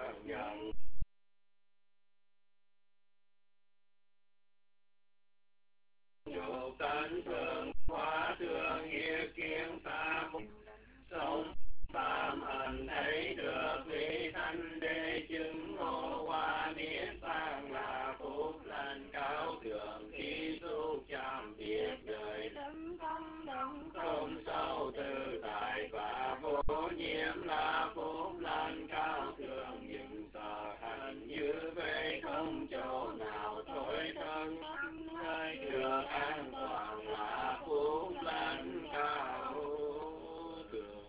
Dục tánh thường hóa thương yêu kiến pháp sống tam hành thấy được vị thanh đế chứng ngộ hoa niết bàn là phúc lành cao thượng khi xúc chạm biết đời đấng tâm động không sâu tự tại và vô nhiễm là phúc lành cao thượng nhưng sợ hành như vậy không chỗ nào tối thân nơi được an toàn là phúc lành cao thượng.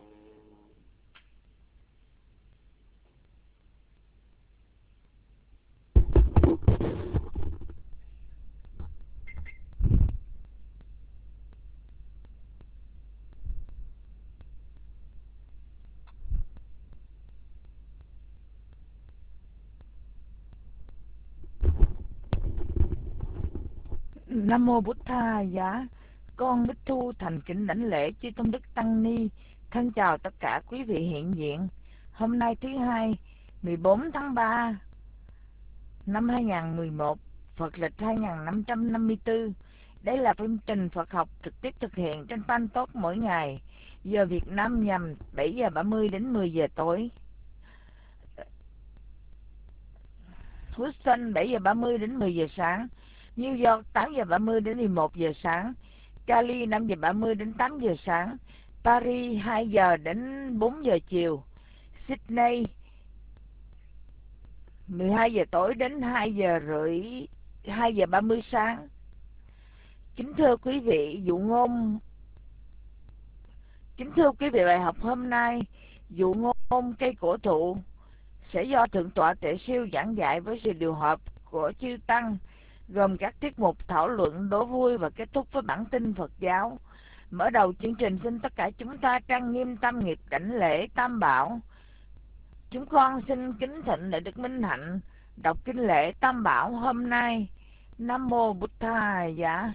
Nam mô Bụt Tha Giá. Con Bích Thu thành kính đảnh lễ chư tôn đức tăng ni. Thân chào tất cả quý vị hiện diện. Hôm nay thứ hai 14 tháng 3 năm 2011, Phật lịch 2554. Đây là chương trình Phật học trực tiếp thực hiện trên Pantalk mỗi ngày. Giờ Việt Nam nhằm 7 giờ 30 đến 10 giờ tối. Houston 7 giờ 30 đến 10 giờ sáng. New York 8 giờ 30 đến 11 giờ sáng. Cali 5 giờ 30 đến 8 giờ sáng. Paris 2 giờ đến 4 giờ chiều. Sydney 12 giờ tối đến 2 giờ rưỡi 2 giờ 30 sáng. Kính thưa quý vị, bài học hôm nay, dụ ngôn cây cổ thụ sẽ do Thượng tọa Tuệ Siêu giảng dạy với sự điều hợp của chư tăng, gồm các tiết mục thảo luận đố vui và kết thúc với bản tin Phật giáo. Mở đầu chương trình, xin tất cả chúng ta trang nghiêm tam nghiệp đảnh lễ Tam Bảo. Chúng con xin kính thịnh Đại Đức Minh Hạnh đọc kinh lễ Tam Bảo hôm nay. Nam mô Bụt Tha Giá.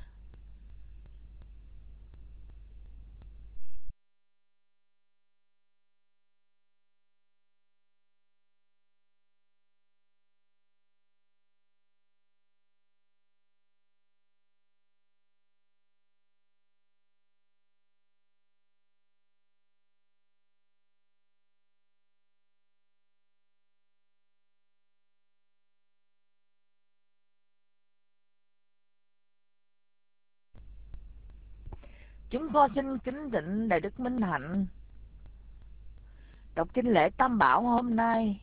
Chúng con xin kính thịnh Đại Đức Minh Hạnh đọc kinh lễ Tam Bảo hôm nay.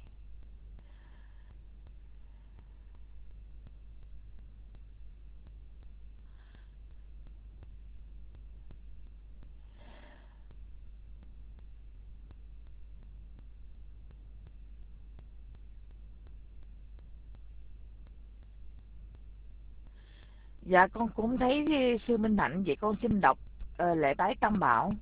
Dạ, con cũng thấy sư Minh Hạnh, vậy con xin đọc lễ bái Tam Bảo.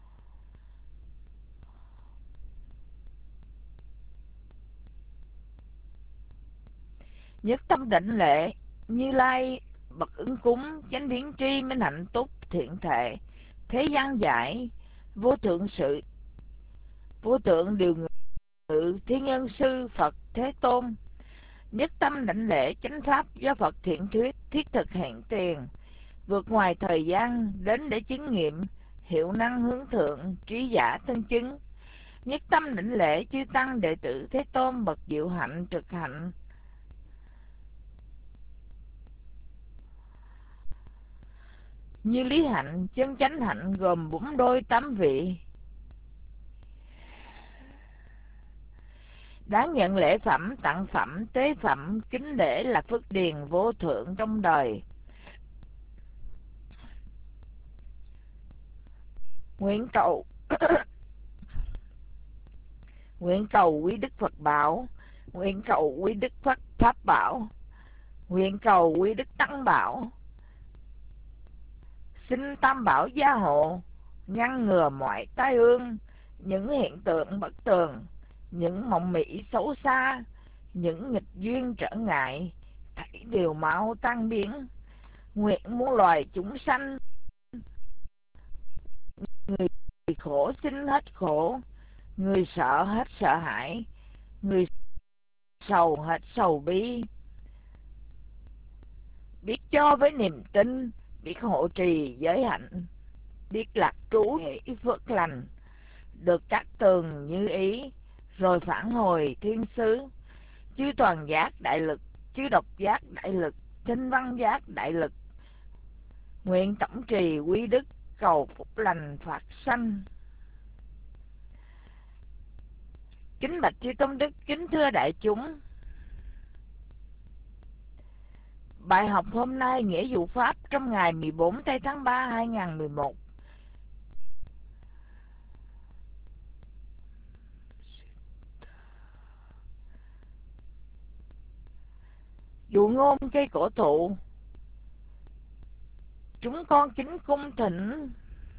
Nhất tâm định lễ Như Lai bậc ứng cúng, chánh biến tri minh hạnh túc thiện thệ, thế gian giải vô thượng sự, vô thượng điều ngự thiên nhân sư Phật Thế Tôn. Nhất tâm đảnh lễ chánh pháp do Phật thiện thuyết, thiết thực hiện tiền, vượt ngoài thời gian đến để chứng nghiệm, hiệu năng hướng thượng, trí giả thân chứng. Nhất tâm đảnh lễ chư tăng đệ tử Thế Tôn bậc diệu hạnh trực hạnh, như lý hạnh, chân chánh hạnh, gồm 4 đôi 8 vị. Đáng nhận lễ phẩm, tặng phẩm, tế phẩm, kính lễ là phước điền vô thượng trong đời. Nguyện cầu nguyện cầu quý Đức Phật Bảo, nguyện cầu quý Đức Pháp Bảo, nguyện cầu quý Đức Tăng Bảo. Xin Tam Bảo gia hộ, ngăn ngừa mọi tai ương, những hiện tượng bất tường, những mộng mị xấu xa, những nghịch duyên trở ngại, thảy đều mau tan biến. Nguyện muôn loài chúng sanh, người khổ xin hết khổ, người sợ hết sợ hãi, người sầu hết sầu bi, biết cho với niềm tin, biết hộ trì giới hạnh, biết lạc trú ý phước lành, được các tường như ý, rồi phản hồi thiên sứ. Chư toàn giác đại lực, chư độc giác đại lực, tinh văn giác đại lực, nguyện tổng trì quy đức, cầu phúc lành phạt sanh. Kính bạch chư tôn đức, kính thưa đại chúng, bài học hôm nay nghĩa vụ pháp trong ngày 14 tây tháng 3 2011. Dụ ngôn cây cổ thụ, chúng con kính cung thỉnh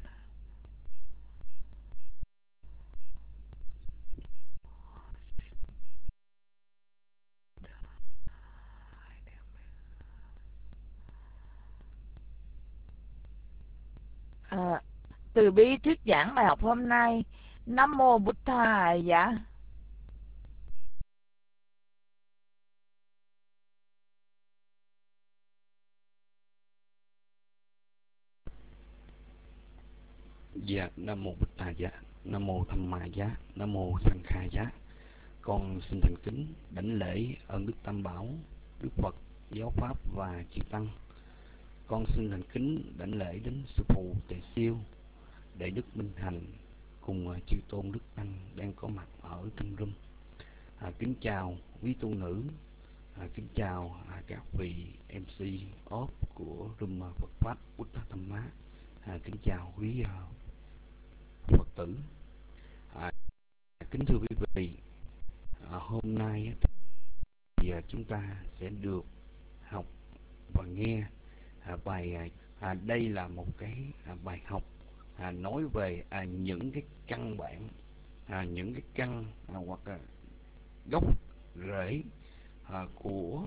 từ bi thuyết giảng bài học hôm nay. Nam mô Bụt Thầy Giá. Dạ, Nam Mô Bích Tà Giá, Nam Mô Tham Ma Giá, Nam Mô Sanh Kha Giá. Con xin thành kính đảnh lễ ơn Đức Tam Bảo, Đức Phật, Giáo Pháp và Chư Tăng. Con xin thành kính đảnh lễ đến Sư Phụ Tề Siêu, Đại Đức Minh Hành cùng Chư Tôn Đức Tăng đang có mặt ở trong room. Kính chào quý tu nữ, kính chào các vị MC off của room Phật Pháp Buddha Tham Má. Kính chào quý Phật tử. Kính thưa quý vị, hôm nay thì chúng ta sẽ được học và nghe bài đây là một cái bài học nói về những cái căn bản, những cái căn hoặc gốc rễ của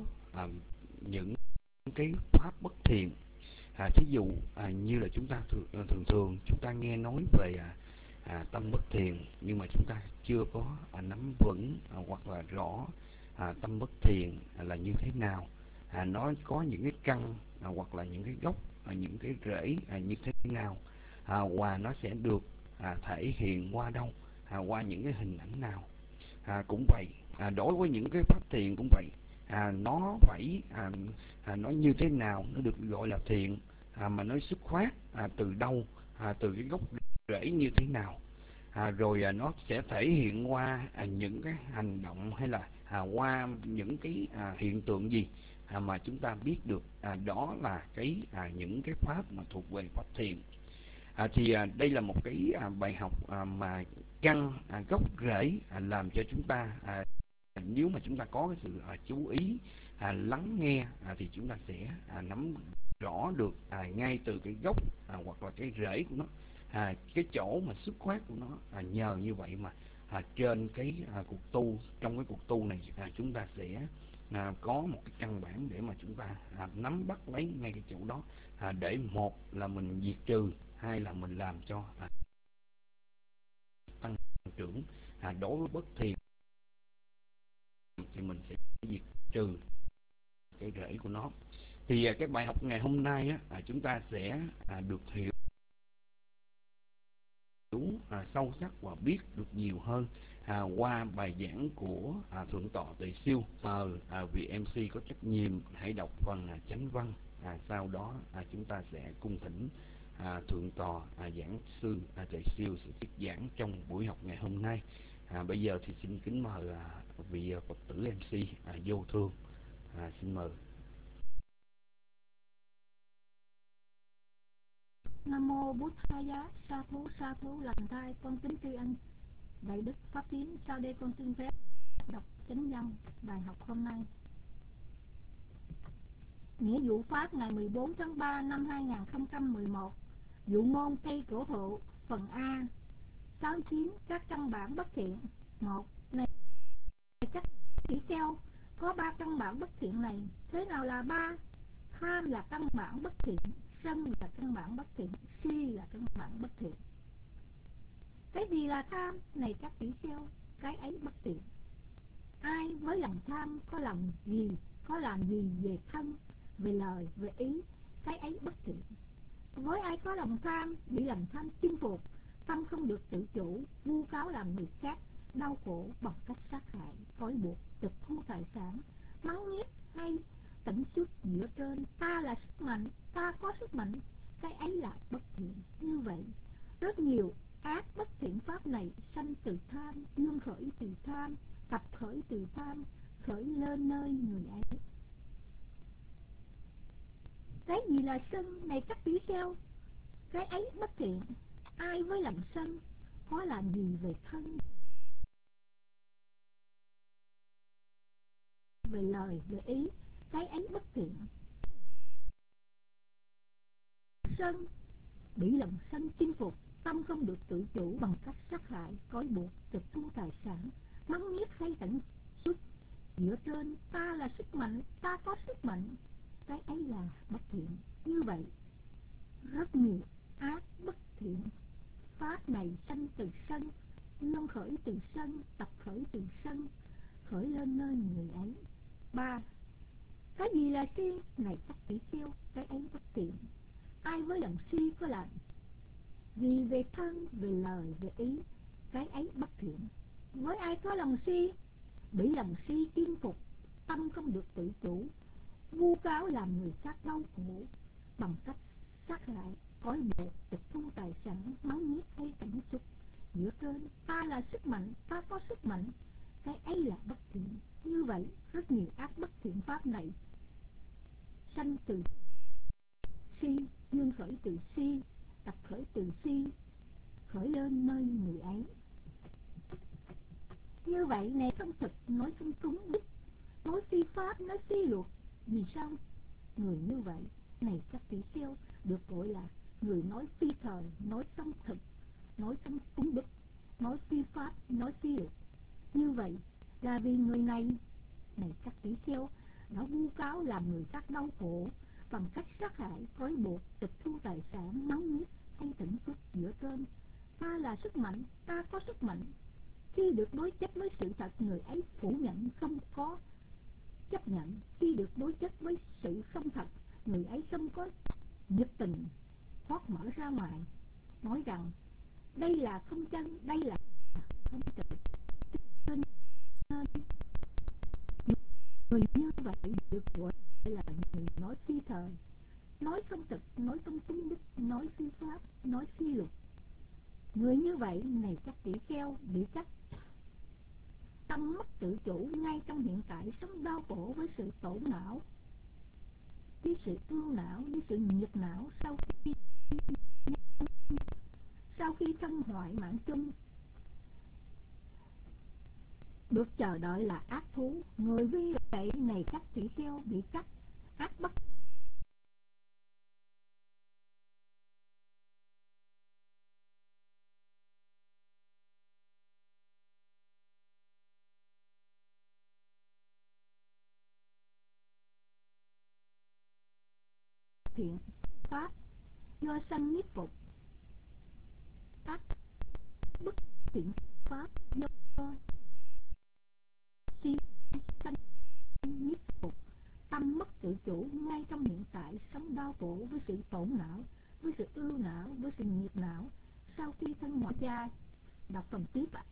những cái pháp bất thiện. Thí dụ như là chúng ta thường chúng ta nghe nói về tâm bất thiện, nhưng mà chúng ta chưa có nắm vững hoặc là rõ tâm bất thiện là như thế nào, nó có những cái căn hoặc là những cái gốc, những cái rễ như thế nào, và nó sẽ được thể hiện qua đâu, qua những cái hình ảnh nào. Cũng vậy, đối với những cái pháp thiện cũng vậy, nó phải nó như thế nào nó được gọi là thiện, mà nó xuất phát từ đâu, từ cái gốc rễ như thế nào, rồi nó sẽ thể hiện qua những cái hành động hay là qua những cái hiện tượng gì mà chúng ta biết được đó là cái những cái pháp mà thuộc về pháp thiện. Thì đây là một cái bài học mà căn gốc rễ làm cho chúng ta nếu mà chúng ta có cái sự chú ý lắng nghe thì chúng ta sẽ nắm rõ được ngay từ cái gốc hoặc là cái rễ của nó, cái chỗ mà xuất phát của nó. Nhờ như vậy mà trên cái cuộc tu, trong cái cuộc tu này chúng ta sẽ có một cái căn bản để mà chúng ta nắm bắt lấy ngay cái chỗ đó, để một là mình diệt trừ, hai là mình làm cho tăng trưởng. Đối với bất thiện thì mình sẽ diệt trừ cái rễ của nó. Thì cái bài học ngày hôm nay chúng ta sẽ được hiểu sâu sắc và biết được nhiều hơn qua bài giảng của Thượng tọa Tề Siêu. Mời vị MC có trách nhiệm hãy đọc phần chánh văn, sau đó chúng ta sẽ cung thỉnh Thượng tọa giảng sư Tề Siêu sẽ thuyết giảng trong buổi học ngày hôm nay. Bây giờ thì xin kính mời vị Phật tử MC Vô Thương, xin mời. Nam mô Bụt Thầy Giá, sa thú lành thai. Con kính tri ân Đại Đức Pháp Tín. Sau đây con xin phép đọc chánh văn bài học hôm nay. Nghĩa vụ Pháp ngày 14 tháng 3 năm 2011. Dụ ngôn cây cổ thụ. Phần A. 69 các căn bản bất thiện. 1. Này các tỷ kheo, có 3 căn bản bất thiện này. Thế nào là 3? Tham là căn bản bất thiện, sân là căn bản bất thiện, si là căn bản bất thiện. Cái gì là tham? Này các tỷ kheo, cái ấy bất thiện. Ai ai với lòng tham có làm gì về thân, về lời, về ý, cái ấy bất thiện. Với ai có lòng tham, bị lòng tham chinh phục, tâm không được tự chủ, vu cáo làm người khác đau khổ bằng cách sát hại, trói buộc, tịch thu tài sản, mắng nhiếc hay tận xuất dựa trên ta là sức mạnh, ta có sức mạnh, cái ấy là bất thiện. Như vậy, rất nhiều ác bất thiện pháp này sanh từ tham, dương khởi từ tham, tập khởi từ tham, khởi lên nơi người ấy. Cái gì là sân này các tỷ kheo? Cái ấy bất thiện. Ai với lòng sân có làm gì về thân, về lời, về ý, cái ấy bất thiện. Sân bị lòng sân chinh phục, tâm không được tự chủ bằng cách sát hại, trói buộc, tịch thu tài sản, mắng nhiếc hay tận xuất dựa trên ta là sức mạnh, ta có sức mạnh, cái ấy là bất thiện. Như vậy, rất nhiều ác bất thiện pháp này sanh từ sân, nương khởi từ sân, tập khởi từ sân, khởi lên nơi người ấy. 3. Cái gì là si? Này các tỷ kheo, cái ấy bất thiện. Ai với lòng si có làm gì về thân, về lời, về ý, cái ấy bất thiện. Với ai có lòng si, bị lòng si chinh phục, tâm không được tự chủ, vu cáo làm người khác đau khổ bằng cách sát hại, trói buộc, tịch thu tài sản, mắng nhiếc hay tận xuất dựa trên ta là sức mạnh, ta có sức mạnh, cái ấy là bất thiện. Như vậy, rất nhiều ác bất thiện pháp này sanh từ si, dương khởi từ si, tập khởi từ si, khởi lên nơi người ấy. Như vậy này không thực, nói không trúng đích, nói phi pháp, nói phi luật. Vì sao? Người như vậy này các tỷ kheo được gọi là người nói phi thời, nói không thực, nói không trúng đích, nói phi pháp, nói phi luật. Như vậy là vì người này các tỷ kheo đã vu cáo làm người khác đau khổ bằng cách sát hại, trói buộc, tịch thu tài sản, mắng nhiếc hay tận xuất dựa trên ta là sức mạnh, ta có sức mạnh. Khi được đối chất với sự thật, người ấy phủ nhận, không có chấp nhận. Khi được đối chất với sự không thật, người ấy không có nhiệt tình thoát mở ra ngoài, nói rằng đây là không chân, đây là không thực. Người như vậy được gọi là người nói phi thời, nói không thực, nói không trúng đích, nói phi pháp, nói phi luật. Người như vậy này các tỷ kheo bị các tâm mất tự chủ ngay trong hiện tại, sống đau khổ với sự tổn não, với sự ưu não, với sự nhiệt não sau khi thân hoại mạng chung, được chờ đợi là ác thú. Người vì vậy này các tỷ kheo bị các ác bất thiện pháp do sanh nhiếp phục, ác bất thiện pháp do si sanh nhiếp phục, tâm mất tự chủ ngay trong hiện tại, sống đau khổ với sự tổn não, với sự ưu não, với sự nhiệt não sau khi thân ngoại gia. Đọc phần tiếp ạ.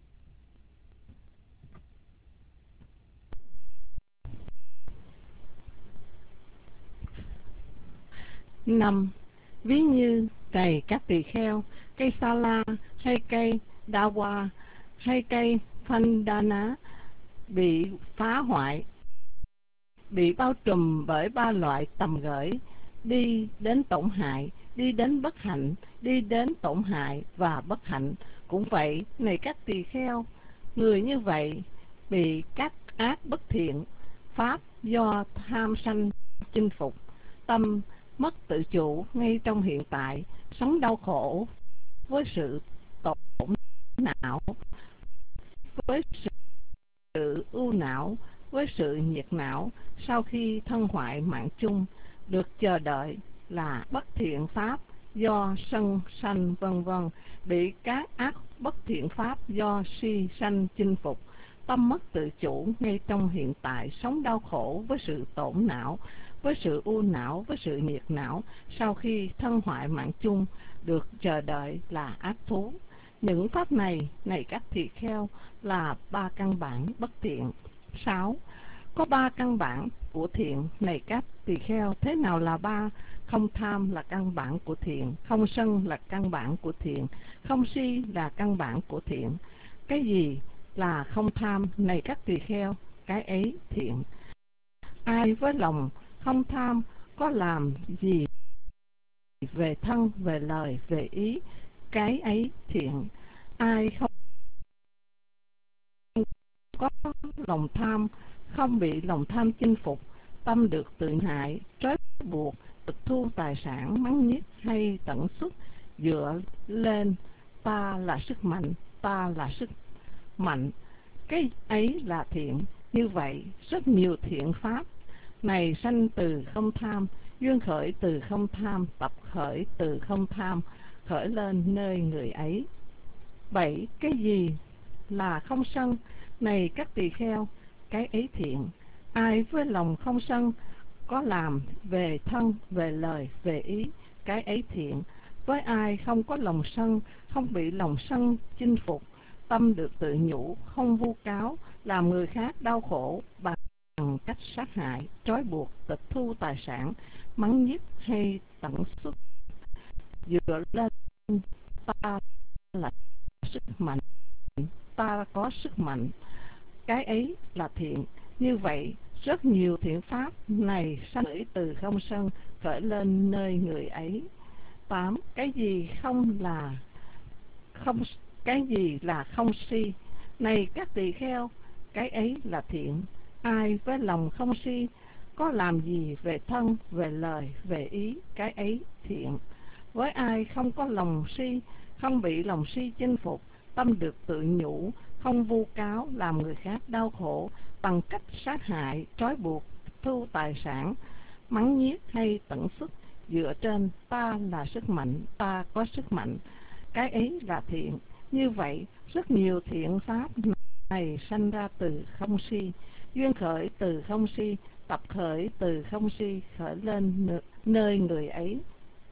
5. Ví như cày các tỳ kheo, cây sa la hay cây đa hoa hay cây Pandana bị phá hoại, bị bao trùm bởi 3 loại tầm gởi, đi đến tổn hại, đi đến bất hạnh, đi đến tổn hại và bất hạnh. Cũng vậy, này các tỳ kheo, người như vậy bị các ác bất thiện pháp do tham sân chinh phục, tâm mất tự chủ ngay trong hiện tại, sống đau khổ với sự tổn não, với sự ưu não, với sự nhiệt não sau khi thân hoại mạng chung, được chờ đợi là bất thiện pháp do sân sanh vân vân, bị các ác bất thiện pháp do si sanh chinh phục, tâm mất tự chủ ngay trong hiện tại, sống đau khổ với sự tổn não, với sự u não, với sự nhiệt não, sau khi thân hoại mạng chung, được chờ đợi là ác thú. Những pháp này, này các tỳ kheo, là ba căn bản bất thiện. 6. Có ba căn bản của thiện, này các tỳ kheo. Thế nào là ba? Không tham là căn bản của thiện, không sân là căn bản của thiện, không si là căn bản của thiện. Cái gì là không tham, này các tỳ kheo? Cái ấy thiện. Ai với lòng không tham có làm gì về thân, về lời, về ý, cái ấy thiện. Ai không có lòng tham, không bị lòng tham chinh phục, tâm được tự hại, trói buộc, tịch thu tài sản, mắng nhiếc hay tận xuất, dựa lên ta là sức mạnh, ta là sức mạnh, cái ấy là thiện. Như vậy rất nhiều thiện pháp này sanh từ không tham, duyên khởi từ không tham, tập khởi từ không tham, khởi lên nơi người ấy. 7. Cái gì là không sân, này các tỳ kheo? Cái ấy thiện. Ai với lòng không sân có làm về thân, về lời, về ý, cái ấy thiện. Với ai không có lòng sân, không bị lòng sân chinh phục, tâm được tự nhủ, không vu cáo, làm người khác đau khổ bằng cách sát hại, trói buộc, tịch thu tài sản, mắng nhiếc hay tận xuất, dựa lên ta là sức mạnh, ta có sức mạnh, cái ấy là thiện. Như vậy rất nhiều thiện pháp này sanh khởi từ không sân, khởi lên nơi người ấy. 8. Cái gì là không si, này các tỳ kheo? Cái ấy là thiện. Ai với lòng không si có làm gì về thân, về lời, về ý, cái ấy thiện. Với ai không có lòng si, không bị lòng si chinh phục, tâm được tự nhủ, không vu cáo, làm người khác đau khổ bằng cách sát hại, trói buộc, thu tài sản, mắng nhiếc hay tận sức, dựa trên ta là sức mạnh, ta có sức mạnh, cái ấy là thiện. Như vậy rất nhiều thiện pháp này sanh ra từ không si, duyên khởi từ không si, tập khởi từ không si, khởi lên nơi người ấy.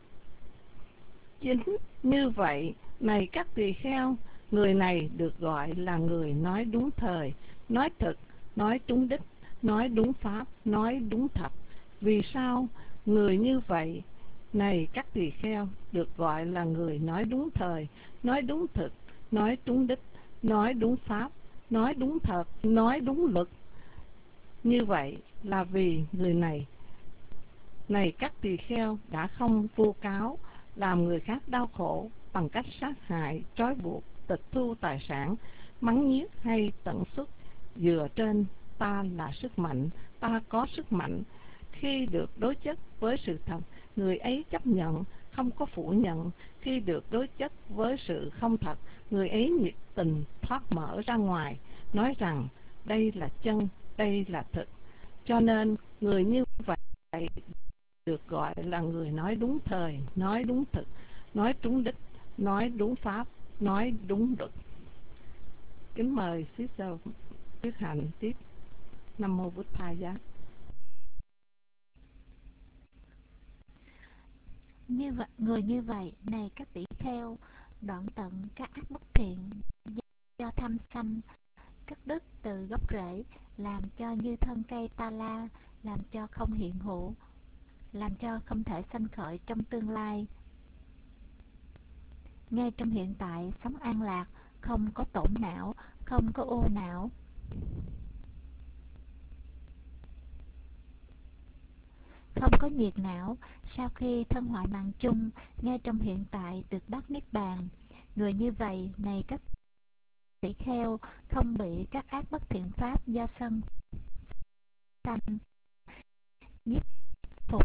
Chính như vậy, này các tỳ kheo, người này được gọi là người nói đúng thời, nói thực, nói trúng đích, nói đúng pháp, nói đúng thật. Vì sao người như vậy, này các tỳ kheo, được gọi là người nói đúng thời, nói đúng thực, nói trúng đích, nói đúng pháp, nói đúng thật, nói đúng luật? Như vậy là vì người này các tỳ kheo đã không vu cáo, làm người khác đau khổ bằng cách sát hại, trói buộc, tịch thu tài sản, mắng nhiếc hay tận xuất, dựa trên ta là sức mạnh, ta có sức mạnh. Khi được đối chất với sự thật, người ấy chấp nhận, không có phủ nhận. Khi được đối chất với sự không thật, người ấy nhiệt tình thoát mở ra ngoài, nói rằng đây là chân, đây là thực. Cho nên người như vậy được gọi là người nói đúng thời, nói đúng thực, nói trúng đích, nói đúng pháp, nói đúng luật. Kính mời Sister thuyết hành tiếp. Nam mô Bụt Thầy Giá. Người như vậy, này các tỷ kheo, đoạn tận các ác bất thiện do tham sanh, cắt đứt từ gốc rễ, làm cho như thân cây ta la, làm cho không hiện hữu, làm cho không thể sanh khởi trong tương lai. Ngay trong hiện tại sống an lạc, không có tổn não, không có ô não, không có nhiệt não. Sau khi thân hoại mạng chung, ngay trong hiện tại được đắc niết bàn. Người như vậy, này các tỷ kheo, không bị các ác bất thiện pháp do sân sanh nhiếp phục,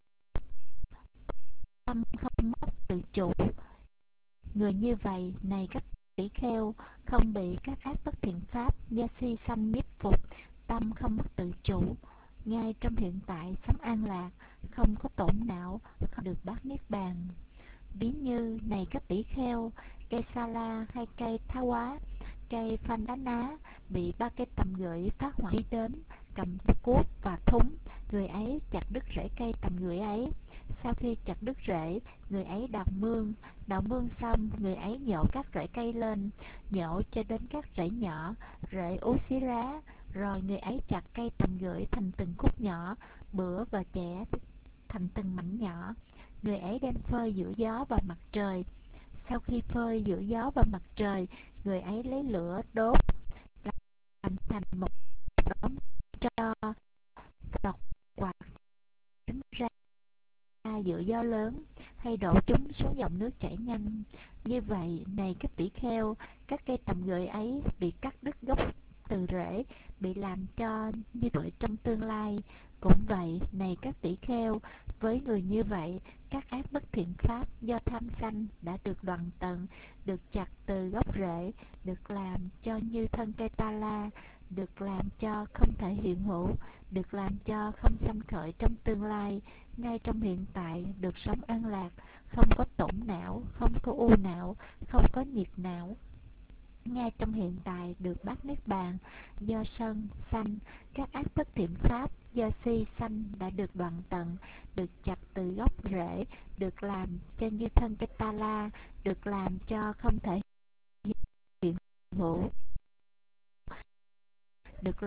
tâm không mất tự chủ. Người như vậy, này các tỷ kheo, không bị các ác bất thiện pháp do si sanh nhiếp phục, tâm không mất tự chủ. Ngay trong hiện tại sống an lạc, không có tổn não, không được bát niết bàn. Ví như, này các tỷ kheo, cây sa la hay cây tha hóa, cây phanh đá ná bị ba cây tầm gửi phát hỏa đi đến, cầm cuốc và thúng. Người ấy chặt đứt rễ cây tầm gửi ấy. Sau khi chặt đứt rễ, người ấy đào mương xong, người ấy nhổ các rễ cây lên, nhổ cho đến các rễ nhỏ, rễ ú xí lá. Rồi người ấy chặt cây tầm gửi thành từng khúc nhỏ, bửa và chẻ thành từng mảnh nhỏ. Người ấy đem phơi giữa gió và mặt trời. Sau khi phơi giữa gió và mặt trời, người ấy lấy lửa đốt, làm thành một đống tro, đọt quạt chúng ra giữa gió lớn, hay đổ chúng xuống dòng nước chảy nhanh. Như vậy, này các tỷ kheo, các cây tầm gửi ấy bị cắt đứt gốc từ rễ, bị làm cho như tuổi trong tương lai. Cũng vậy, này các tỷ kheo, với người như vậy, các ác bất thiện pháp do tham sanh đã được đoạn tận, được chặt từ gốc rễ, được làm cho như thân cây ta la, được làm cho không thể hiện hữu, được làm cho không sanh khởi trong tương lai, ngay trong hiện tại được sống an lạc, không có tổn não, không có u não, không có nhiệt não. Ngay trong hiện tại được bát niết bàn, do sân sanh, các ác bất thiện pháp do si sanh đã được đoạn tận, được chặt từ gốc rễ, được làm cho như thân cây ta la, được làm cho không thể hiện hữu, được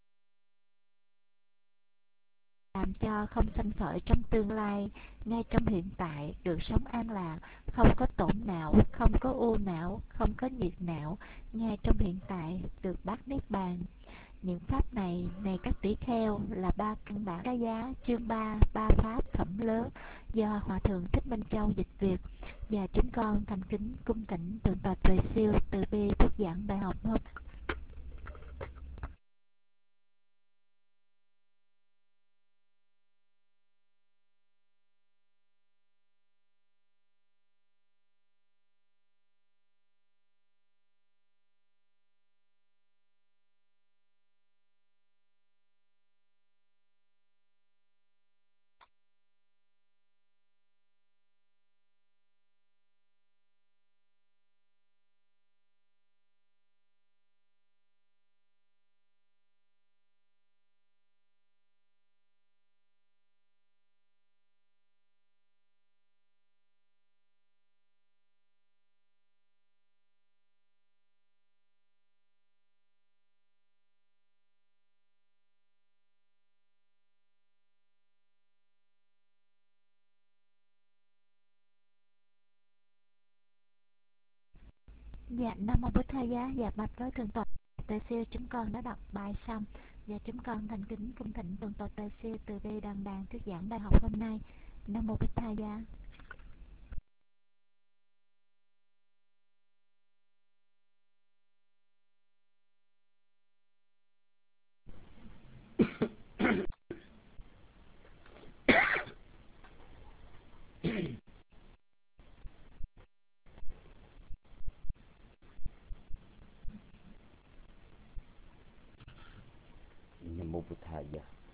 làm cho không sanh khởi trong tương lai, ngay trong hiện tại được sống an lạc, không có tổn não, không có u não, không có nhiệt não, ngay trong hiện tại được bát niết bàn. Những pháp này, này các tỷ kheo, là ba căn bản cái giá chương 3, ba pháp phẩm lớn do Hòa thượng Thích Minh Châu dịch việt, và chúng con thành kính cung thỉnh Thượng tọa Tuệ Siêu từ bi thuyết giảng bài học hôm Dạ, Nam Mô Bổn Thầy Giá. Dạ, bạch với Thượng tọa Tuệ Siêu, chúng con đã đọc bài xong, và chúng con thành kính cung thỉnh Thượng tọa Tuệ Siêu từ bi đăng đàn thuyết giảng bài học hôm nay. Nam Mô Bổn Thầy Giá. Nam mô Bụt Thầy.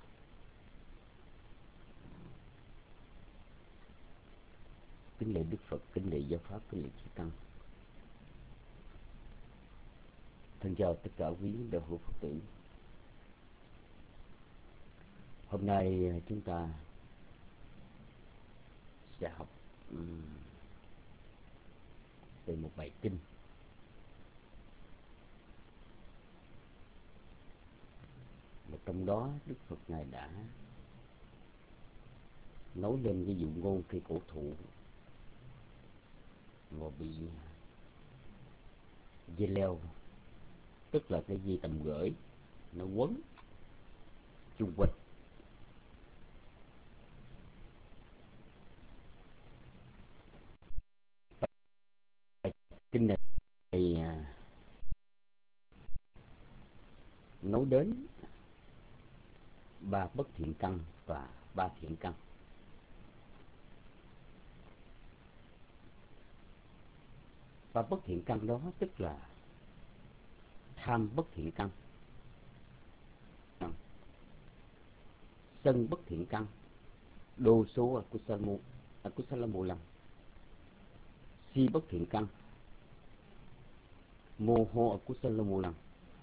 Kính lạy Đức Phật, kính lạy Giáo Pháp, kính lạy Chư Tăng. Thân chào tất cả quý đạo hữu Phật tử. Hôm nay chúng ta sẽ học về một bài kinh mà trong đó Đức Phật Ngài đã nói lên cái dụ ngôn cây cổ thụ và bị dây leo, tức là cái dây tầm gửi, nó quấn chung quanh. Kinh này nói đến ba bất thiện căn và ba thiện căn. Ba bất thiện căn đó tức là tham bất thiện căn, sân bất thiện căn, đô số akusala mô lăng, si bất thiện căn, moho kusala mulang.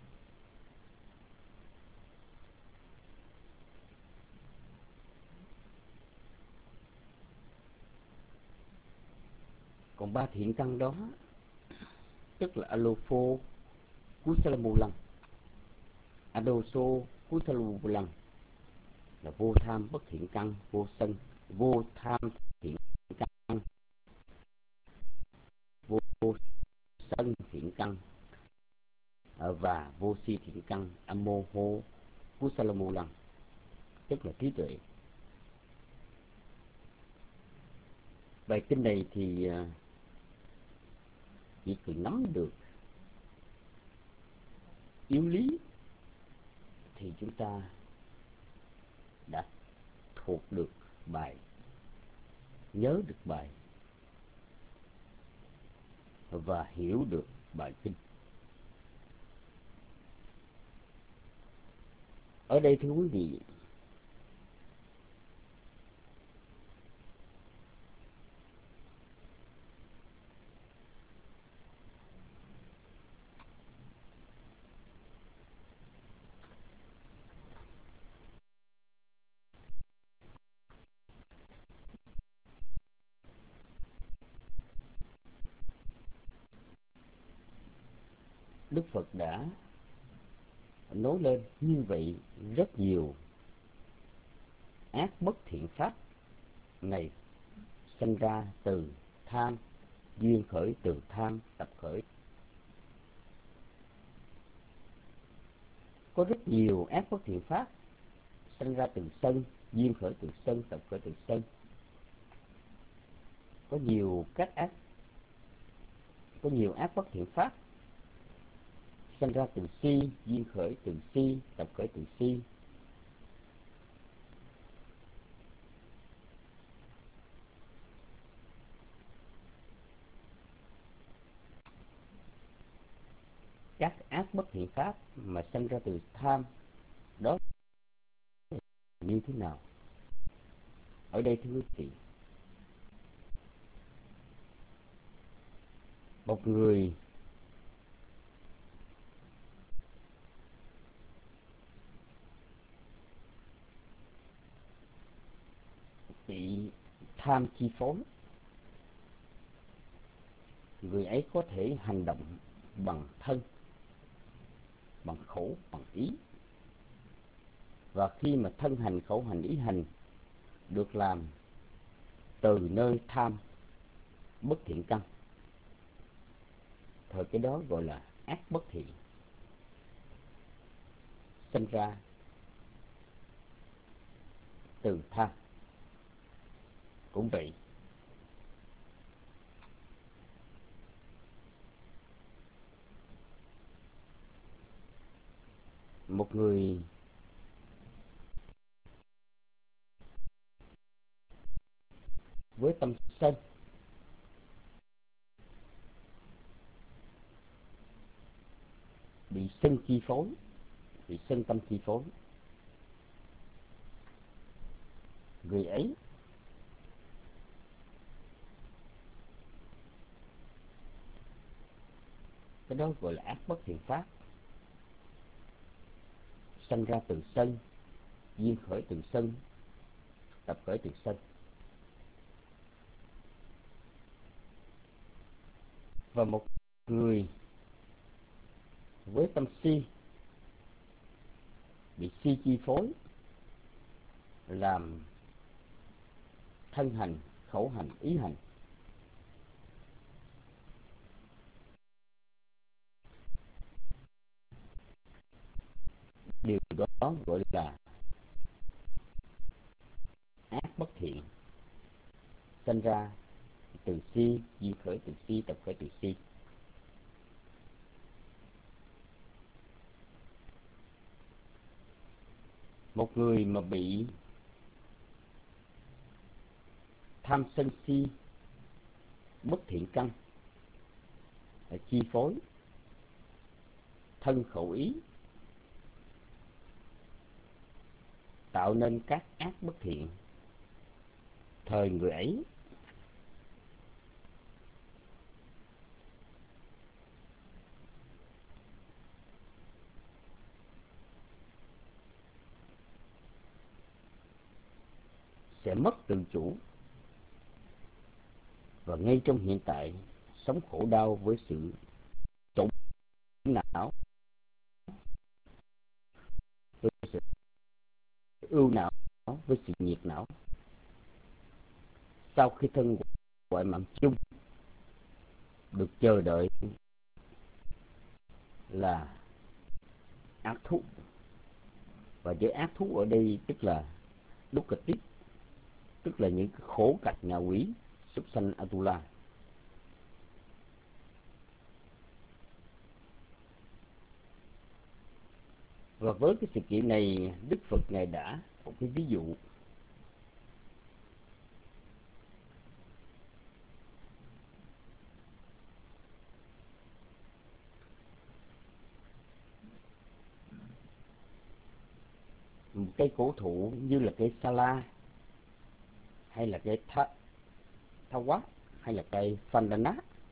Còn 3 thiện căn đó tức là alopho kusala mulang, adoso kusala mulang, là vô tham bất thiện căn, vô sân vô tham thiện căn, vô sân thiện căn, và vô si thiện căn, amoho kusala mulang, tức là trí tuệ. Bài kinh này thì chỉ cần nắm được yếu lý thì chúng ta đã thuộc được bài, nhớ được bài và hiểu được bài kinh. Ở đây thưa quý vị, Đức Phật đã nói lên như vậy rất nhiều ác bất thiện pháp này sinh ra từ tham, duyên khởi từ tham, tập khởi. Có rất nhiều ác bất thiện pháp sinh ra từ sân, duyên khởi từ sân, tập khởi từ sân. Có nhiều ác bất thiện pháp sinh ra từ si, duyên khởi từ si, tập khởi từ si. Các ác bất thiện pháp mà sinh ra từ tham đó như thế nào? Ở đây thưa quý vị, một người bị tham chi phối, người ấy có thể hành động bằng thân, bằng khẩu, bằng ý. Và khi mà thân hành, khẩu hành, ý hành được làm từ nơi tham bất thiện căn, thời cái đó gọi là ác bất thiện sinh ra từ tham. Cũng vậy, một người với tâm sân bị sân chi phối, bị sân tâm chi phối, người ấy cái đó gọi là ác bất thiện pháp sinh ra từ sân, duyên khởi từ sân, tập khởi từ sân. Và một người với tâm si bị si chi phối làm thân hành, khẩu hành, ý hành. Điều đó gọi là ác bất thiện sinh ra từ si, duyên khởi từ si, tập khởi từ si. Một người mà bị tham sân si bất thiện căn chi phối thân khẩu ý, tạo nên các ác bất thiện, thời người ấy sẽ mất tự chủ, và ngay trong hiện tại sống khổ đau với sự tổn não, với sự ưu não, với sự nhiệt não. Sau khi thân ngoại mạng chung được chờ đợi là ác thú, và với ác thú ở đây tức là dukkha tiếp, tức là những khổ cạch ngạ quỷ, súc sanh Atula. Và với cái sự kiện này, Đức Phật Ngài đã một cái ví dụ. Một cây cổ thụ như là cây sa la, hay là cây tha quát, hay là cây Vandana.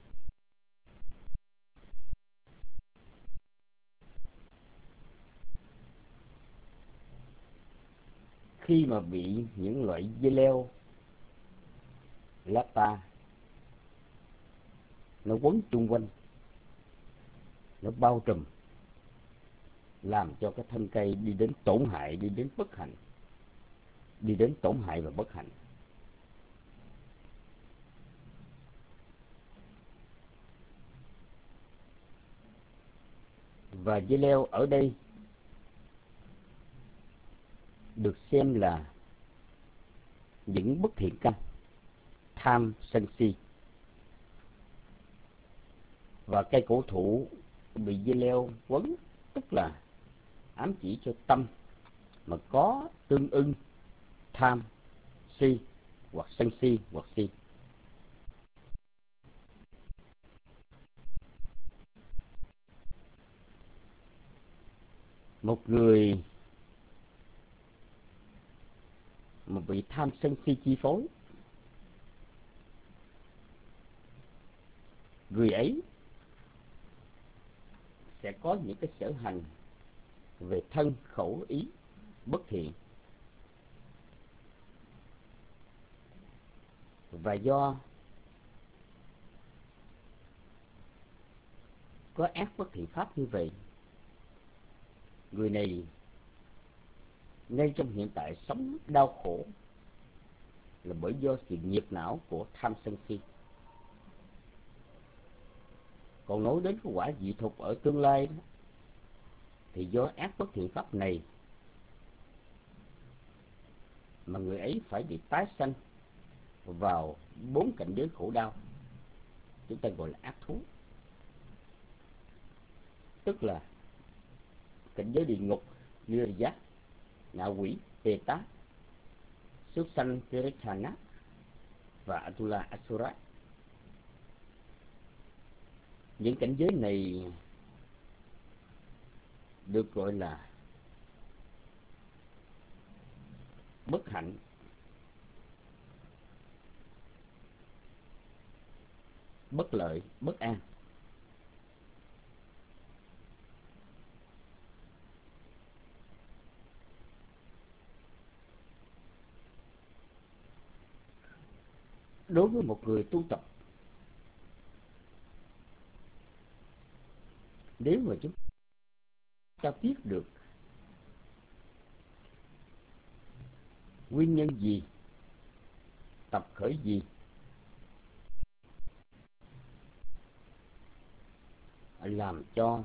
Khi mà bị những loại dây leo, lata nó quấn chung quanh, nó bao trùm, làm cho cái thân cây đi đến tổn hại, đi đến bất hạnh, đi đến tổn hại và bất hạnh. Và dây leo ở đây được xem là những bất thiện căn, tham, sân si. Và cây cổ thụ bị dây leo quấn tức là ám chỉ cho tâm mà có tương ưng tham, si, hoặc sân si, hoặc si. Một người mà bị tham sân si chi phối, người ấy sẽ có những cái sở hành về thân, khẩu, ý bất thiện. Và do có ác bất thiện pháp như vậy, người này ngay trong hiện tại sống đau khổ là bởi do sự nhiệt não của tham sân si. Còn nói đến cái quả dị thục ở tương lai đó, thì do ác bất thiện pháp này mà người ấy phải bị tái sanh vào 4 cảnh giới khổ đau, chúng ta gọi là ác thú. Tức là cảnh giới địa ngục như là giác, ngạ quỷ, tê tá, súc sanh Tirithana và Atula Asura. Những cảnh giới này được gọi là bất hạnh, bất lợi, bất an. Đối với một người tu tập, nếu mà chúng ta biết được nguyên nhân gì, tập khởi gì làm cho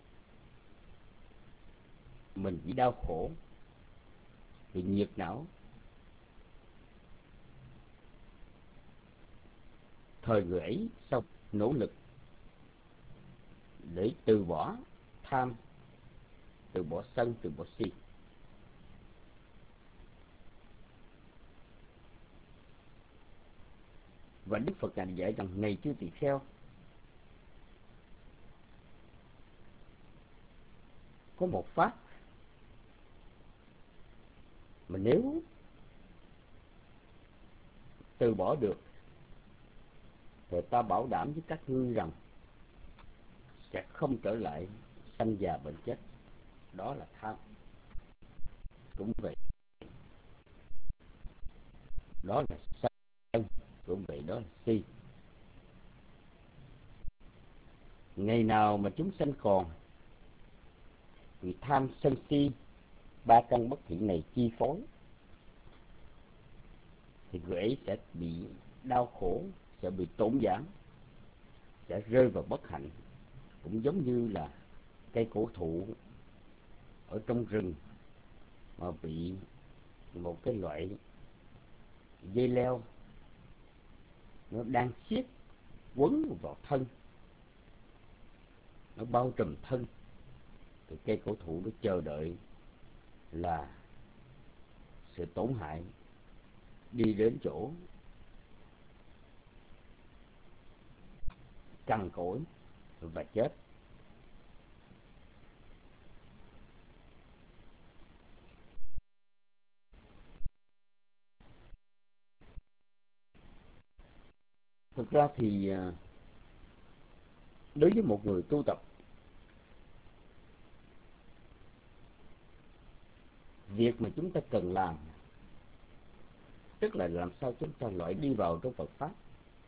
mình bị đau khổ, bị nhiệt não, thời người ấy sau nỗ lực để từ bỏ tham, từ bỏ sân, từ bỏ si, và Đức Phật Ngài dạy rằng này chư tỳ kheo, có một pháp mà nếu từ bỏ được thì ta bảo đảm với các ngươi rằng sẽ không trở lại sanh già bệnh chết. Đó là tham. Cũng vậy, đó là sân, cũng vậy đó là si. Ngày nào mà chúng sanh còn, vì tham sân si, ba căn bất thiện này chi phối, thì người ấy sẽ bị đau khổ, sẽ bị tổn giảm, sẽ rơi vào bất hạnh. Cũng giống như là cây cổ thụ ở trong rừng mà bị một cái loại dây leo nó đang siết quấn vào thân, nó bao trùm thân, thì cây cổ thụ nó chờ đợi là sự tổn hại đi đến chỗ cằn cỗi và chết. Thực ra thì đối với một người tu tập, việc mà chúng ta cần làm tức là làm sao chúng ta loại đi vào trong Phật pháp.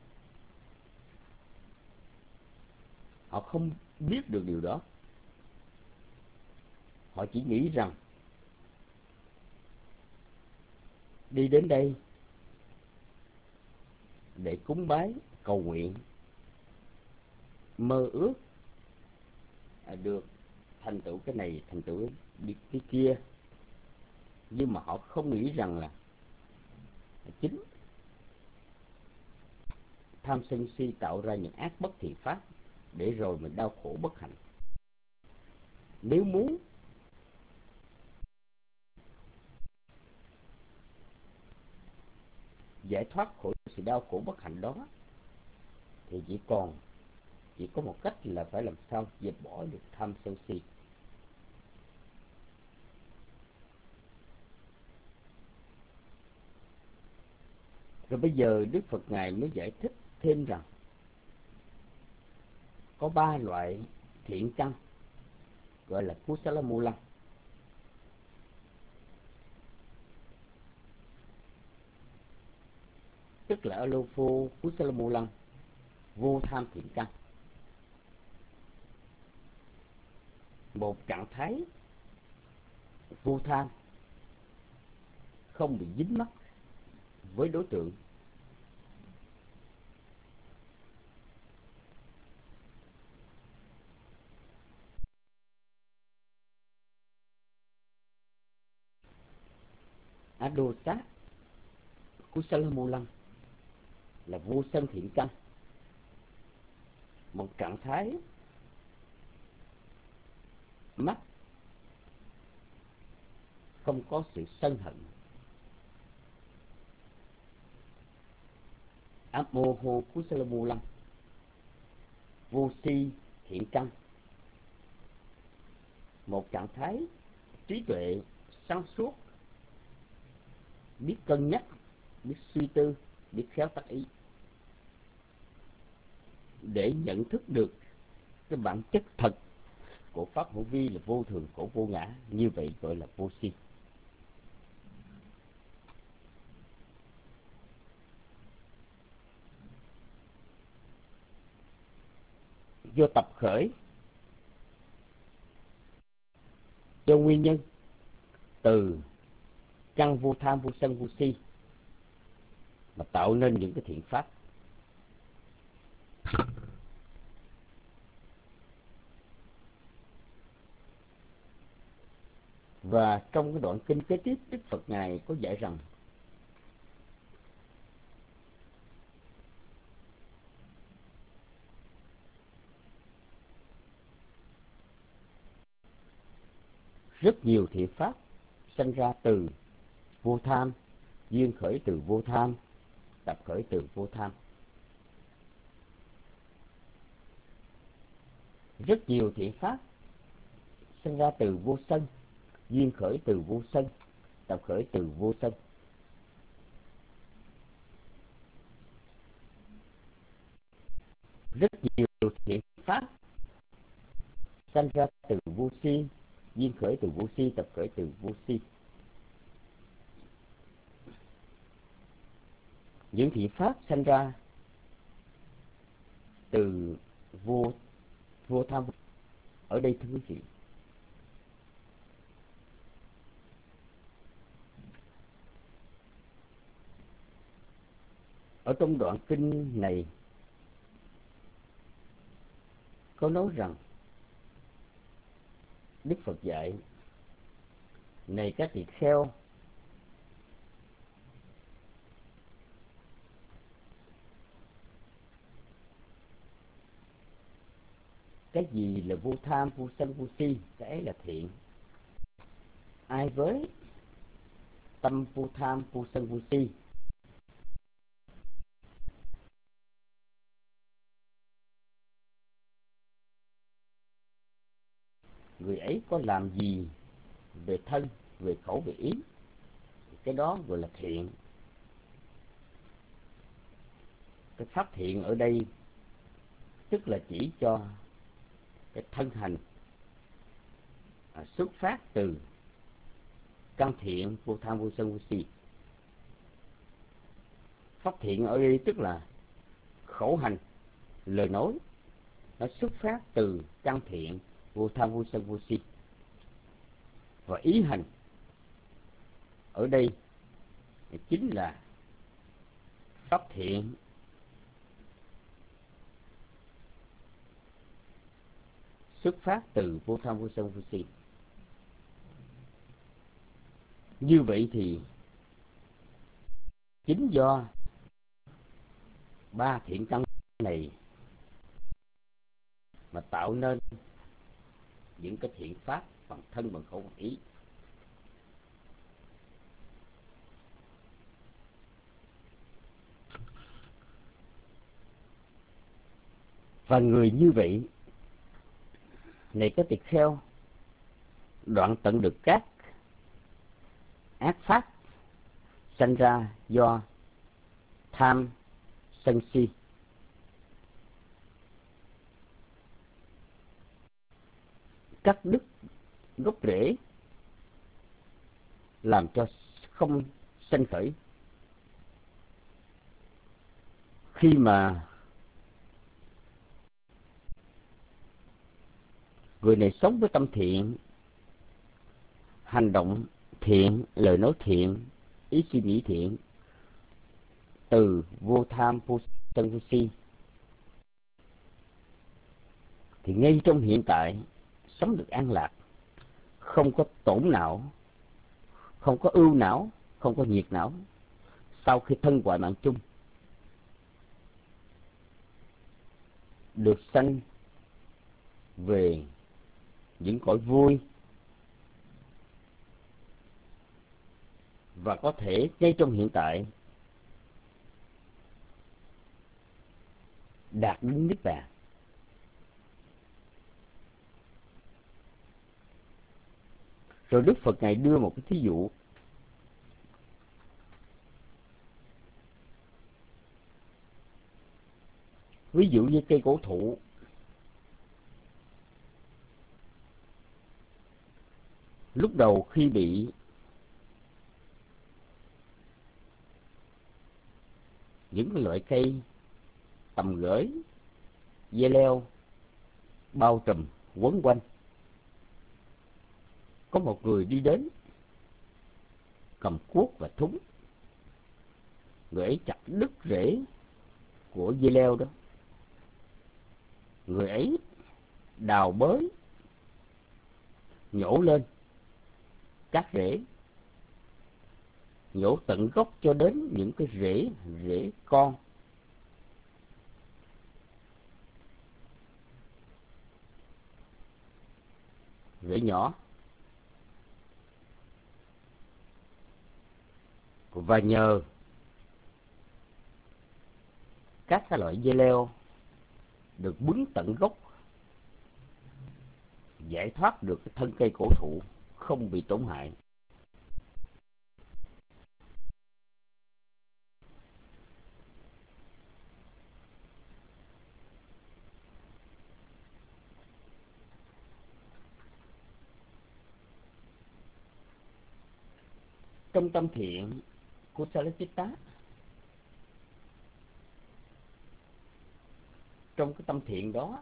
Họ không biết được điều đó. Họ chỉ nghĩ rằng đi đến đây để cúng bái, cầu nguyện, mơ ước được thành tựu cái này, thành tựu cái kia. Nhưng mà họ không nghĩ rằng là chính tham sân si tạo ra những ác bất thiện pháp, để rồi mình đau khổ bất hạnh. Nếu muốn giải thoát khỏi sự đau khổ bất hạnh đó, thì chỉ có một cách là phải làm sao dẹp bỏ được tham sân si. Rồi bây giờ Đức Phật Ngài mới giải thích thêm rằng có 3 loại thiện căn gọi là Kusala Mula. Tức là Alofo Kusala Mula, vô tham thiện căn. Một trạng thái vô tham, không bị dính mắc với đối tượng. Adosat Kusala Mula là vô sân thiện căn, một trạng thái mắt không có sự sân hận. Amoho Kusala Mula, vô si thiện căn, một trạng thái trí tuệ sáng suốt, biết cân nhắc, biết suy tư, biết khéo tác ý, để nhận thức được cái bản chất thật của pháp hữu vi là vô thường, khổ, vô ngã. Như vậy gọi là vô si. Do tập khởi, do nguyên nhân từ căn vô tham, vô sân, vô si mà tạo nên những cái thiện pháp. Và trong cái đoạn kinh kế tiếp, Đức Phật Ngài có dạy rằng rất nhiều thiện pháp sinh ra từ vô tham, duyên khởi từ vô tham, tập khởi từ vô tham. Rất nhiều thiện pháp sinh ra từ vô sân, duyên khởi từ vô sân, tập khởi từ vô sân. Rất nhiều thiện pháp sinh ra từ vô si, duyên khởi từ vô si, tập khởi từ vô si. Những thiện pháp sanh ra từ vô tham. Ở đây thưa quý vị, ở trong đoạn kinh này có nói rằng Đức Phật dạy: này các tỳ kheo, cái gì là vô tham, vô sân, vô si, cái ấy là thiện. Ai với tâm vô tham, vô sân, vô si, người ấy có làm gì về thân, về khẩu, về ý, cái đó gọi là thiện. Cái pháp thiện ở đây tức là chỉ cho cái thân hành xuất phát từ căn thiện vô tham, vô sân, vô si. Pháp thiện ở đây tức là khẩu hành, lời nói, nó xuất phát từ căn thiện vô tham, vô sân, vô si. Và ý hành ở đây chính là pháp thiện xuất phát từ vô tham, vô sân, vô si. Như vậy thì chính do ba thiện căn này mà tạo nên những cái thiện pháp bằng thân, bằng khẩu, bằng ý. Và người như vậy, này các tỳ kheo, đoạn tận được các ác pháp sanh ra do tham, sân, si. Cắt đứt gốc rễ làm cho không sanh khởi. Khi mà người này sống với tâm thiện, hành động thiện, lời nói thiện, ý suy nghĩ thiện, từ vô tham, vô sân, vô si, thì ngay trong hiện tại sống được an lạc, không có tổn não, không có ưu não, không có nhiệt não. Sau khi thân hoại mạng chung, được sanh về những cõi vui, và có thể ngay trong hiện tại đạt đến niết bàn. Rồi Đức Phật Ngài đưa một cái thí dụ. Ví dụ như cây cổ thụ, lúc đầu khi bị những loại cây tầm gửi, dây leo bao trùm quấn quanh, có một người đi đến cầm cuốc và thúng, người ấy chặt đứt rễ của dây leo đó. Người ấy đào bới, nhổ lên các rễ, nhổ tận gốc cho đến những cái rễ con. Rễ nhỏ. Và nhờ các cái loại dây leo được bứng tận gốc, giải thoát được cái thân cây cổ thụ không bị tổn hại. Trong tâm thiện của Salichitta, trong cái tâm thiện đó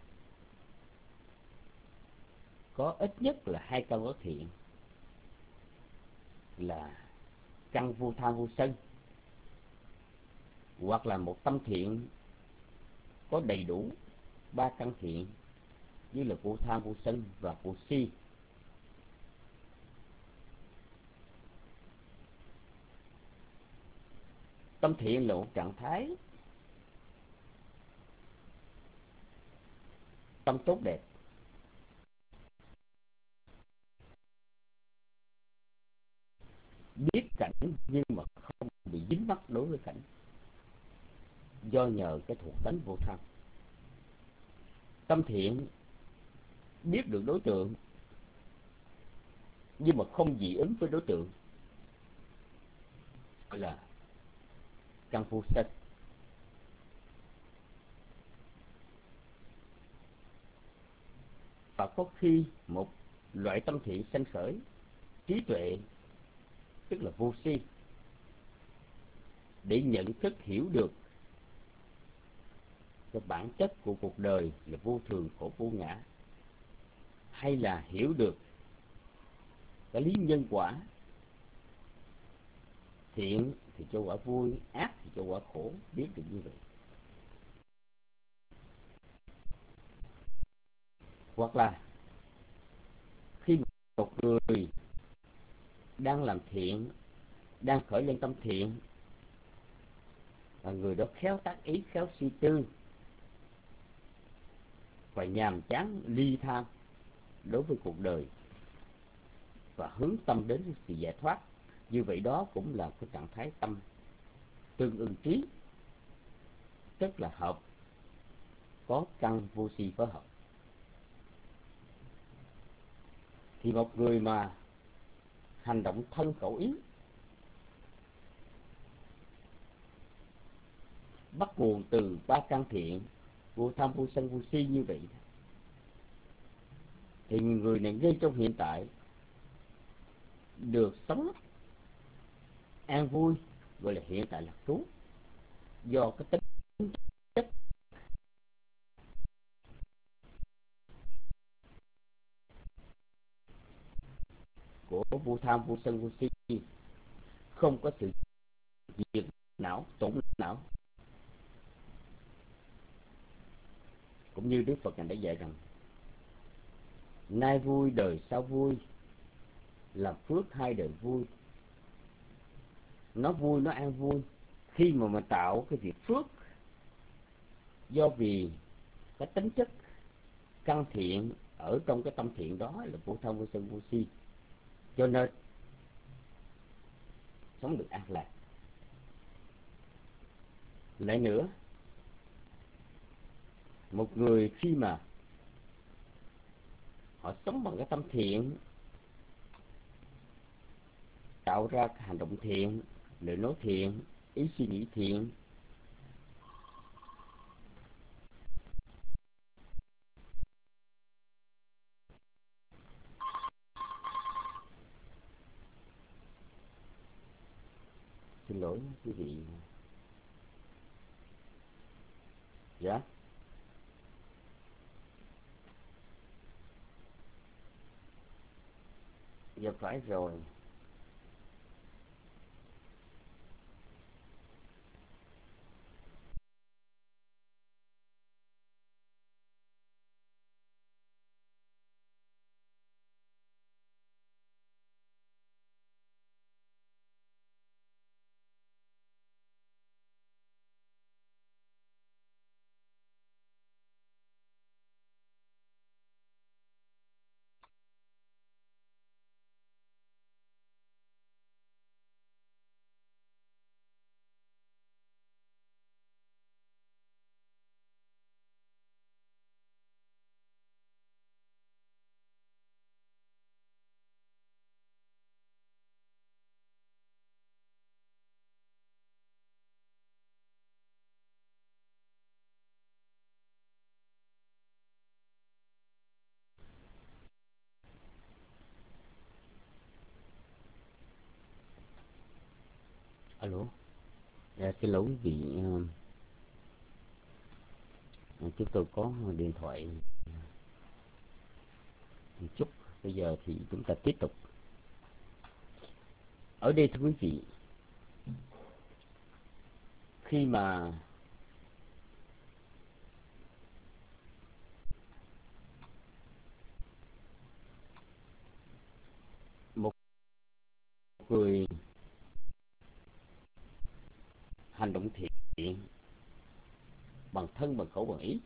có ít nhất là 2 căn bất thiện, là căn vô tham vô sân, hoặc là một tâm thiện có đầy đủ 3 căn thiện, như là vô tham vô sân và vô si. Tâm thiện là một trạng thái tâm tốt đẹp, biết cảnh nhưng mà không bị dính mắc đối với cảnh, do nhờ cái thuộc tánh vô tham. Tâm thiện biết được đối tượng nhưng mà không dị ứng với đối tượng, gọi là căn vô sân. Và có khi một loại tâm thiện sanh khởi trí tuệ, tức là vô si, để nhận thức hiểu được cái bản chất của cuộc đời là vô thường khổ vô ngã, hay là hiểu được cái lý nhân quả, thiện thì cho quả vui, ác thì cho quả khổ, biết được như vậy. Hoặc là khi một người đang làm thiện, đang khởi lên tâm thiện, và người đó khéo tác ý, khéo suy tư và nhàm chán ly tham đối với cuộc đời và hướng tâm đến sự giải thoát, như vậy đó cũng là cái trạng thái tâm tương ưng trí, tức là hợp, có căn vô si phối hợp. Thì một người mà hành động thân khẩu ý bắt nguồn từ 3 căn thiện vô tham vô sân vô si như vậy, thì người này ngay trong hiện tại được sống an vui, gọi là hiện tại lạc trú, do cái tính chất của vô tham vô sân vô si, không có sự diệt não, tổn não. Cũng như Đức Phật ngài đã dạy rằng nay vui đời sau vui, làm phước hai đời vui. Nó vui, nó an vui khi mà mình tạo cái việc phước, do vì cái tính chất căn thiện ở trong cái tâm thiện đó là vô tham vô sân vô si, cho nên sống được an lạc. Lại nữa, một người khi mà họ sống bằng cái tâm thiện, tạo ra cái hành động thiện, lời nói thiện, ý suy nghĩ thiện, xin lỗi quý vị. Dạ. Dạ phải rồi. Alo. Dạ, xin lỗi quý vị. Chúng tôi có điện thoại một chút. Bây giờ thì chúng ta tiếp tục. Ở đây thưa quý vị, khi mà một người hành động thiện bằng thân, bằng khẩu, bằng ý,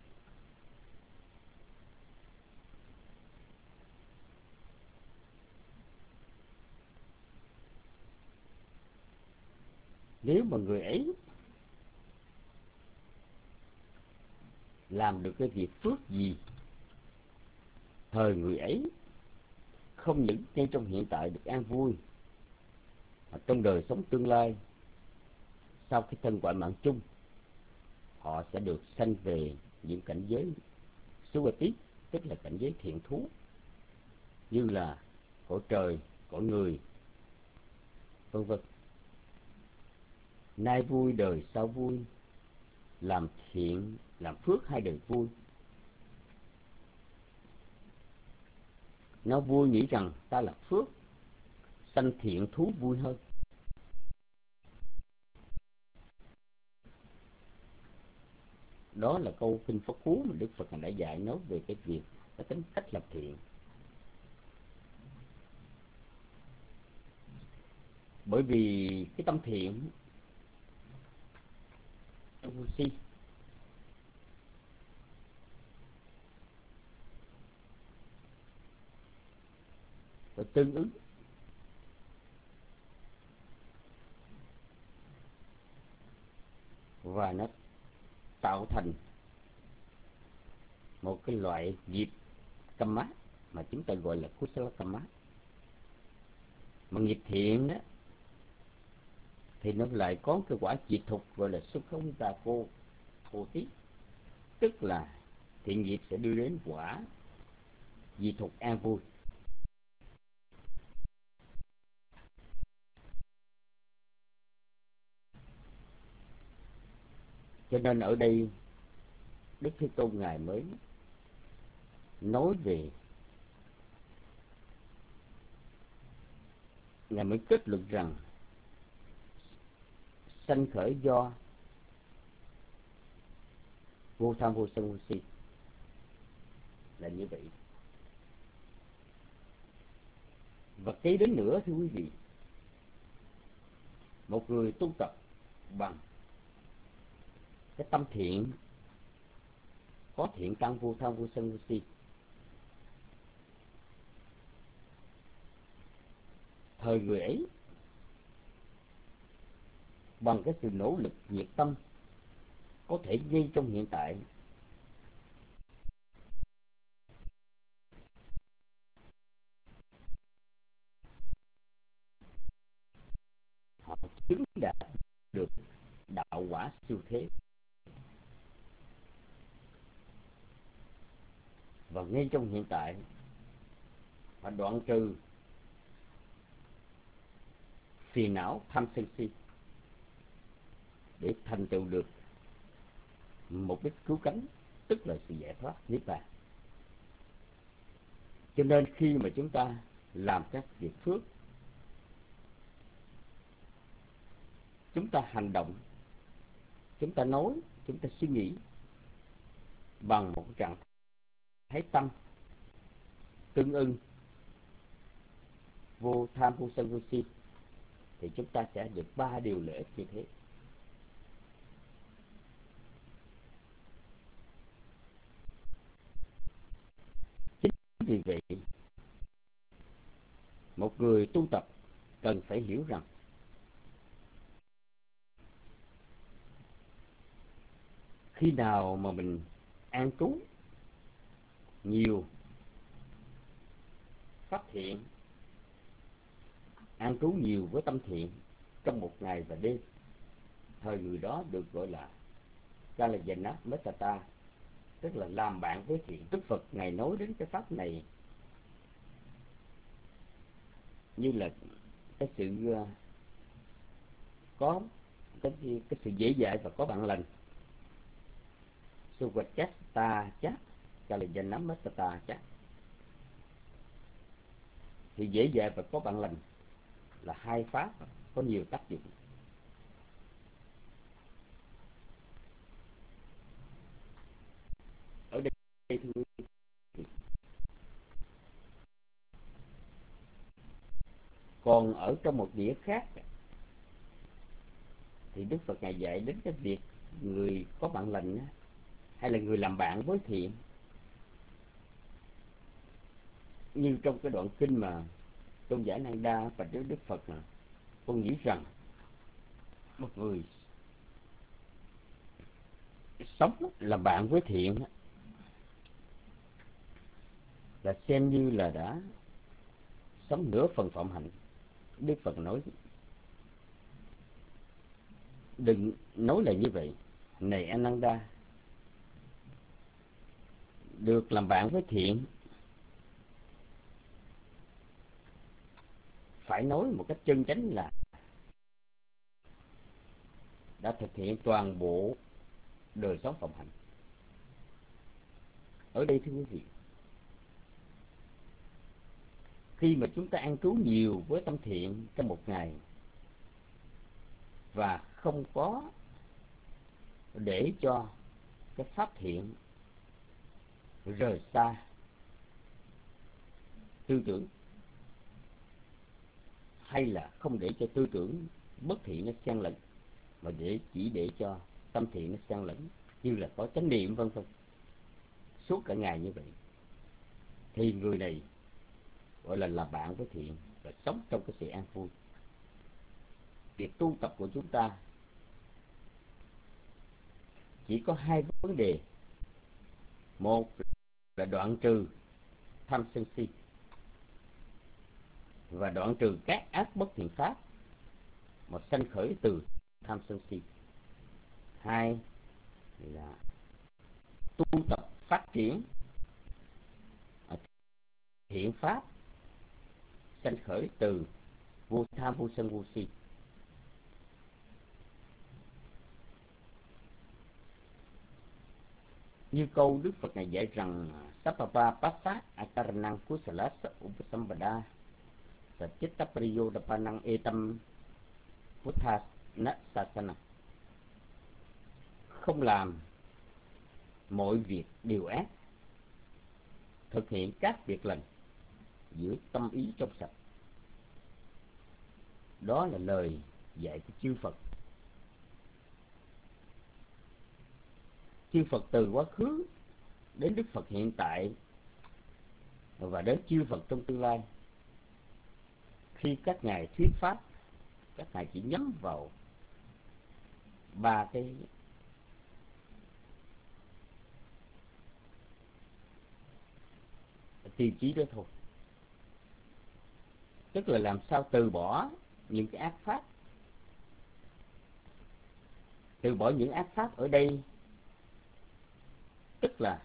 nếu mà người ấy làm được cái việc phước gì, thời người ấy không những ngay trong hiện tại được an vui, mà trong đời sống tương lai, sau cái thân quả mạng chung, họ sẽ được sanh về những cảnh giới Sukati, tức là cảnh giới thiện thú, như là cõi trời, cõi người, vân vân. Nay vui đời sau vui, làm thiện làm phước hai đời vui. Nó vui nghĩ rằng ta là phước, sanh thiện thú vui hơn. Đó là câu kinh Pháp Cú mà Đức Phật đã dạy, nói về cái việc, cái tính cách làm thiện. Bởi vì cái tâm thiện vô si, và tương ứng và nó tạo thành một cái loại nghiệp kamma mà chúng ta gọi là kusala kamma. Mà nghiệp thiện đó thì nó lại có cái quả diệt thục gọi là Sukhanta cô tí, tức là thiện nghiệp sẽ đưa đến quả diệt thục an vui. Cho nên ở đây Đức Thế Tôn Ngài mới nói về, Ngài mới kết luận rằng sanh khởi do vô tham vô sân vô si là như vậy. Và kế đến nữa thưa quý vị, một người tu tập bằng cái tâm thiện, có thiện căn vô tham vô sân vô si, thời người ấy bằng cái sự nỗ lực nhiệt tâm, có thể ngay trong hiện tại họ chứng đạt được đạo quả siêu thế. Và ngay trong hiện tại họ đoạn trừ phiền não tham sân si để thành tựu được mục đích cứu cánh, tức là sự giải thoát niết bàn. Cho nên khi mà chúng ta làm các việc phước, chúng ta hành động, chúng ta nói, chúng ta suy nghĩ bằng một trạng thái tâm tương ưng vô tham vô sân vô si, thì chúng ta sẽ được ba điều lợi ích như thế. Chính vì vậy, một người tu tập cần phải hiểu rằng khi nào mà mình an trú nhiều, phát hiện an trú nhiều với tâm thiện trong một ngày và đêm, thời người đó được gọi là Kalayana Mettata, tức là làm bạn với thiện. Đức Phật Ngài nói đến cái pháp này như là cái sự có cái sự dễ dãi và có bạn lành. Sugachasta chắc Kalyanamastata chắc, thì dễ dàng và có bạn lành là hai pháp có nhiều tác dụng. Ở đây thưa quý vị, còn ở trong một nghĩa khác thì Đức Phật Ngài dạy đến cái việc người có bạn lành hay là người làm bạn với thiện, như trong cái đoạn kinh mà Tôn giả Nanda và Đức Phật là con nghĩ rằng một người sống làm bạn với thiện là xem như là đã sống nửa phần phạm hạnh. Đức Phật nói đừng nói là như vậy, này Ananda, được làm bạn với thiện phải nói một cách chân chánh là đã thực hiện toàn bộ đời sống phạm hạnh. Ở đây thưa quý vị, khi mà chúng ta ăn trú nhiều với tâm thiện trong một ngày và không có để cho cái pháp thiện rời xa tư tưởng, hay là không để cho tư tưởng bất thiện nó xen lẫn, mà chỉ để cho tâm thiện nó xen lẫn, như là có chánh niệm vân vân suốt cả ngày như vậy, thì người này gọi là bạn với thiện và sống trong cái sự an vui. Việc tu tập của chúng ta chỉ có hai vấn đề: một là đoạn trừ tham sân si và đoạn trừ các ác bất thiện pháp mà sanh khởi từ tham sân si; hai là tu tập phát triển thiện pháp sanh khởi từ vô tham vô sân vô si. Như câu Đức Phật này dạy rằng Sappapa Passa Akaranang Kusalasa Upasambada Sachitta Priyodapanang Etam Puthasana Sasana, không làm mọi việc điều ác, thực hiện các việc lành giữ tâm ý trong sạch. Đó là lời dạy của chư Phật. Chư Phật từ quá khứ đến Đức Phật hiện tại và đến chư Phật trong tương lai, khi các ngài thuyết pháp, các ngài chỉ nhắm vào ba cái tiêu chí đó thôi. Tức là làm sao từ bỏ những cái ác pháp. Từ bỏ những ác pháp ở đây tức là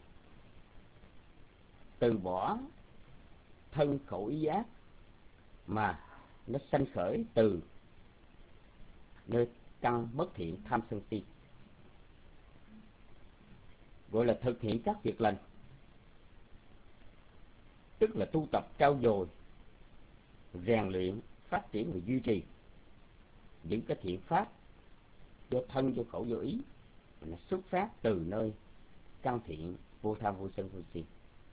từ bỏ thân khẩu ý ác mà nó sanh khởi từ nơi căn bất thiện tham sân si, gọi là thực hiện các việc lành, tức là tu tập trau dồi, rèn luyện, phát triển và duy trì những cái thiện pháp do thân, do khẩu, do ý, nó xuất phát từ nơi căn thiện vô tham vô sân vô si,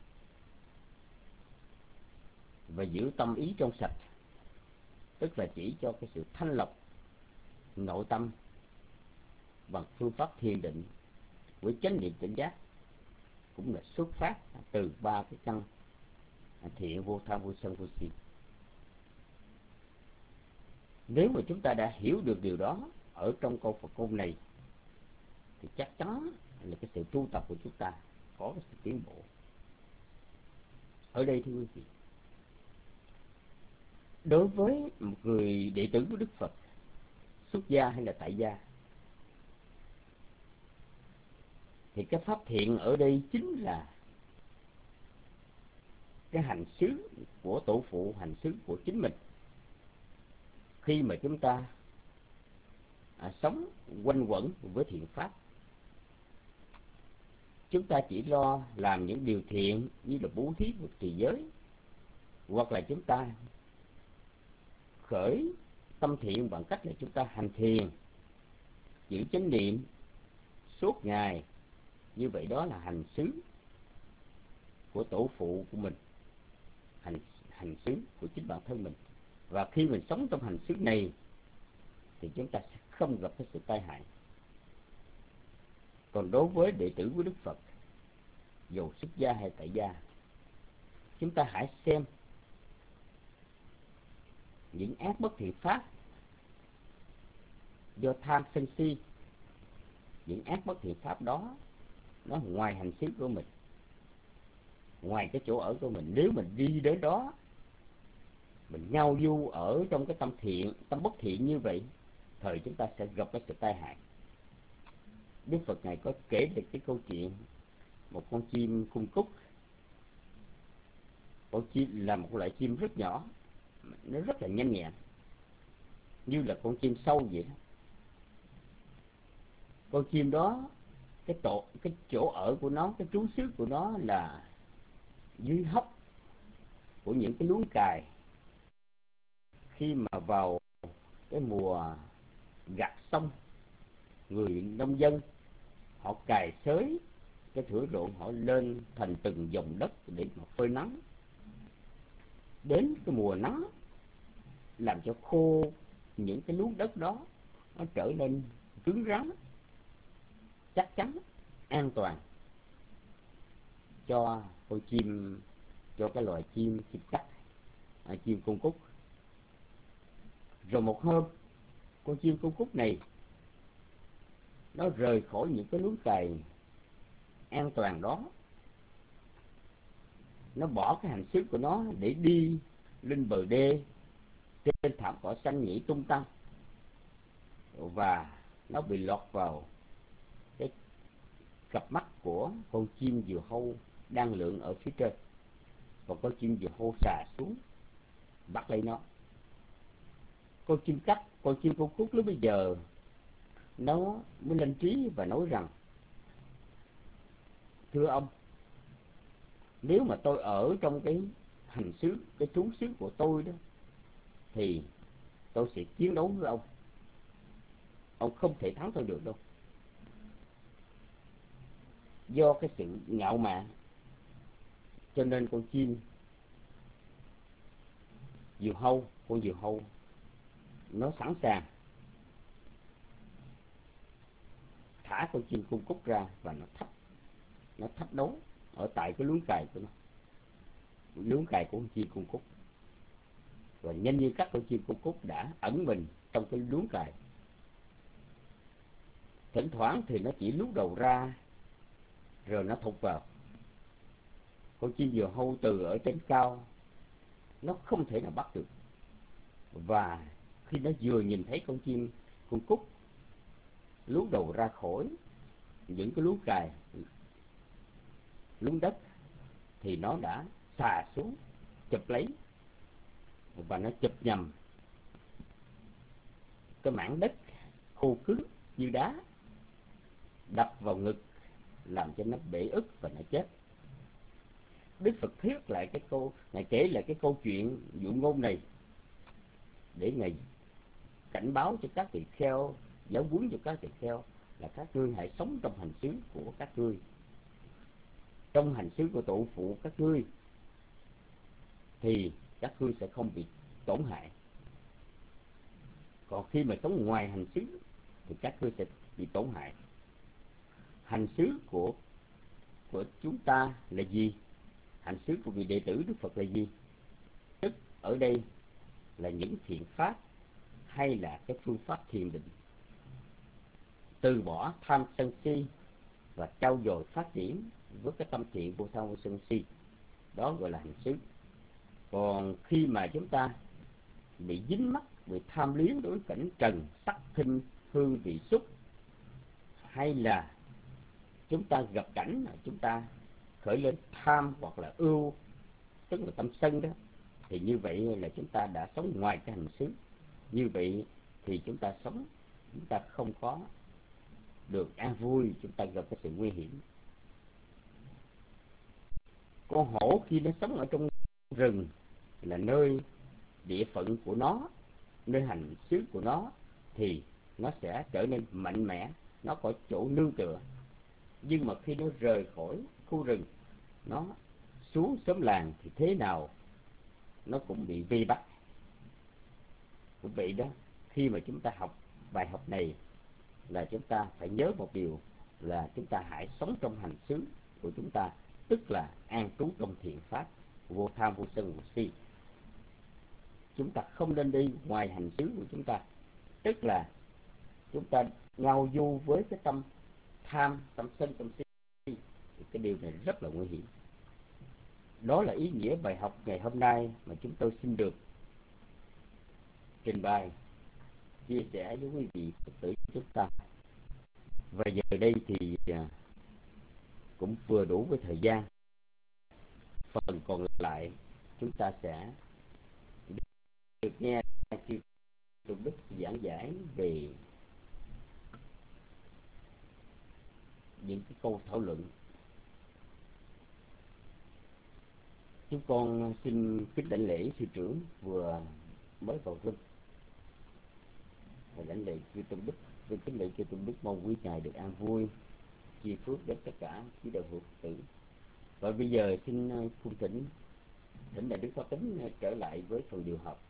và giữ tâm ý trong sạch, tức là chỉ cho cái sự thanh lọc nội tâm bằng phương pháp thiền định với chánh niệm tỉnh giác, cũng là xuất phát từ ba cái căn thiện vô tham vô sân vô si. Nếu mà chúng ta đã hiểu được điều đó ở trong câu Phật ngôn này thì chắc chắn là cái sự tu tập của chúng ta có cái sự tiến bộ. Ở đây thưa quý vị, đối với một người đệ tử của Đức Phật, xuất gia hay là tại gia, thì cái pháp thiện ở đây chính là cái hành xứ của tổ phụ, hành xứ của chính mình. Khi mà chúng ta sống quanh quẩn với thiện pháp, chúng ta chỉ lo làm những điều thiện như là bố thí và trì giới, hoặc là chúng ta khởi tâm thiện bằng cách là chúng ta hành thiền, giữ chánh niệm suốt ngày, như vậy đó là hành xứ của tổ phụ của mình, hành xứ của chính bản thân mình. Và khi mình sống trong hành xứ này thì chúng ta sẽ không gặp cái sự tai hại. Còn đối với đệ tử của Đức Phật, dầu xuất gia hay tại gia, chúng ta hãy xem những ác bất thiện pháp do tham sân si. Những ác bất thiện pháp đó nó ngoài hành xứ của mình, ngoài cái chỗ ở của mình. Nếu mình đi đến đó, mình ngao du ở trong cái tâm thiện, tâm bất thiện như vậy, thời chúng ta sẽ gặp cái sự tai hại. Đức Phật Ngài có kể được cái câu chuyện một con chim cung cúc. Con chim là một loại chim rất nhỏ, nó rất là nhanh nhẹn, như là con chim sâu vậy đó. Con chim đó, cái chỗ ở của nó, cái trú xứ của nó là dưới hốc của những cái luống cài. Khi mà vào cái mùa gặt xong, người nông dân họ cài xới cái thửa ruộng, họ lên thành từng dòng đất để mà phơi nắng. Đến cái mùa nắng làm cho khô những cái luống đất đó, nó trở nên cứng rắn, chắc chắn, an toàn cho con chim, cho cái loài chim cắt, chim cung cúc. Rồi một hôm, con chim cung cúc này nó rời khỏi những cái luống cày an toàn đó, nó bỏ cái hành xứ của nó để đi lên bờ đê trên thảm cỏ xanh nhảy tung tăng, và nó bị lọt vào cái cặp mắt của con chim diều hâu đang lượn ở phía trên, và con chim diều hâu xà xuống bắt lấy nó. Con chim cung cúc lúc bây giờ nó mới lên trí và nói rằng: thưa ông, nếu mà tôi ở trong cái hành xứ, cái trú xứ của tôi đó, thì tôi sẽ chiến đấu với ông không thể thắng tôi được đâu. Do cái sự ngạo mạn, cho nên con chim diều hâu, con diều hâu nó sẵn sàng thả con chim cung cúc ra, và nó thách đấu ở tại cái luống cày của nó, luống cày của con chim cung cúc. Và nhanh như các con chim cung cúc đã ẩn mình trong cái luống cày. Thỉnh thoảng thì nó chỉ lú đầu ra rồi nó thụt vào. Con chim diều hâu từ ở trên cao nó không thể nào bắt được, và khi nó vừa nhìn thấy con chim cung cúc lú đầu ra khỏi những cái luống cày, luống đất, thì nó đã xà xuống chụp lấy, và nó chụp nhầm cái mảng đất khô cứng như đá, đập vào ngực làm cho nó bể ức và nó chết. Đức Phật thuyết lại cái câu, Ngài kể lại cái câu chuyện dụ ngôn này để Ngài cảnh báo cho các tỳ kheo, giáo huấn cho các tỳ kheo là các ngươi hãy sống trong hành xứ của các ngươi, trong hành xứ của tổ phụ các ngươi, thì các ngươi sẽ không bị tổn hại. Còn khi mà sống ngoài hành xứ thì các ngươi sẽ bị tổn hại. Hành xứ của chúng ta là gì? Hành xứ của vị đệ tử Đức Phật là gì? Tức ở đây là những thiện pháp hay là cái phương pháp thiền định, từ bỏ tham sân si và trau dồi phát triển với cái tâm thiện vô tham vô sân si, đó gọi là hành xứ. Còn khi mà chúng ta bị dính mắc, bị tham luyến đối với cảnh trần, sắc thinh hương vị xúc, hay là chúng ta gặp cảnh mà chúng ta khởi lên tham hoặc là ưu, tức là tâm sân đó, thì như vậy là chúng ta đã sống ngoài cái hành xứ. Như vậy thì chúng ta sống, chúng ta không có được an vui, chúng ta gặp cái sự nguy hiểm. Con hổ khi nó sống ở trong rừng là nơi địa phận của nó, nơi hành xứ của nó, thì nó sẽ trở nên mạnh mẽ, nó có chỗ nương tựa. Nhưng mà khi nó rời khỏi khu rừng, nó xuống xóm làng thì thế nào nó cũng bị vây bắt. Cũng vậy đó, khi mà chúng ta học bài học này là chúng ta phải nhớ một điều là chúng ta hãy sống trong hành xứ của chúng ta, tức là an trú trong thiện pháp, vô tham vô sân vô si. Chúng ta không nên đi ngoài hành xứ của chúng ta, tức là chúng ta ngao du với cái tâm tham, tâm sân, tâm si. Thì cái điều này rất là nguy hiểm. Đó là ý nghĩa bài học ngày hôm nay mà chúng tôi xin được trình bày, chia sẻ với quý vị Phật tử chúng ta. Và giờ đây thì cũng vừa đủ với thời gian. Phần còn lại chúng ta sẽ được nghe chư Tôn Đức giảng giải về những cái câu thảo luận. Chúng con xin kính đảnh lễ sư trưởng vừa mới vào rung, và đảnh lễ chư Tôn Đức, kính lễ chư Tôn Đức, mong quý ngài được an vui, chia phước đến tất cả quý đạo hữu Phật tử. Và bây giờ xin cung thỉnh đại đức Pháp Tính trở lại với phần điều học.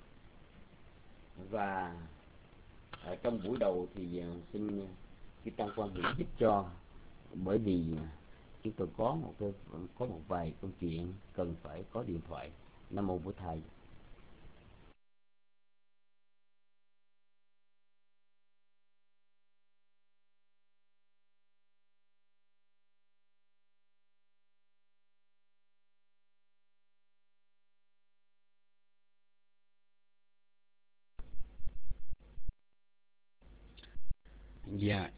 Và trong buổi đầu thì xin chư tăng quan hiển giúp cho, bởi vì chúng tôi có một vài câu chuyện cần phải có điện thoại. Nam mô Bổn Thầy. Dạ,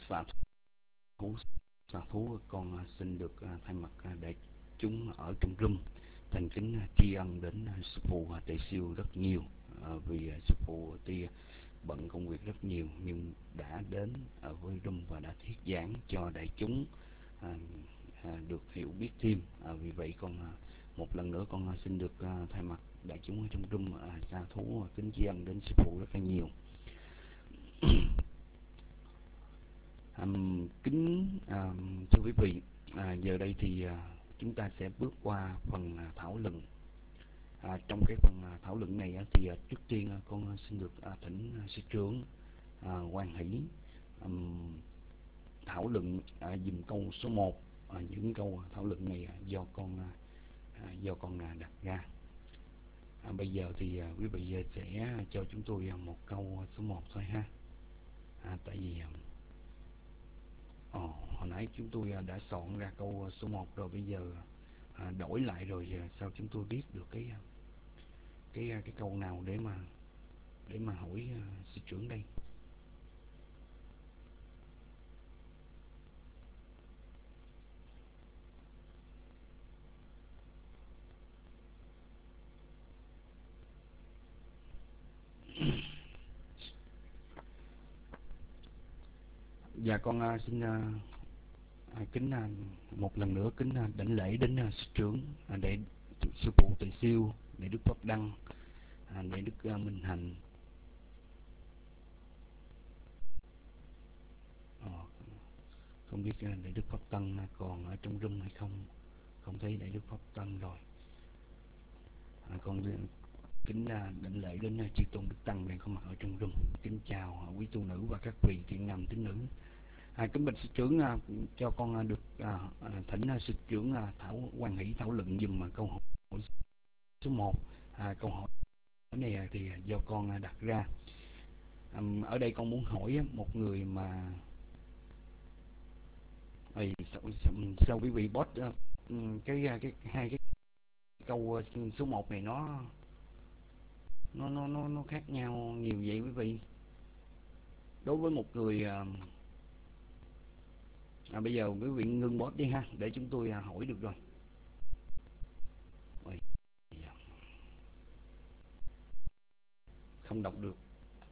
xạ thú con xin được thay mặt đại chúng ở trong room thành kính tri ân đến sư phụ Tề Siêu rất nhiều, vì sư phụ tuy bận công việc rất nhiều nhưng đã đến với room và đã thuyết giảng cho đại chúng được hiểu biết thêm. Vì vậy con một lần nữa con xin được thay mặt đại chúng ở trong room xạ thú kính tri ân đến sư phụ rất là nhiều. Kính thưa quý vị, giờ đây thì chúng ta sẽ bước qua phần thảo luận. Trong cái phần thảo luận này thì trước tiên con xin được thỉnh sư trưởng Quan Hỷ thảo luận dùm câu số 1. Những câu thảo luận này do con đặt ra. Bây giờ thì quý vị sẽ cho chúng tôi một câu số 1 thôi ha. Tại vì hồi nãy chúng tôi đã soạn ra câu số 1 rồi, bây giờ đổi lại rồi, sao chúng tôi biết được cái câu nào để mà hỏi sư trưởng đây. Dạ con xin kính một lần nữa kính đảnh lễ đến sư trưởng, để sư phụ Tề Siêu, để Đức Pháp Đăng, để Đức Minh Hạnh. Không biết để Đức Pháp Tân còn ở trong room hay không. Không thấy để Đức Pháp Tân rồi. Con kính đảnh lễ đến chư tôn Đức Tăng đang có mặt ở trong room. Kính chào quý tu nữ và các vị thiện nam tín nữ. Kính bạch sư trưởng, cho con được thỉnh sư trưởng Quan Hỷ thảo luận dùm câu hỏi số 1. Câu hỏi này thì do con đặt ra. Ở đây con muốn hỏi một người mà sao quý vị post cái hai cái câu số 1 này nó khác nhau nhiều vậy quý vị? Đối với một người bây giờ quý vị ngưng post đi ha, để chúng tôi hỏi được rồi. Không đọc được.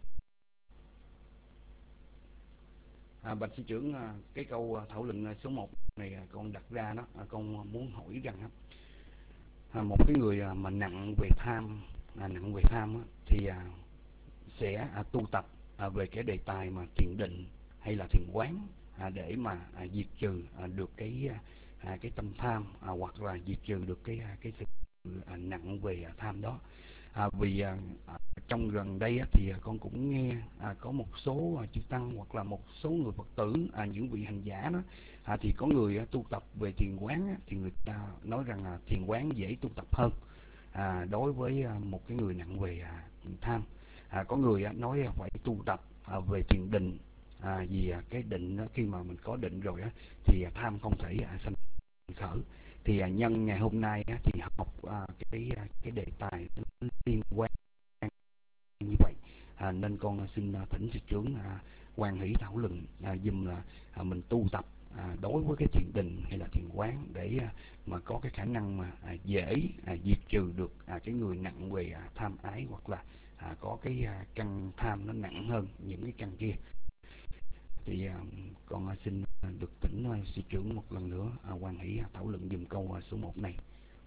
Bạch sư trưởng, cái câu thảo luận số 1 này con đặt ra đó, con muốn hỏi rằng một cái người mà nặng về tham thì sẽ tu tập về cái đề tài mà thiền định hay là thiền quán, để mà diệt trừ được cái tâm tham, hoặc là diệt trừ được cái sự nặng về tham đó. Vì trong gần đây thì con cũng nghe có một số chư tăng hoặc là một số người Phật tử, những vị hành giả đó, thì có người tu tập về thiền quán thì người ta nói rằng thiền quán dễ tu tập hơn đối với một cái người nặng về tham. Có người nói phải tu tập về thiền định, vì cái định khi mà mình có định rồi thì tham không thể sanh khởi. Thì nhân ngày hôm nay thì học cái đề tài liên quan như vậy, nên con xin thỉnh sư trưởng hoan hỷ thảo luận dùm là mình tu tập đối với cái thiền định hay là thiền quán để mà có cái khả năng mà dễ diệt trừ được cái người nặng về tham ái, hoặc là có cái căn tham nó nặng hơn những cái căn kia. Thì con xin được thỉnh sư trưởng một lần nữa hoan hỷ thảo luận dùm câu số 1 này.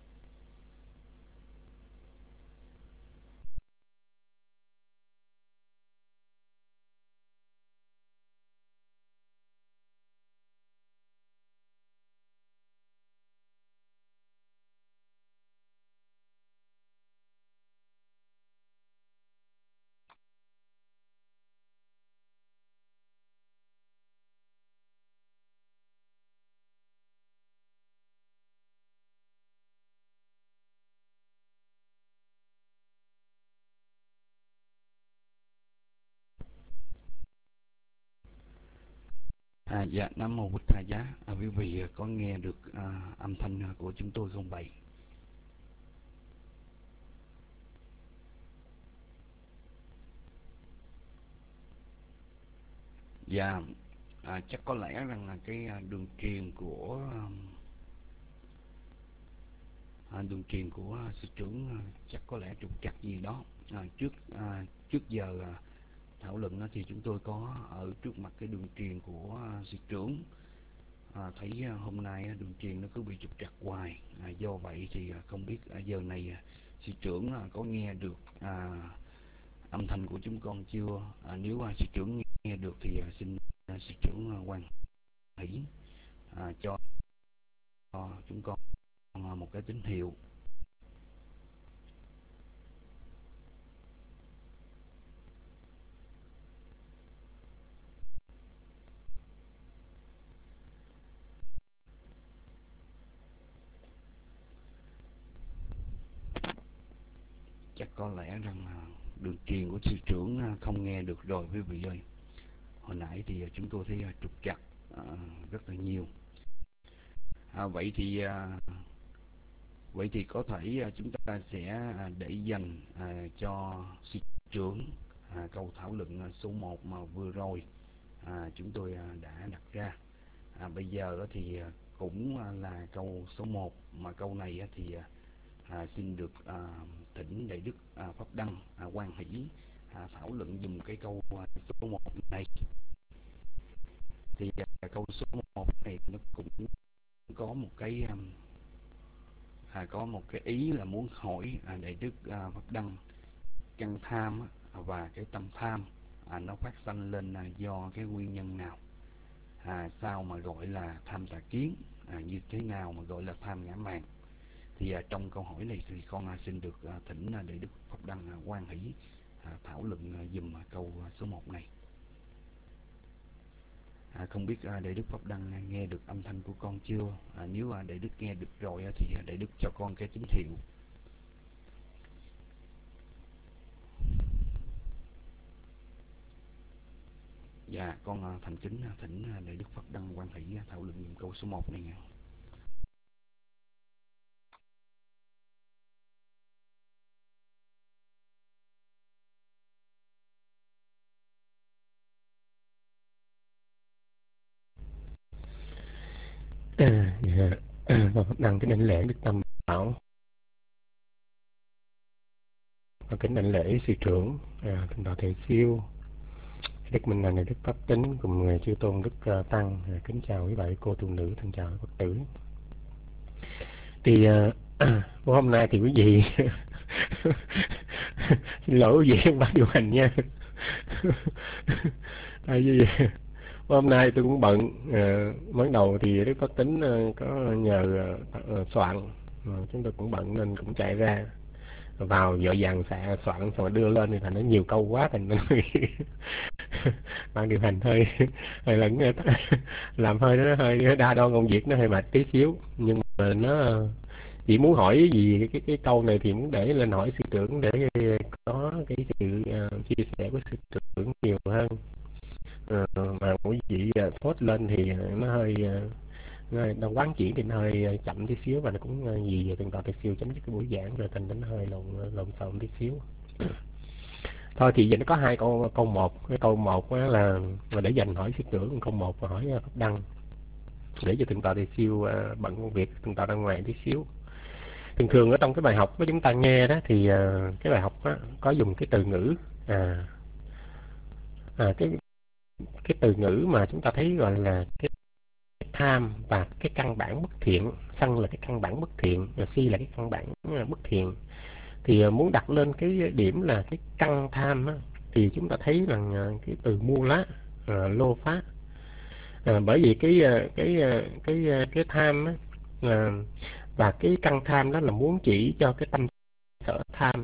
Dạ, Nam Mô Bụt Thầy Giá. Quý vị có nghe được âm thanh của chúng tôi không vậy? Dạ, chắc có lẽ rằng là cái đường truyền của sư trưởng chắc có lẽ trục trặc gì đó. Trước giờ thảo luận thì chúng tôi có ở trước mặt cái đường truyền của sư trưởng, thấy hôm nay đường truyền nó cứ bị trục trặc hoài. Do vậy thì không biết giờ này sư trưởng có nghe được âm thanh của chúng con chưa? Nếu sư trưởng nghe được thì xin sư trưởng hoan hỷ cho chúng con một cái tín hiệu. Chắc có lẽ rằng đường truyền của sư trưởng không nghe được rồi quý vị ơi. Hồi nãy thì chúng tôi thấy trục trặc rất là nhiều. Vậy thì có thể chúng ta sẽ để dành cho sư trưởng câu thảo luận số 1 mà vừa rồi chúng tôi đã đặt ra. Bây giờ thì cũng là câu số 1, mà câu này thì xin được thỉnh Đại Đức Pháp Đăng hoan hỷ thảo luận dùm cái câu số 1 này. Thì câu số 1 này nó cũng có một cái ý là muốn hỏi Đại Đức Pháp Đăng, căn tham và cái tâm tham nó phát sanh lên do cái nguyên nhân nào? Sao mà gọi là tham tà kiến? Như thế nào mà gọi là tham ngã mạn? Thì trong câu hỏi này thì con xin được thỉnh Đại Đức Pháp Đăng hoan hỷ thảo luận dùm câu số 1 này. Không biết Đại Đức Pháp Đăng nghe được âm thanh của con chưa? Nếu Đại Đức nghe được rồi thì Đại Đức cho con cái tín hiệu. Dạ, con thành kính thỉnh Đại Đức Pháp Đăng hoan hỷ thảo luận dùm câu số 1 này nha. Pháp Đăng kính đảnh lễ Đức Tam Bảo, kính đảnh lễ sư trưởng Thượng tọa Thiện Siêu, Đức Minh Lành, Đức Pháp Tính cùng người chư tôn Đức Tăng. Kính chào quý bà cô tu nữ, thân chào Phật tử. Thì Hôm nay thì quý vị xin lỗi quý vị không ban điều hành nha. Tại vì hôm nay tôi cũng bận. Ban đầu thì Đức Pháp Tính có nhờ soạn, chúng tôi cũng bận nên cũng chạy ra vào vội vàng soạn xong rồi đưa lên thì thành nó nhiều câu quá, thành nó ban điều hành hơi lẫn làm hơi nó hơi đa đoan công việc, nó hơi mệt tí xíu, nhưng mà nó chỉ muốn hỏi gì cái câu này thì muốn để lên hỏi sư trưởng để có cái sự chia sẻ của sư trưởng nhiều hơn. Mà quý vị post lên thì nó hơi nó quán chuyển thì nó hơi chậm tí xíu, và nó cũng gì từng tòa siêu chấm dứt cái buổi giảng rồi, thành nó hơi lộn xộn tí xíu. Thôi thì giờ nó có hai câu một. Cái câu một là để dành hỏi sư trưởng, câu một và hỏi Pháp Đăng, để cho từng tòa siêu bận công việc, từng tòa ra ngoài tí xíu. Thường ở trong cái bài học của chúng ta nghe đó thì cái bài học có dùng cái từ ngữ cái từ ngữ mà chúng ta thấy gọi là cái tham và cái căn bản bất thiện. Sân là cái căn bản bất thiện, và si là cái căn bản bất thiện. Thì muốn đặt lên cái điểm là cái căn tham thì chúng ta thấy rằng cái từ mua lá lô phá. Bởi vì cái tham và cái căn tham đó là muốn chỉ cho cái tâm sở tham.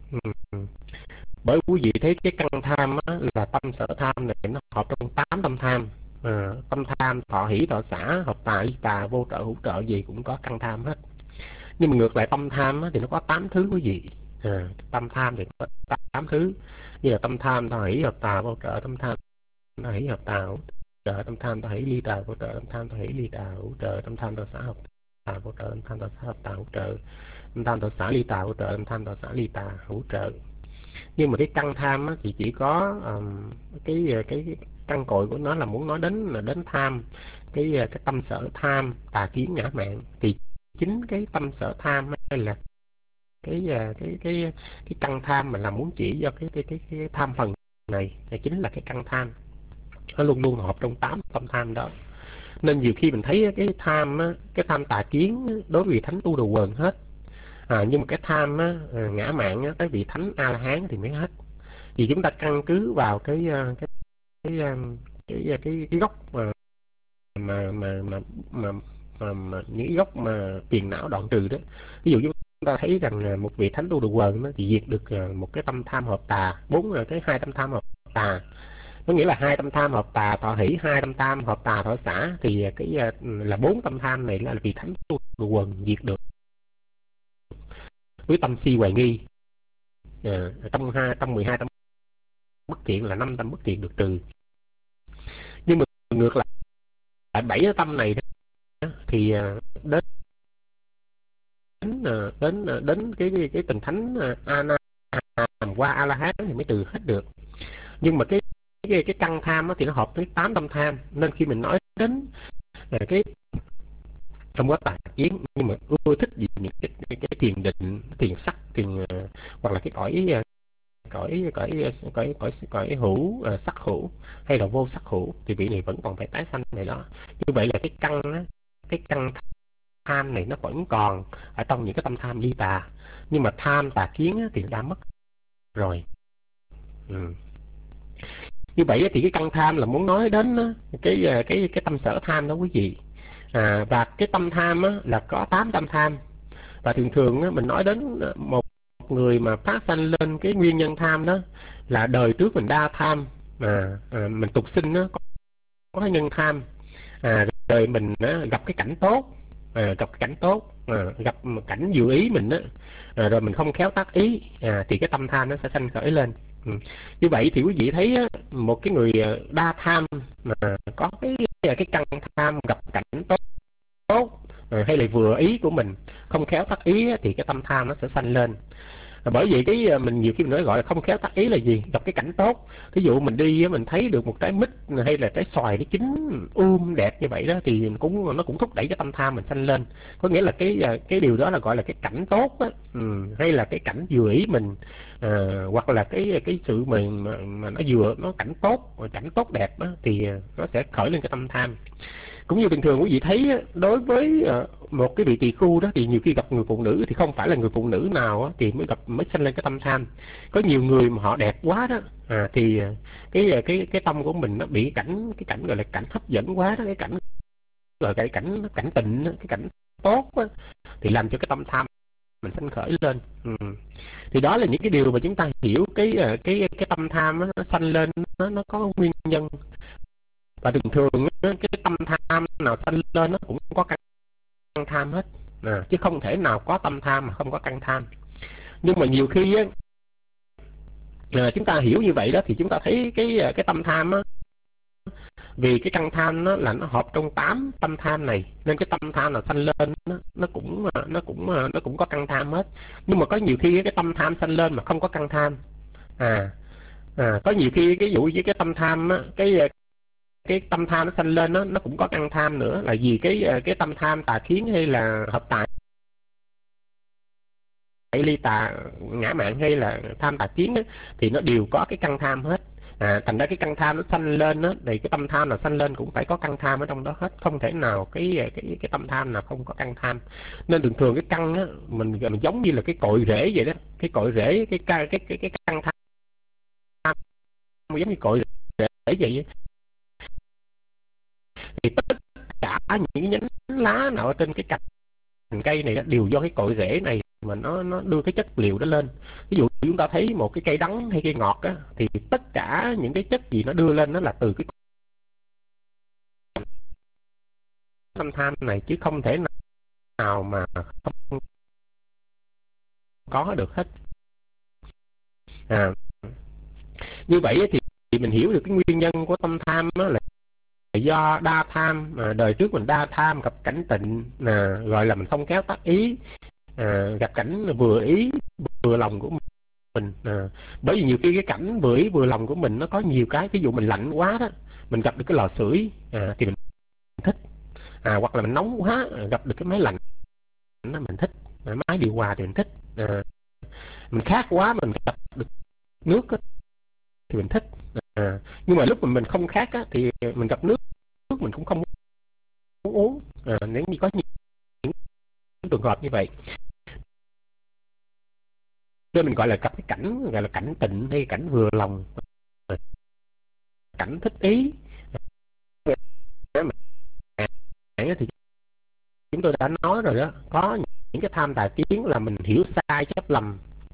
Bởi quý vị thấy cái căn tham là tâm sở tham này nó hợp trong 8 tâm tham. Tâm tham thọ hỷ thọ xả hợp tà ly tà vô trợ hữu trợ gì cũng có căn tham hết. Nhưng mà ngược lại tâm tham thì nó có 8 thứ quý vị. Tâm tham thì có 8 thứ, như là tâm tham thọ hỷ hợp tà vô trợ, tâm tham thọ hỷ hợp tà hữu trợ, tâm tham thọ hỷ ly tà vô trợ, tâm tham thọ hỷ ly tà hữu trợ, tâm tham thọ xả hợp tà vô trợ, tâm tham thọ xả hợp tà hữu trợ, tâm tham thọ xả ly tà hữu trợ, tâm tham thọ xả ly tà hữu trợ. Nhưng mà cái căn tham thì chỉ có cái căn cội của nó là muốn nói đến tham, cái tâm sở tham tà kiến ngã mạn. Thì chính cái tâm sở tham hay là cái căn tham mà là muốn chỉ cho cái tham phần này chính là cái căn tham. Nó luôn luôn hợp trong 8 tâm tham đó. Nên nhiều khi mình thấy cái tham tà kiến đối với vị thánh tu đồ quần hết. Nhưng mà cái tham ngã mạn tới vị thánh A La Hán thì mới hết. Vì chúng ta căn cứ vào cái gốc mà những gốc mà phiền não đoạn trừ đó. Ví dụ chúng ta thấy rằng một vị thánh tu đồ quần thì diệt được một cái tâm tham hợp tà, hai tâm tham hợp tà. Có nghĩa là 2 tâm tham hợp tà thọ hỷ, 2 tâm tham hợp tà thọ xả, thì là 4 tâm tham này là vị thánh tu đồ quần diệt được với tâm si hoài nghi. Trong 12 tâm bất thiện là 5 tâm bất thiện được trừ. Nhưng mà ngược lại 7 tâm này thì đến cái tình thánh qua A La Hán thì mới trừ hết được. Nhưng mà cái căn tham thì nó hợp với 8 tâm tham, nên khi mình nói đến cái không có tà kiến, nhưng mà ưa thích gì những cái thiền định, thiền sắc, hoặc là cái cõi hữu sắc hữu hay là vô sắc hữu, thì vị này vẫn còn phải tái sanh này đó. Như vậy là cái căn tham này nó vẫn còn ở trong những cái tâm tham ly tà, nhưng mà tham tà kiến thì đã mất rồi. Như vậy thì cái căn tham là muốn nói đến cái tâm sở tham đó quý vị. Và cái tâm tham là có 8 tâm tham. Và thường mình nói đến một người mà phát sanh lên cái nguyên nhân tham đó là đời trước mình đa tham, mình tục sinh có cái nhân tham, rồi mình gặp cái cảnh tốt, gặp cảnh dự ý mình rồi mình không khéo tác ý, thì cái tâm tham nó sẽ sanh khởi lên. Như vậy thì quý vị thấy một cái người đa tham mà có cái căn tham gặp cảnh tốt hay là vừa ý của mình không khéo tác ý thì cái tâm tham nó sẽ sanh lên. Bởi vậy mình nhiều khi mình nói gọi là không khéo tác ý là gì? Gặp cái cảnh tốt, ví dụ mình đi mình thấy được một trái mít hay là trái xoài cái chín đẹp như vậy đó, thì nó cũng thúc đẩy cái tâm tham mình sanh lên. Có nghĩa là cái điều đó là gọi là cái cảnh tốt á, hay là cái cảnh vừa ý mình, hoặc là cái sự mà nó cảnh tốt đẹp á, thì nó sẽ khởi lên cái tâm tham. Cũng như bình thường quý vị thấy đối với một cái vị tỳ khu đó, thì nhiều khi gặp người phụ nữ thì không phải là người phụ nữ nào thì mới sanh lên cái tâm tham. Có nhiều người mà họ đẹp quá đó, thì cái tâm của mình nó bị cái cảnh gọi là cảnh hấp dẫn quá đó, cái cảnh gọi là cảnh tình, cái cảnh tốt đó, thì làm cho cái tâm tham mình sanh khởi lên. Thì đó là những cái điều mà chúng ta hiểu cái tâm tham nó sanh lên, nó có nguyên nhân. Và thường thường cái tâm tham nào sanh lên nó cũng có căn tham hết, chứ không thể nào có tâm tham mà không có căn tham. Nhưng mà nhiều khi chúng ta hiểu như vậy đó, thì chúng ta thấy cái tâm tham á, vì cái căn tham nó là nó hợp trong 8 tâm tham này, nên cái tâm tham nào sanh lên nó cũng có căn tham hết. Nhưng mà có nhiều khi cái tâm tham sanh lên mà không có căn tham. Có nhiều khi cái vụ với cái tâm tham á, cái tâm tham nó sanh lên nó cũng có căn tham nữa, là vì cái tâm tham tà kiến hay là hợp tà hay ly tà ngã mạn hay là tham tà kiến á, thì nó đều có cái căn tham hết. Thành ra cái căn tham nó sanh lên á, thì cái tâm tham nào sanh lên cũng phải có căn tham ở trong đó hết, không thể nào cái tâm tham nào không có căn tham. Nên thường thường cái căn á, mình giống như là cái cội rễ vậy đó, cái cội rễ cái căn tham giống như cội rễ vậy. Thì tất cả những cái nhánh lá nào ở trên cái cành cây này đều do cái cội rễ này mà nó đưa cái chất liệu đó lên. Ví dụ chúng ta thấy một cái cây đắng hay cây ngọt á, thì tất cả những cái chất gì nó đưa lên nó là từ cái tâm tham này, chứ không thể nào mà không có được hết. Như vậy thì mình hiểu được cái nguyên nhân của tâm tham đó là do đa tham. Đời trước mình đa tham, gặp cảnh tịnh gọi là mình không khéo tác ý, gặp cảnh vừa ý vừa lòng của mình. Bởi vì nhiều khi cái cảnh vừa ý vừa lòng của mình nó có nhiều cái, ví dụ mình lạnh quá đó, mình gặp được cái lò sưởi thì mình thích, hoặc là mình nóng quá gặp được cái máy lạnh nó mình thích, máy điều hòa thì mình thích, mình khát quá mình gặp được nước thì mình thích. Nhưng mà lúc mình không khát thì mình gặp nước mình cũng không muốn uống. Nếu như có những trường hợp như vậy, nên mình gọi là gặp cái cảnh gọi là cảnh tịnh hay cảnh vừa lòng, cảnh thích ý. Thì chúng tôi đã nói rồi đó, có những cái tham tà kiến là mình hiểu sai chấp lầm.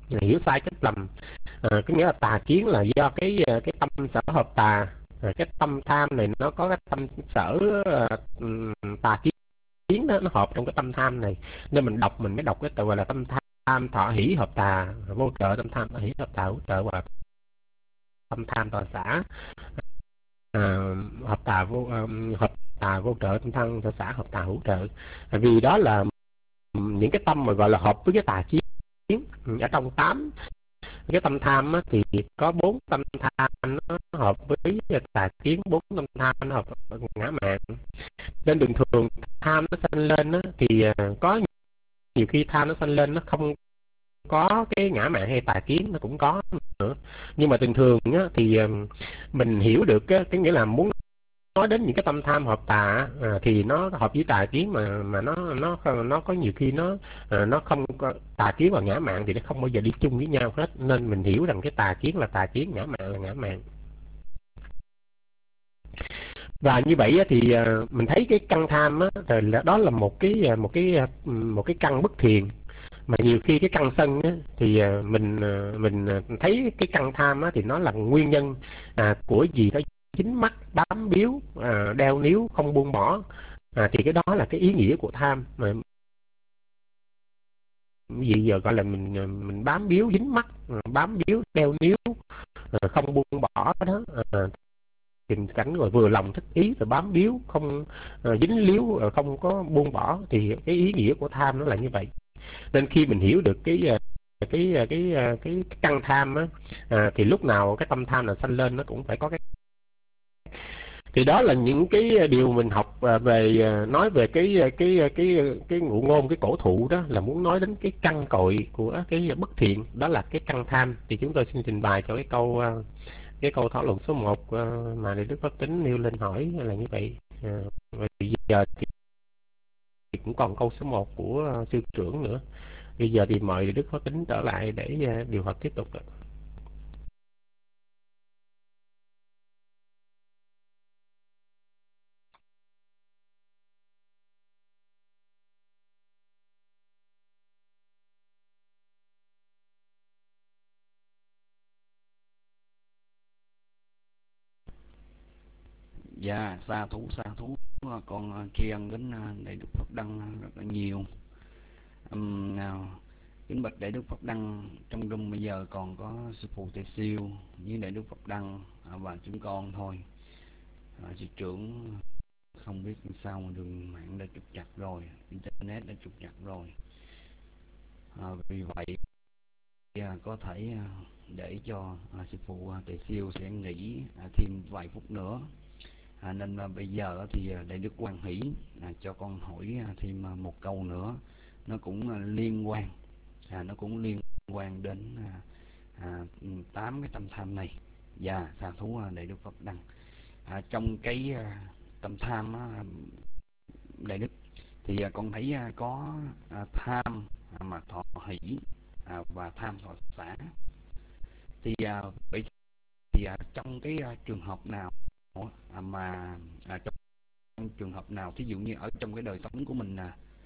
Có nghĩa là tà kiến là do cái tâm sở hợp tà. Cái tâm tham này nó có cái tâm sở tà kiến đó, nó hợp trong cái tâm tham này, nên mình mới đọc cái từ gọi là tâm tham thọ hỷ hợp tà vô trợ, tâm tham thọ hỷ hợp tà hữu trợ, và tâm tham thọ xã hợp tà vô trợ, tâm tham thọ xã hợp tà hữu trợ. Vì đó là những cái tâm mà gọi là hợp với cái tà kiến. Ở trong 8 cái tâm tham thì có 4 tâm tham nó hợp với tà kiến, 4 tâm tham nó hợp với ngã mạn. Nên thường thường tham nó sanh lên thì có nhiều khi tham nó sanh lên nó không có cái ngã mạn hay tà kiến, nó cũng có nữa. Nhưng mà thường thường thì mình hiểu được cái nghĩa là muốn nói đến những cái tâm tham hợp tà thì nó hợp với tà kiến, mà nó có nhiều khi nó không có tà kiến và ngã mạn thì nó không bao giờ đi chung với nhau hết. Nên mình hiểu rằng cái tà kiến là tà kiến, ngã mạn là ngã mạn. Và như vậy thì mình thấy cái căn tham đó là một cái căn bất thiện. Mà nhiều khi cái căn sân thì mình thấy cái căn tham thì nó là nguyên nhân của gì đó dính mắc, bám víu, đeo níu, không buông bỏ. Thì cái đó là cái ý nghĩa của tham. Gì giờ gọi là mình bám víu, dính mắc, bám víu, đeo níu, không buông bỏ đó. Tình cảnh rồi vừa lòng thích ý rồi bám víu, không dính líu, không có buông bỏ, thì cái ý nghĩa của tham nó là như vậy. Nên khi mình hiểu được cái căn tham thì lúc nào cái tâm tham nào sanh lên nó cũng phải có cái. Thì đó là những cái điều mình học về nói về cái ngụ ngôn, cái cổ thụ đó, là muốn nói đến cái căn cội của cái bất thiện, đó là cái căn tham. Thì chúng tôi xin trình bày cho cái câu thảo luận số 1 mà Đại Đức Pháp Tính nêu lên hỏi là như vậy. giờ thì cũng còn câu số 1 của sư trưởng nữa. Bây giờ thì mời Đức Phó Tính trở lại để điều thuật tiếp tục. Dạ, sa thú con tri ân đến Đại Đức Pháp Đăng rất là nhiều. Nào, kính bạch Đại Đức Pháp Đăng, trong room bây giờ còn có sư phụ Tề Siêu với Đại Đức Pháp Đăng và chúng con thôi. Sư trưởng không biết sao mà đường mạng đã trục chặt rồi, internet đã trục chặt rồi. Vì vậy có thể để cho sư phụ Tề Siêu sẽ nghỉ thêm vài phút nữa. Nên bây giờ thì Đại Đức Quan Hỷ cho con hỏi thêm một câu nữa, nó cũng liên quan đến 8 cái tâm tham này. Và sa thú Đại Đức Pháp Đăng, trong cái tâm tham Đại Đức thì con thấy có tham mà thọ hỷ và tham thọ xả. Thì vậy thì trong cái trường hợp nào mà trong trường hợp nào, thí dụ như ở trong cái đời sống của mình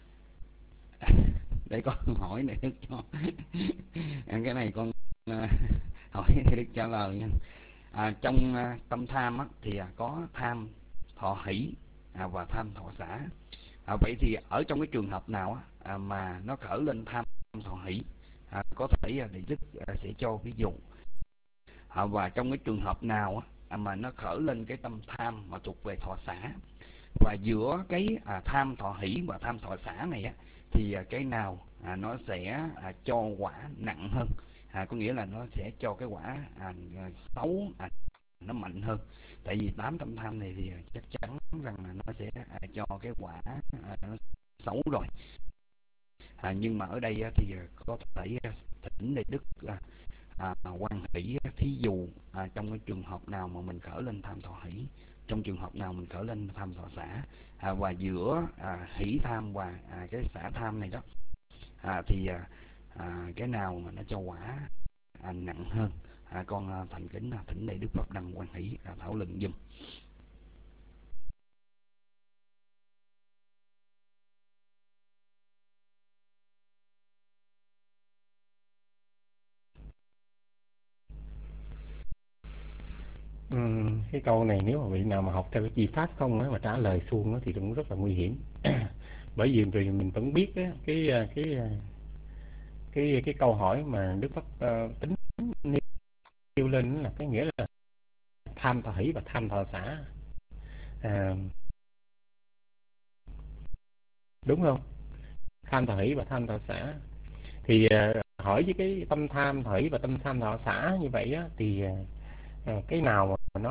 để con hỏi này Đức cho cái này con hỏi để Đức trả lời nha. Trong tâm tham thì có tham thọ hỷ và tham thọ xả. Vậy thì ở trong cái trường hợp nào mà nó khởi lên tham thọ hỷ, có thể Đại Đức sẽ cho ví dụ. Và trong cái trường hợp nào mà nó khởi lên cái tâm tham mà thuộc về thọ xả, và giữa cái tham thọ hỷ và tham thọ xả này thì cái nào nó sẽ cho quả nặng hơn, có nghĩa là nó sẽ cho cái quả xấu nó mạnh hơn. Tại vì 8 tâm tham này thì chắc chắn rằng là nó sẽ cho cái quả nó xấu rồi. Nhưng mà ở đây thì có thể thỉnh Đại Đức Quan Hỷ thí dụ trong cái trường hợp nào mà mình khởi lên tham thọ hỷ, trong trường hợp nào mình khởi lên tham thọ xả, và giữa hỷ tham và cái xả tham này đó thì cái nào mà nó cho quả nặng hơn. Con thành kính thỉnh Đại Đức Pháp Đăng Quan Hỷ thảo luận giùm. Cái câu này nếu mà vị nào mà học theo cái chi pháp không mà trả lời suông thì cũng rất là nguy hiểm. Bởi vì mình vẫn biết cái câu hỏi mà Đức Pháp Tính nêu lên là cái nghĩa là tham thọ hỷ và tham thọ xả, đúng không? Tham thọ hỷ và tham thọ xả thì hỏi với cái tâm tham thọ hỷ và tâm tham thọ xả như vậy thì cái nào mà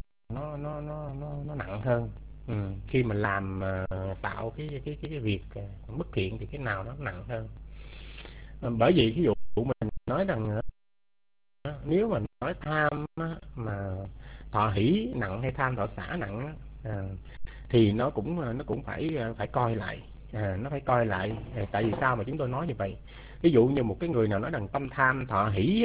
nó nặng hơn? Khi mà làm tạo cái việc bất thiện thì cái nào nó nặng hơn? Bởi vì ví dụ mình nói rằng nếu mà nói tham mà thọ hỷ nặng hay tham thọ xả nặng thì nó cũng phải coi lại. Nó phải coi lại. Tại vì sao mà chúng tôi nói như vậy? Ví dụ như một cái người nào nói rằng tâm tham thọ hỷ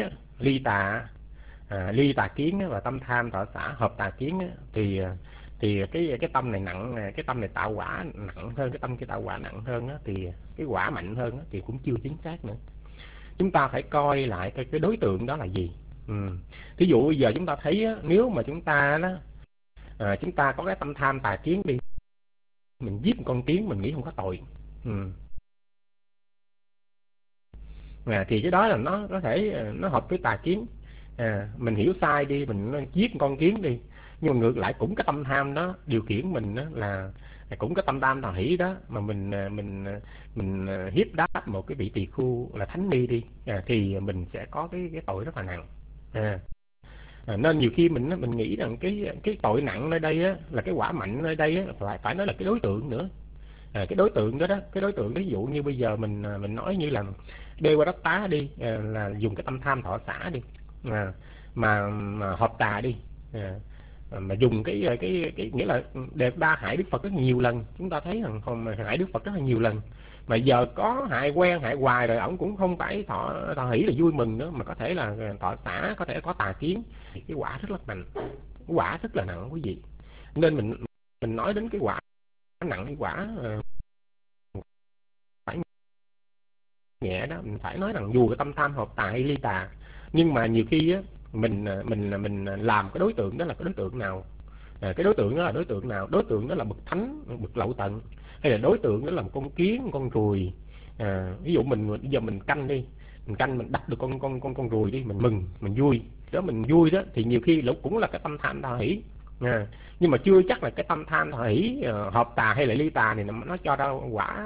ly tà kiến và tâm tham thọ xả hợp tà kiến thì cái tâm này nặng, cái tâm này tạo quả nặng hơn, cái tâm kia tạo quả nặng hơn thì cái quả mạnh hơn thì cũng chưa chính xác nữa. Chúng ta phải coi lại cái đối tượng đó là gì. Thí dụ bây giờ chúng ta thấy nếu mà chúng ta có cái tâm tham tà kiến đi, mình giết một con kiến mình nghĩ không có tội, thì cái đó là nó có thể nó hợp với tà kiến. Mình hiểu sai đi, mình giết con kiến đi, nhưng mà ngược lại cũng cái tâm tham đó điều khiển mình đó là cũng cái tâm tham thọ hỷ đó, mà mình hiếp đáp một cái vị tỳ khu là thánh ni đi, thì mình sẽ có cái tội rất là nặng. Nên nhiều khi mình nghĩ rằng cái tội nặng nơi đây là cái quả mạnh nơi đây phải nói là cái đối tượng nữa. Cái đối tượng đó cái đối tượng ví dụ như bây giờ mình nói như là đê qua đất tá đi, là dùng cái tâm tham thọ xả đi, mà hợp tà đi, mà dùng cái nghĩa là Đề Đa hại Đức Phật rất nhiều lần. Chúng ta thấy rằng không, mà hại Đức Phật rất là nhiều lần, mà giờ có hại quen hại hoài rồi, ổng cũng không phải thọ hỷ là vui mừng nữa, mà có thể là thọ xả, có thể có tà kiến. Cái quả rất là nặng, quả rất là nặng quý vị. Nên mình nói đến cái quả nặng, cái quả phải nhẹ đó, mình phải nói rằng dù cái tâm tham hợp tà hay ly tà, nhưng mà nhiều khi á mình làm cái đối tượng đó là cái đối tượng nào, cái đối tượng đó là đối tượng nào, đối tượng đó là bậc thánh, bậc lậu tận, hay là đối tượng đó là một con kiến, một con ruồi. Ví dụ bây giờ mình canh đi, mình canh mình đập được con ruồi đi, mình mừng, mình vui đó, mình vui đó, thì nhiều khi lúc cũng là cái tâm tham thọ hỷ. Nhưng mà chưa chắc là cái tâm tham thọ hỷ hợp tà hay là ly tà này nó cho ra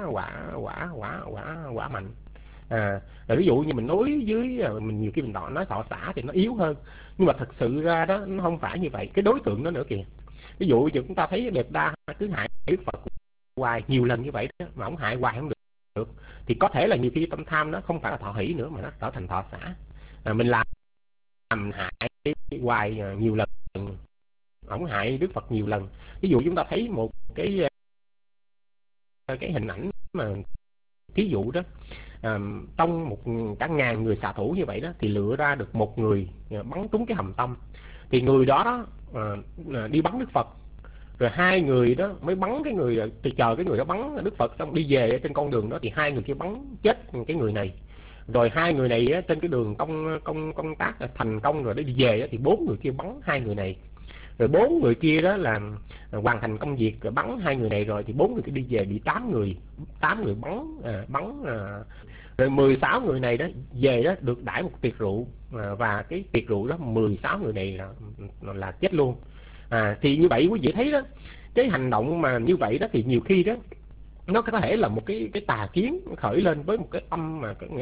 quả mạnh. Rồi ví dụ như mình nói dưới mình nhiều khi mình nói thọ xả thì nó yếu hơn, nhưng mà thật sự ra đó nó không phải như vậy, cái đối tượng đó nữa kìa. Ví dụ bây giờ chúng ta thấy Đề Đa cứ hại Đức Phật hoài nhiều lần như vậy đó, mà ông hại hoài không được, thì có thể là nhiều khi tâm tham nó không phải là thọ hỷ nữa, mà nó trở thành thọ xả. Mình làm hại hoài nhiều lần, ông hại Đức Phật nhiều lần. Ví dụ chúng ta thấy một cái hình ảnh mà thí dụ đó, trong cả ngàn người xạ thủ như vậy đó, thì lựa ra được một người bắn trúng cái hầm tâm, thì người đó đi bắn Đức Phật, rồi hai người đó mới bắn cái người, thì chờ cái người đó bắn Đức Phật xong đi về trên con đường đó, thì hai người kia bắn chết cái người này. Rồi hai người này á, trên cái đường công tác thành công rồi để đi về á, thì bốn người kia bắn hai người này. Rồi bốn người kia đó là hoàn thành công việc rồi bắn hai người này rồi, thì bốn người kia đi về bị 8 người bắn. Rồi 16 người này đó về đó được đãi một tiệc rượu, và cái tiệc rượu đó 16 người này là chết luôn. Thì như vậy quý vị thấy đó, cái hành động mà như vậy đó thì nhiều khi đó nó có thể là một cái tà kiến khởi lên với một cái tâm mà có nghĩa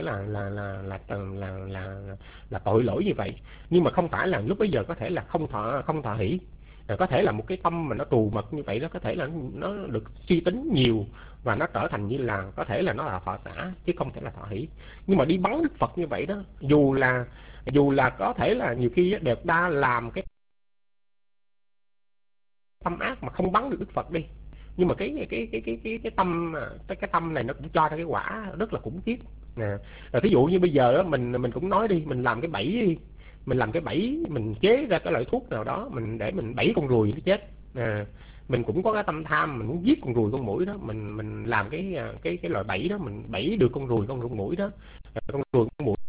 là tội lỗi như vậy, nhưng mà không phải là lúc bấy giờ có thể là không thọ hỷ. Có thể là một cái tâm mà nó trù mật như vậy đó, có thể là nó được suy tính nhiều và nó trở thành như là có thể là nó là thọ xả chứ không thể là thọ hỷ. Nhưng mà đi bắn Đức Phật như vậy đó, dù là có thể là nhiều khi Đề Đa làm cái tâm ác mà không bắn được Đức Phật đi, nhưng mà cái tâm này nó cũng cho ra cái quả rất là khủng khiếp. Rồi thí dụ như bây giờ đó, mình cũng nói đi, mình làm cái bẫy đi, mình làm cái bẫy, mình chế ra cái loại thuốc nào đó, để mình bẫy con ruồi nó chết. Mình cũng có cái tâm tham, mình muốn giết con ruồi con muỗi đó, mình làm cái loại bẫy đó, mình bẫy được con ruồi con muỗi đó, con ruồi con muỗi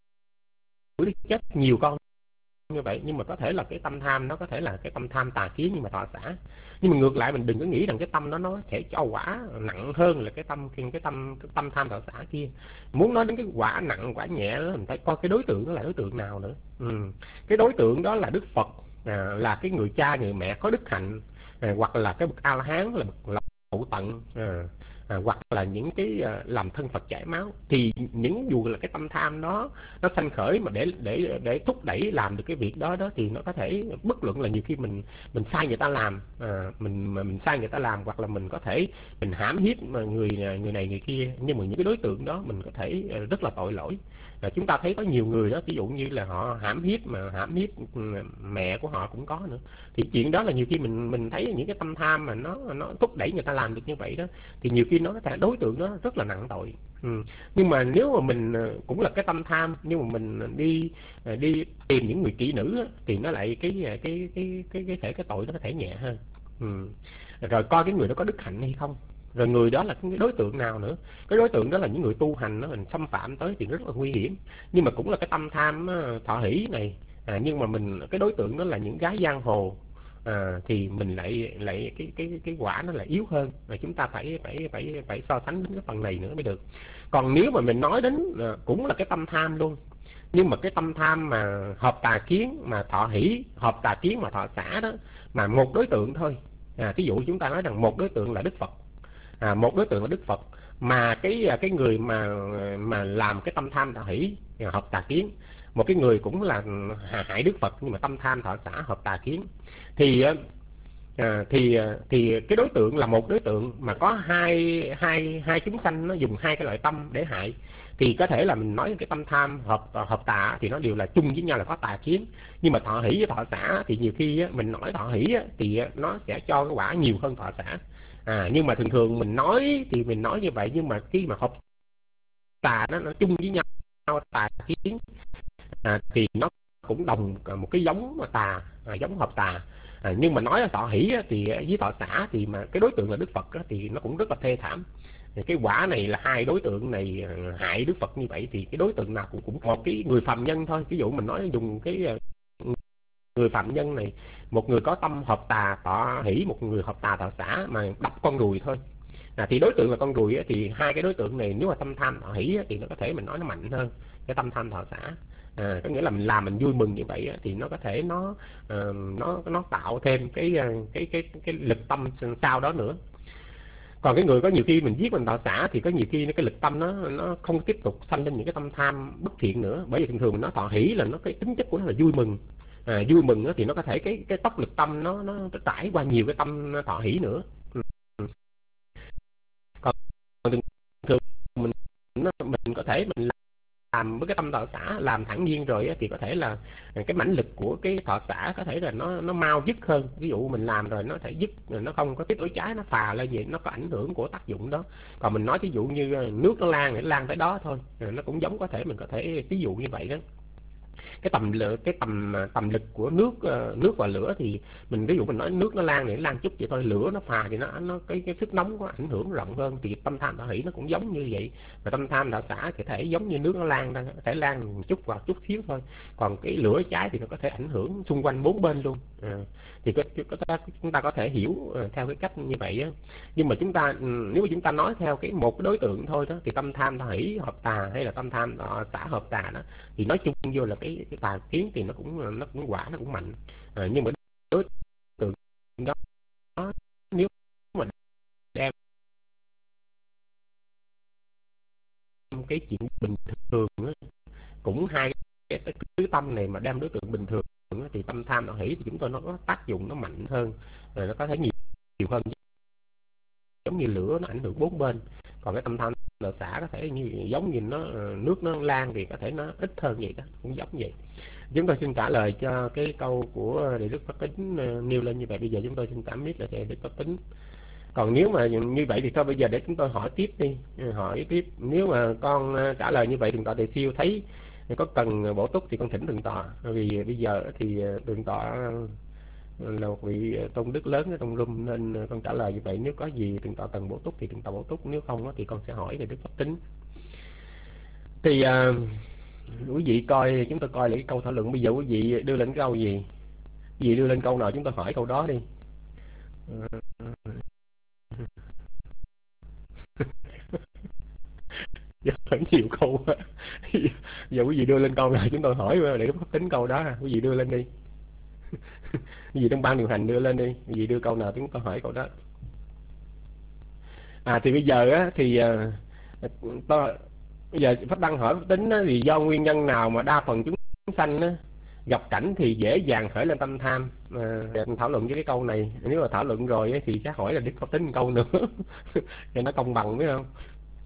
chết nhiều con như vậy. Nhưng mà có thể là cái tâm tham nó có thể là cái tâm tham tà kiến nhưng mà thọ xả. Nhưng mà ngược lại mình đừng có nghĩ rằng cái tâm đó nó sẽ cho quả nặng hơn là cái tâm tham thọ xả kia. Muốn nói đến cái quả nặng quả nhẹ đó, mình phải coi cái đối tượng đó là đối tượng nào nữa. Cái đối tượng đó là Đức Phật, là cái người cha người mẹ có đức hạnh, hoặc là cái bậc A La Hán là bậc lậu tận, hoặc là những cái làm thân Phật chảy máu. Thì dù là cái tâm tham nó sanh khởi mà để thúc đẩy làm được cái việc đó thì nó có thể bất luận là nhiều khi mình sai người ta làm, mình sai người ta làm, hoặc là mình có thể mình hãm hiếp người này người kia, nhưng mà những cái đối tượng đó mình có thể rất là tội lỗi. Chúng ta thấy có nhiều người đó, ví dụ như là họ hãm hiếp mẹ của họ cũng có nữa. Thì chuyện đó là nhiều khi mình thấy những cái tâm tham mà nó thúc đẩy người ta làm được như vậy đó, thì nhiều khi nó có thể đối tượng đó rất là nặng tội. Nhưng mà nếu mà mình cũng là cái tâm tham, nhưng mà mình đi tìm những người kỹ nữ đó, thì nó lại cái tội đó có thể nhẹ hơn. Rồi coi cái người đó có đức hạnh hay không, rồi người đó là cái đối tượng nào nữa. Cái đối tượng đó là những người tu hành đó, mình xâm phạm tới thì rất là nguy hiểm. Nhưng mà cũng là cái tâm tham thọ hỷ này, nhưng mà cái đối tượng đó là những gái giang hồ, thì mình lại cái quả nó lại yếu hơn. Và chúng ta phải so sánh đến cái phần này nữa mới được. Còn nếu mà mình nói đến cũng là cái tâm tham luôn, nhưng mà cái tâm tham mà hợp tà kiến mà thọ hỷ, hợp tà kiến mà thọ xả đó, mà một đối tượng thôi. Ví dụ chúng ta nói rằng một đối tượng là Đức Phật, một đối tượng là Đức Phật, mà cái người mà làm cái tâm tham thọ hỷ hợp tà kiến, một cái người cũng là hại Đức Phật nhưng mà tâm tham thọ xả hợp tà kiến, thì Thì cái đối tượng là một đối tượng mà có hai chúng sanh nó dùng hai cái loại tâm để hại, thì có thể là mình nói cái tâm tham hợp tà thì nó đều là chung với nhau là có tà kiến. Nhưng mà thọ hỷ với thọ xả thì nhiều khi á, mình nói thọ hỷ á, thì nó sẽ cho cái quả nhiều hơn thọ xả. Nhưng mà thường thường mình nói thì mình nói như vậy, nhưng mà khi mà hợp tà nó chung với nhau tà kiến thì nó cũng đồng một cái giống tà, giống hợp tà. Nhưng mà nói thọ hỷ thì với thọ xả thì mà cái đối tượng là Đức Phật thì nó cũng rất là thê thảm. Cái quả này là hai đối tượng này hại Đức Phật như vậy, thì cái đối tượng nào cũng một cái người phàm nhân thôi. Ví dụ mình nói dùng cái người phạm nhân này, một người có tâm hợp tà thọ hỷ, một người hợp tà thọ xả mà đập con ruồi thôi. Thì đối tượng là con ruồi thì hai cái đối tượng này nếu mà tâm tham thọ hỷ thì nó có thể mình nói nó mạnh hơn cái tâm tham thọ xả. Có nghĩa là mình làm mình vui mừng như vậy thì nó có thể nó tạo thêm cái lực tâm sau đó nữa. Còn cái người có nhiều khi mình giết mình thọ xả thì có nhiều khi cái lực tâm nó không tiếp tục sanh lên những cái tâm tham bất thiện nữa. Bởi vì thường thường mình nói thọ hỷ là nó cái tính chất của nó là vui mừng. Vui mừng thì nó có thể cái tốc lực tâm nó trải qua nhiều cái tâm thọ hỷ nữa. Còn thường thường mình có thể mình làm với cái tâm thọ xả làm thẳng nhiên rồi thì có thể là cái mãnh lực của cái thọ xả có thể là nó mau dứt hơn. Ví dụ mình làm rồi nó thể dứt, nó không có tiếp tối trái, nó phà lên vậy, nó có ảnh hưởng của tác dụng đó. Còn mình nói ví dụ như nước nó lan tới đó thôi, nó cũng giống có thể mình có thể ví dụ như vậy đó. Cái tầm lực của nước và lửa thì mình ví dụ mình nói nước nó lan chút vậy thôi, lửa nó phà thì nó cái sức nóng có ảnh hưởng rộng hơn. Thì tâm tham thọ hỷ nó cũng giống như vậy. Và tâm tham thọ xả thì thể giống như nước nó lan ra, có thể lan một chút hoặc chút xíu thôi. Còn cái lửa cháy thì nó có thể ảnh hưởng xung quanh bốn bên luôn. Thì chúng ta có thể hiểu theo cái cách như vậy á. Nhưng mà nếu mà chúng ta nói theo một cái đối tượng thôi đó, thì tâm tham thọ hỷ hợp tà hay là tâm tham thọ xả hợp tà đó, thì nói chung vô là cái tà kiến thì nó cũng quả nó cũng mạnh. Nhưng mà đối tượng đó nếu mà đem cái chuyện bình thường đó, cũng hai cái tứ tâm này mà đem đối tượng bình thường đó, thì tâm tham thọ hỷ thì chúng tôi nó có tác dụng nó mạnh hơn, nó có thể nhiều hơn, giống như lửa nó ảnh hưởng bốn bên. Còn cái tâm tham thọ xả có thể giống như nước nó lan thì có thể nó ít hơn vậy đó, cũng giống vậy. Chúng tôi xin trả lời cho cái câu của Đại Đức Pháp Tính nêu lên như vậy. Bây giờ chúng tôi xin tạm biết là Đại Đức Pháp Tính. Còn nếu mà như vậy thì thôi bây giờ để chúng tôi hỏi tiếp đi. Hỏi tiếp, nếu mà con trả lời như vậy Thượng tọa Tề Siêu thấy có cần bổ túc thì con thỉnh Thượng tọa. Vì bây giờ thì Thượng tọa là một vị tôn đức lớn ở trong room nên con trả lời như vậy. Nếu có gì Thượng tọa cần bổ túc thì Thượng tọa bổ túc, nếu không thì con sẽ hỏi Đại Đức Pháp Tính. Thì quý vị coi, chúng ta coi lại cái câu thảo luận. Bây giờ quý vị đưa lên câu gì? Quý vị đưa lên câu nào chúng ta hỏi câu đó đi. Giờ hỏi nhiều câu quá. Giờ quý vị đưa lên câu nào chúng tôi hỏi để Pháp Tính câu đó. Quý vị đưa lên đi. Quý vị trong ban điều hành đưa lên đi. Quý vị đưa câu nào chúng tôi hỏi câu đó. Thì bây giờ á thì bây giờ Pháp Đăng hỏi Pháp Tính thì do nguyên nhân nào mà đa phần chúng sanh gặp cảnh thì dễ dàng khởi lên tâm tham? Thảo luận với cái câu này. Nếu mà thảo luận rồi thì sẽ hỏi là Đức Pháp Tính một câu nữa cho nó công bằng, biết không?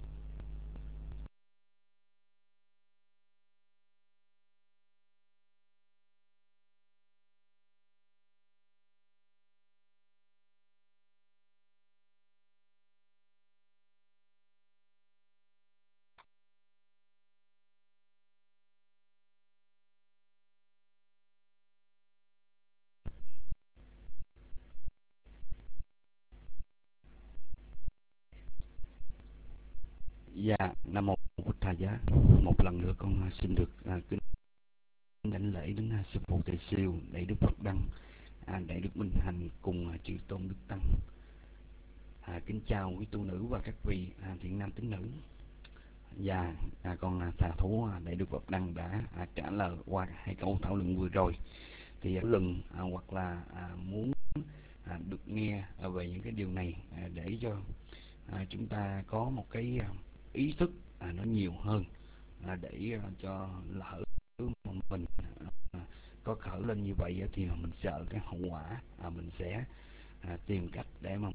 Dạ, Nam Mô Bụt Thầy Giá. Một lần nữa con xin được kính đảnh lễ đến Sư Phụ Tề Siêu, Đại Đức Pháp Đăng, Đại Đức Minh Hạnh cùng chư Tôn Đức Tăng. Kính chào quý tu nữ và các vị thiện nam tín nữ. Và con xà thú Đại Đức Pháp Đăng đã trả lời qua hai câu thảo luận vừa rồi. Thì thảo luận hoặc là muốn được nghe về những cái điều này để cho chúng ta có một cái ý thức nó nhiều hơn, để cho lỡ mà mình có khởi lên như vậy thì mình sợ cái hậu quả mình sẽ tìm cách để mà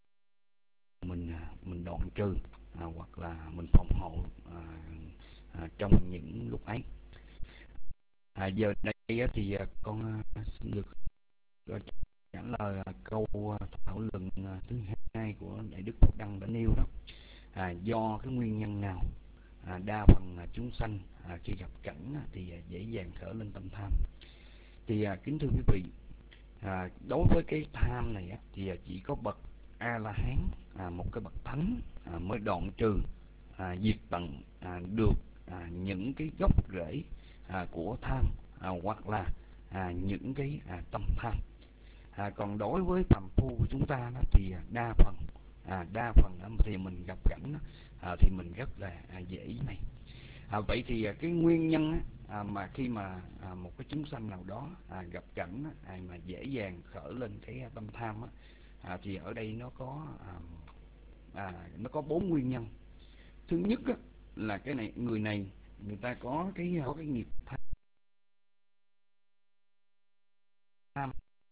mình đoạn trừ hoặc là mình phòng hộ trong những lúc ấy. Giờ đây thì con xin được trả lời câu thảo luận thứ hai của Đại Đức Phúc Đăng đã nêu đó. Do cái nguyên nhân nào đa phần chúng sanh khi gặp cảnh thì dễ dàng khởi lên tâm tham? Thì kính thưa quý vị, đối với cái tham này thì chỉ có bậc A La Hán, một cái bậc thánh mới đoạn trừ, diệt tận được những cái gốc rễ của tham, hoặc là những cái tâm tham. Còn đối với phàm phu của chúng ta đó, thì đa phần thì mình gặp cảnh thì mình rất là dễ này. Vậy thì cái nguyên nhân mà khi mà một cái chúng sanh nào đó gặp cảnh mà dễ dàng khởi lên cái tâm tham thì ở đây nó có 4 nguyên nhân. Thứ nhất là cái này, người ta có cái nghiệp tham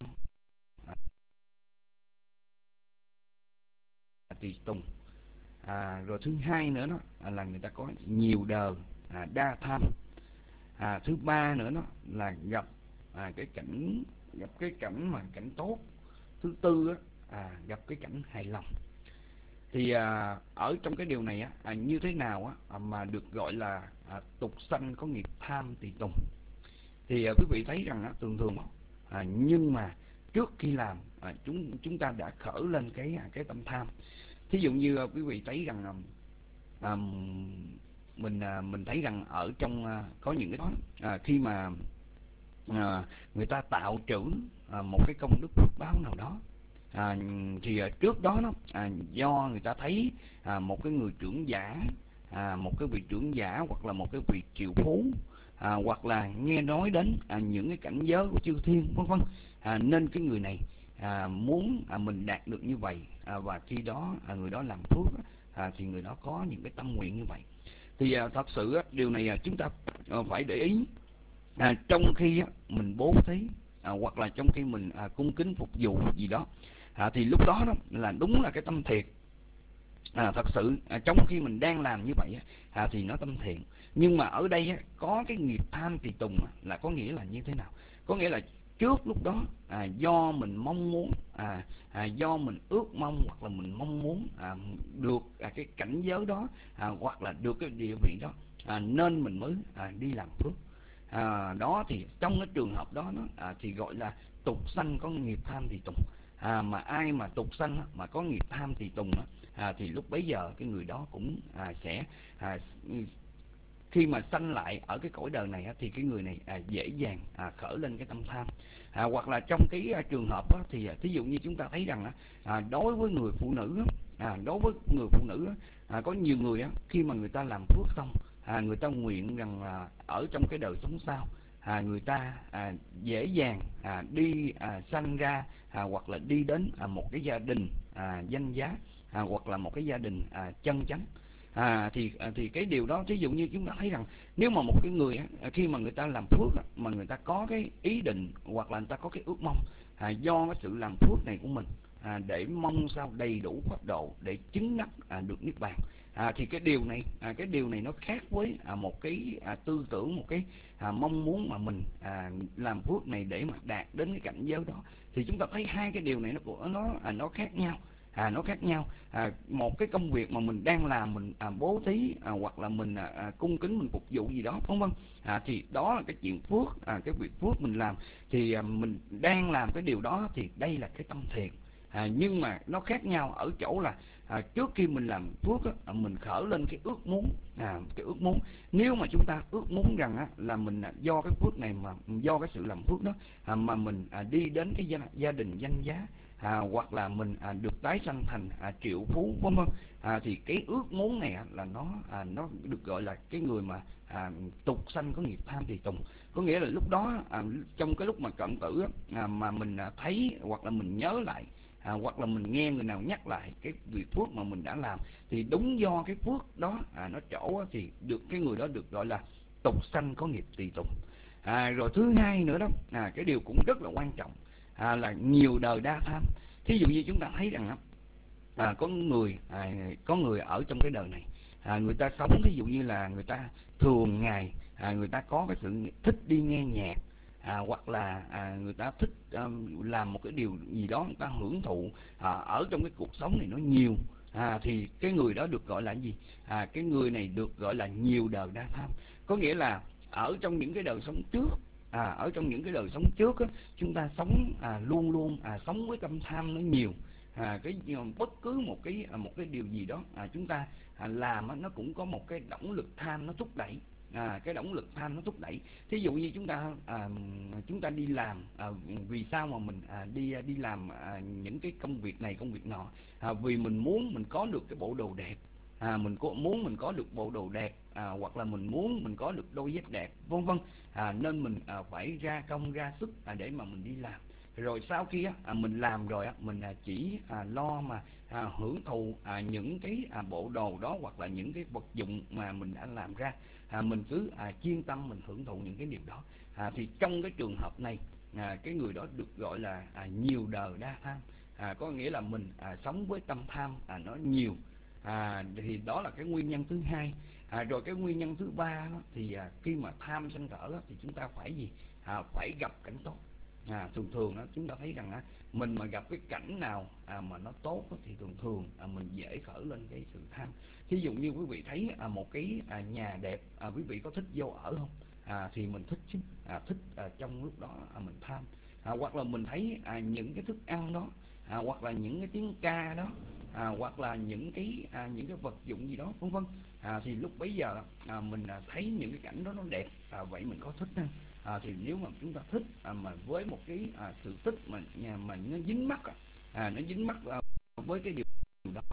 tùy tùng. Rồi thứ hai nữa đó là người ta có nhiều đời đa tham. Thứ ba nữa đó là gặp cái cảnh mà cảnh tốt. Thứ tư gặp cái cảnh hài lòng. Thì ở trong cái điều này như thế nào mà được gọi là tục sanh có nghiệp tham tùy tùng? Thì quý vị thấy rằng thường nhưng mà trước khi làm chúng ta đã khởi lên cái tâm tham. Thí dụ như quý vị thấy rằng mình thấy rằng ở trong có những cái đó khi mà người ta tạo trữ một cái công đức phước báo nào đó, thì trước đó do người ta thấy một cái người trưởng giả, một cái vị trưởng giả hoặc là một cái vị triệu phú, hoặc là nghe nói đến những cái cảnh giới của chư thiên vân vân, nên cái người này muốn mình đạt được như vậy, và khi đó người đó làm phước thì người đó có những cái tâm nguyện như vậy. Thì thật sự điều này chúng ta phải để ý. Trong khi mình bố thí hoặc là trong khi mình cung kính phục vụ gì đó, thì lúc đó là đúng là cái tâm thiện. Thật sự trong khi mình đang làm như vậy thì nó tâm thiện. Nhưng mà ở đây có cái nghiệp tham tùy tùng là có nghĩa là như thế nào? Có nghĩa là trước lúc đó do mình mong muốn, do mình ước mong hoặc là mình mong muốn được cái cảnh giới đó, hoặc là được cái địa vị đó, nên mình mới đi làm phước. Đó thì trong cái trường hợp đó thì gọi là tục sanh có nghiệp tham tùy tùng. Mà ai mà tục sanh mà có nghiệp tham tùy tùng thì lúc bấy giờ cái người đó cũng sẽ khi mà sanh lại ở cái cõi đời này thì cái người này dễ dàng khởi lên cái tâm tham. Hoặc là trong cái trường hợp thì thí dụ như chúng ta thấy rằng đối với người phụ nữ, có nhiều người khi mà người ta làm phước xong, người ta nguyện rằng là ở trong cái đời sống sau người ta dễ dàng đi sanh ra, hoặc là đi đến một cái gia đình danh giá, hoặc là một cái gia đình chân chánh. Thì cái điều đó, thí dụ như chúng ta thấy rằng nếu mà một cái người khi mà người ta làm phước mà người ta có cái ý định hoặc là người ta có cái ước mong do cái sự làm phước này của mình để mong sao đầy đủ pháp độ để chứng đắc được niết bàn, thì cái điều này nó khác với một cái tư tưởng, một cái mong muốn mà mình làm phước này để mà đạt đến cái cảnh giới đó. Thì chúng ta thấy hai cái điều này nó khác nhau. Nó khác nhau. Một cái công việc mà mình đang làm, mình bố thí hoặc là mình cung kính, mình phục vụ gì đó, vân vân, thì đó là cái chuyện phước, cái việc phước mình làm thì mình đang làm cái điều đó thì đây là cái tâm thiện. Nhưng mà nó khác nhau ở chỗ là trước khi mình làm phước mình khởi lên cái ước muốn. Cái ước muốn, nếu mà chúng ta ước muốn rằng là mình do cái phước này, mà do cái sự làm phước đó mà mình đi đến cái gia đình danh giá, hoặc là mình được tái sanh thành triệu phú, vân vân, thì cái ước muốn này là nó được gọi là cái người mà tục sanh có nghiệp tham tùy tùng. Có nghĩa là lúc đó trong cái lúc mà cận tử mà mình thấy hoặc là mình nhớ lại, hoặc là mình nghe người nào nhắc lại cái việc phước mà mình đã làm, thì đúng do cái phước đó nó trổ thì được cái người đó được gọi là tục sanh có nghiệp tùy tùng. Rồi thứ hai nữa đó, cái điều cũng rất là quan trọng là nhiều đời đa tham. Thí dụ như chúng ta thấy rằng có người ở trong cái đời này, người ta sống, thí dụ như là người ta thường ngày người ta có cái sự thích đi nghe nhạc, hoặc là người ta thích làm một cái điều gì đó, người ta hưởng thụ ở trong cái cuộc sống này nó nhiều, thì cái người đó được gọi là gì? Cái người này được gọi là nhiều đời đa tham. Có nghĩa là ở trong những cái đời sống trước, ở trong những cái đời sống trước á, chúng ta sống luôn luôn sống với tâm tham nó nhiều. Bất cứ một cái điều gì đó chúng ta làm nó cũng có một cái động lực tham nó thúc đẩy. Cái động lực tham nó thúc đẩy. Thí dụ như chúng ta đi làm, vì sao mà mình đi làm những cái công việc này công việc nọ? Vì mình muốn mình có được cái bộ đồ đẹp, muốn mình có được bộ đồ đẹp, hoặc là mình muốn mình có được đôi dép đẹp, vân vân. Nên mình phải ra công ra sức để mà mình đi làm. Rồi sau khi mình làm rồi mình chỉ lo mà hưởng thụ những cái bộ đồ đó, hoặc là những cái vật dụng mà mình đã làm ra, mình cứ chuyên tâm mình hưởng thụ những cái điều đó. Thì trong cái trường hợp này, cái người đó được gọi là nhiều đời đa tham. Có nghĩa là mình sống với tâm tham nó nhiều. Thì đó là cái nguyên nhân thứ hai. Rồi cái nguyên nhân thứ ba đó, thì khi mà tham sanh khởi đó, thì chúng ta phải gì? Phải gặp cảnh tốt. Thường thường đó, chúng ta thấy rằng mình mà gặp cái cảnh nào mà nó tốt đó, thì thường thường mình dễ khởi lên cái sự tham. Thí dụ như quý vị thấy một cái nhà đẹp, quý vị có thích vô ở không? Thì mình thích chứ, thích trong lúc đó mình tham. Hoặc là mình thấy những cái thức ăn đó, hoặc là những cái tiếng ca đó, hoặc là những cái vật dụng gì đó, vân vân. Thì lúc bấy giờ mình thấy những cái cảnh đó nó đẹp, vậy mình có thích không? Thì nếu mà chúng ta thích mà với một cái sự thích mà nó dính mắc, nó dính mắc với cái điều đó,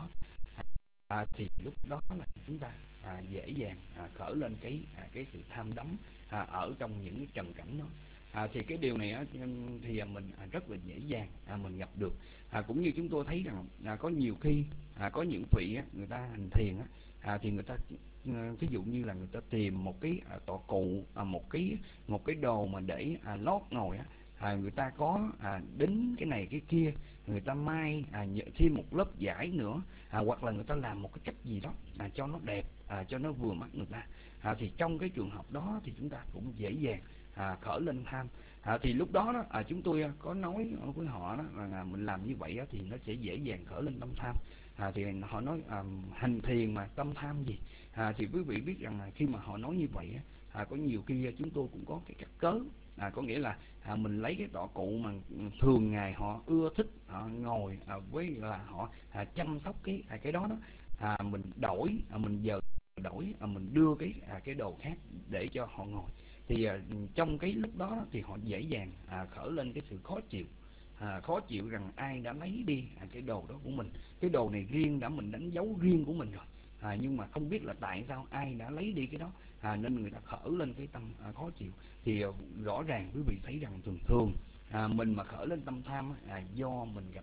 thì lúc đó là chúng ta dễ dàng khởi lên cái sự tham đắm ở trong những cái trần cảnh đó. Thì cái điều này thì mình rất là dễ dàng mình gặp được. Cũng như chúng tôi thấy rằng có nhiều khi có những vị người ta hành thiền thì người ta ví dụ như là người ta tìm một cái tọa cụ, một cái đồ mà để lót ngồi người ta có đính cái này cái kia, người ta may thêm một lớp vải nữa, hoặc là người ta làm một cái cách gì đó cho nó đẹp, cho nó vừa mắt người ta. Thì trong cái trường hợp đó thì chúng ta cũng dễ dàng khởi lên tham. Thì lúc đó chúng tôi có nói với họ đó là mình làm như vậy thì nó sẽ dễ dàng khởi lên tâm tham. Thì họ nói hành thiền mà tâm tham gì? Thì quý vị biết rằng khi mà họ nói như vậy có nhiều khi chúng tôi cũng có cái cắt cớ. Có nghĩa là mình lấy cái tọa cụ mà thường ngày họ ưa thích họ ngồi, với là họ chăm sóc cái đó mình đổi, mình mình đưa cái đồ khác để cho họ ngồi. Thì trong cái lúc đó thì họ dễ dàng khởi lên cái sự khó chịu rằng ai đã lấy đi cái đồ đó của mình. Cái đồ này riêng đã mình đánh dấu riêng của mình rồi, nhưng mà không biết là tại sao ai đã lấy đi cái đó, nên người ta khởi lên cái tâm khó chịu. Thì rõ ràng quý vị thấy rằng thường mình mà khởi lên tâm tham do mình gặp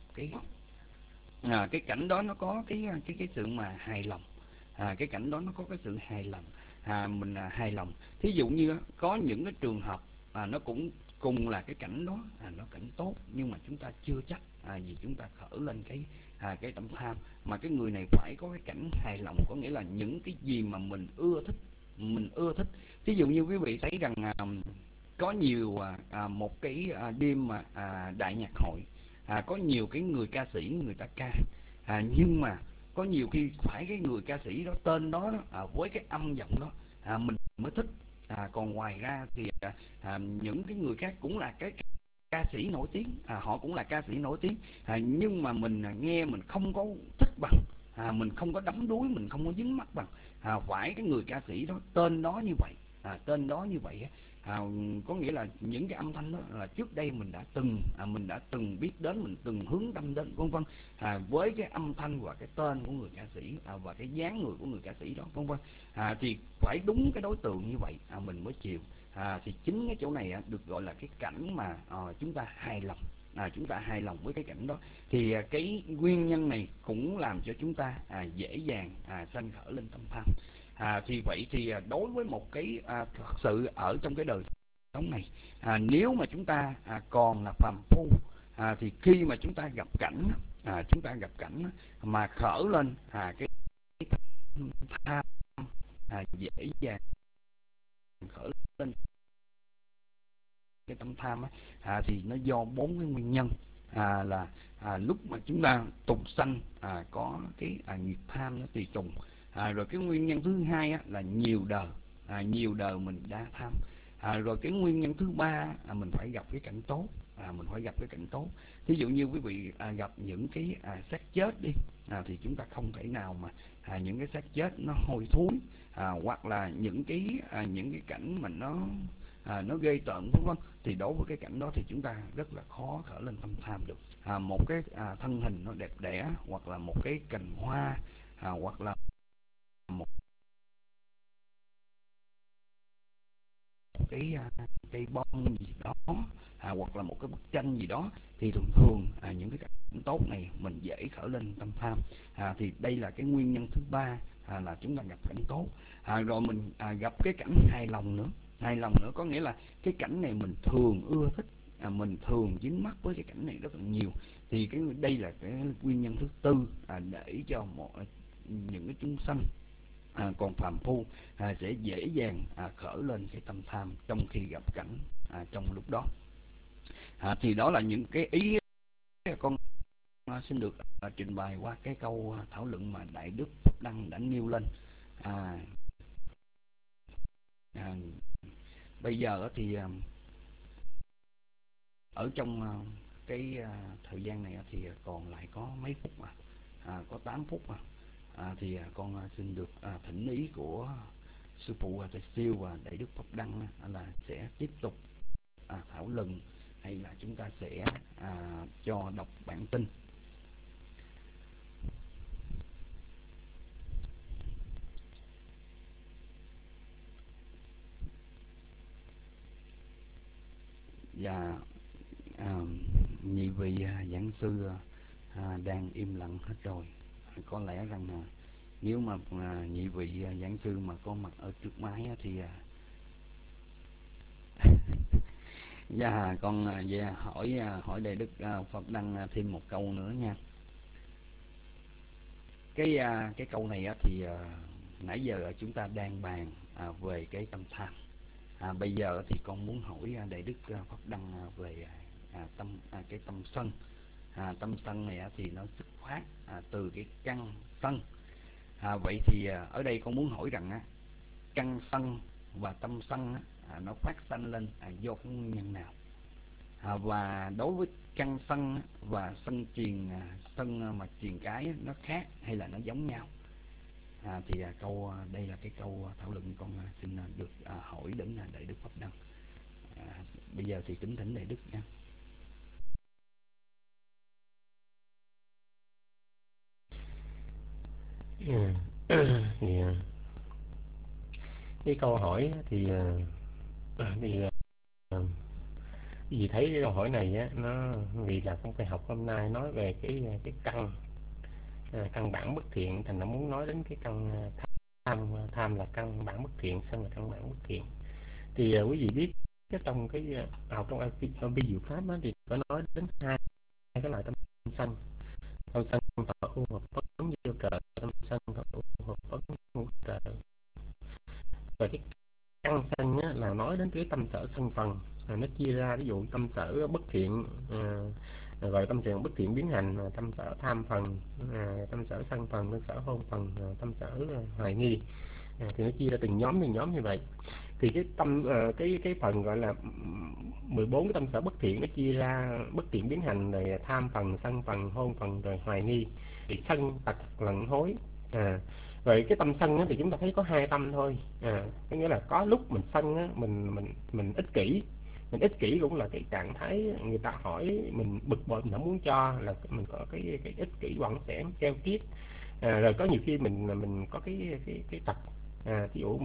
cái cảnh đó nó có cái sự mà hài lòng. Cái cảnh đó nó có cái sự hài lòng, mình hài lòng. Thí dụ như có những cái trường hợp nó cũng cùng là cái cảnh đó nó cảnh tốt, nhưng mà chúng ta chưa chắc vì chúng ta khởi lên cái tâm tham. Mà cái người này phải có cái cảnh hài lòng, có nghĩa là những cái gì mà mình ưa thích. Thí dụ như quý vị thấy rằng có nhiều một cái đêm mà đại nhạc hội, có nhiều cái người ca sĩ người ta ca, nhưng mà có nhiều khi phải cái người ca sĩ đó, tên đó với cái âm giọng đó mình mới thích. Còn ngoài ra thì những cái người khác cũng là cái ca sĩ nổi tiếng, họ cũng là ca sĩ nổi tiếng, nhưng mà mình nghe mình không có thích bằng, mình không có đắm đuối, mình không có dính mắc bằng phải cái người ca sĩ đó, tên đó như vậy. Có nghĩa là những cái âm thanh đó là trước đây mình đã từng biết đến, mình từng hướng tâm đến, vân vân, với cái âm thanh và cái tên của người ca sĩ và cái dáng người của người ca sĩ đó, vân vân. Thì phải đúng cái đối tượng như vậy mình mới chịu. Thì chính cái chỗ này được gọi là cái cảnh mà chúng ta hài lòng. Chúng ta hài lòng với cái cảnh đó. Thì cái nguyên nhân này cũng làm cho chúng ta dễ dàng sanh khởi lên tâm tham. Thì vậy thì đối với một cái thật sự ở trong cái đời sống này, nếu mà chúng ta còn là phàm phu, Thì khi mà chúng ta gặp cảnh mà khởi lên cái tham dễ dàng khởi lên cái tâm tham thì nó do 4 cái nguyên nhân. Là lúc mà chúng ta tục sanh có cái nghiệp tham nó tùy tùng. Rồi cái nguyên nhân thứ hai là nhiều đời mình đã tham. Rồi cái nguyên nhân thứ ba mình phải gặp cái cảnh tốt. Thí dụ như quý vị gặp những cái xác chết đi, thì chúng ta không thể nào mà những cái xác chết nó hôi thối, hoặc là những cái cảnh mà nó ghê tởm vân vân, thì đối với cái cảnh đó thì chúng ta rất là khó khởi lên tâm tham được. Một cái thân hình nó đẹp đẽ, hoặc là một cái cành hoa, hoặc là một cái cây bông gì đó, hoặc là một cái bức tranh gì đó, thì thường những cái cảnh tốt này mình dễ khởi lên tâm tham. Thì đây là cái nguyên nhân thứ ba, là chúng ta gặp cảnh tốt. Rồi mình gặp cái cảnh hài lòng nữa, có nghĩa là cái cảnh này mình thường ưa thích, mình thường dính mắc với cái cảnh này rất là nhiều. Thì đây là cái nguyên nhân thứ tư, để cho những cái chúng sanh còn phàm phu sẽ dễ dàng khởi lên cái tâm tham trong khi gặp cảnh trong lúc đó. Thì đó là những cái ý con xin được trình bày qua cái câu thảo luận mà Đại Đức Pháp Đăng đã nêu lên. Bây giờ thì ở trong cái thời gian này thì còn lại có mấy phút mà, có 8 phút mà. Thì con xin được thỉnh ý của sư phụ Thầy Siêu và Đại Đức Pháp Đăng là sẽ tiếp tục thảo luận, hay là chúng ta sẽ cho đọc bản tin. Và nhị vị giảng sư đang im lặng hết rồi. Có lẽ rằng nếu mà nhị vị giảng sư mà có mặt ở trước máy thì con hỏi Đại Đức Pháp Đăng thêm một câu nữa nha. Cái câu này thì nãy giờ chúng ta đang bàn về cái tâm tham. Bây giờ thì con muốn hỏi Đại Đức Pháp Đăng về cái tâm sân. Tâm sân này thì nó xuất phát từ cái căn sân. Vậy thì ở đây con muốn hỏi rằng căn sân và tâm sân nó phát sanh lên do cái nguyên nhân nào? Và đối với căn sân và sân mà triền cái nó khác hay là nó giống nhau? Thì đây là cái câu thảo luận con xin được hỏi đến Đại Đức Pháp Đăng. Bây giờ thì kính thỉnh Đại Đức nha. Cái câu hỏi thì vì thấy cái câu hỏi này nó vì là trong bài học hôm nay nói về cái căn bản bất thiện, thành nó muốn nói đến cái căn tham là căn bản bất thiện, sân là căn bản bất thiện. Thì quý vị biết trong cái học trong vi diệu pháp thì có nói đến hai cái loại tâm sân. Tâm sân thọ u hợp phấn vô trợ, tâm sân thọ u hợp phấn ngũ trợ. Và cái căn sân là nói đến cái tâm sở sân phần, nó chia ra, ví dụ tâm sở bất thiện gọi tâm sở bất thiện biến hành, tâm sở tham phần, tâm sở sân phần, tâm sở hôn phần, tâm sở hoài nghi, thì nó chia ra từng nhóm như vậy. Thì cái cái phần gọi là 14 cái tâm sở bất thiện nó chia ra bất thiện biến hành, rồi tham phần, sân phần, hôn phần, rồi hoài nghi, thì sân tật lận hối. Rồi cái tâm sân thì chúng ta thấy có hai tâm thôi. Có nghĩa là có lúc mình sân mình ích kỷ. Mình ích kỷ cũng là cái trạng thái người ta hỏi mình bực bội, mình không muốn cho, là mình có cái ích kỷ bỏng sẻn keo kiết. Rồi có nhiều khi mình có cái tật, ví dụ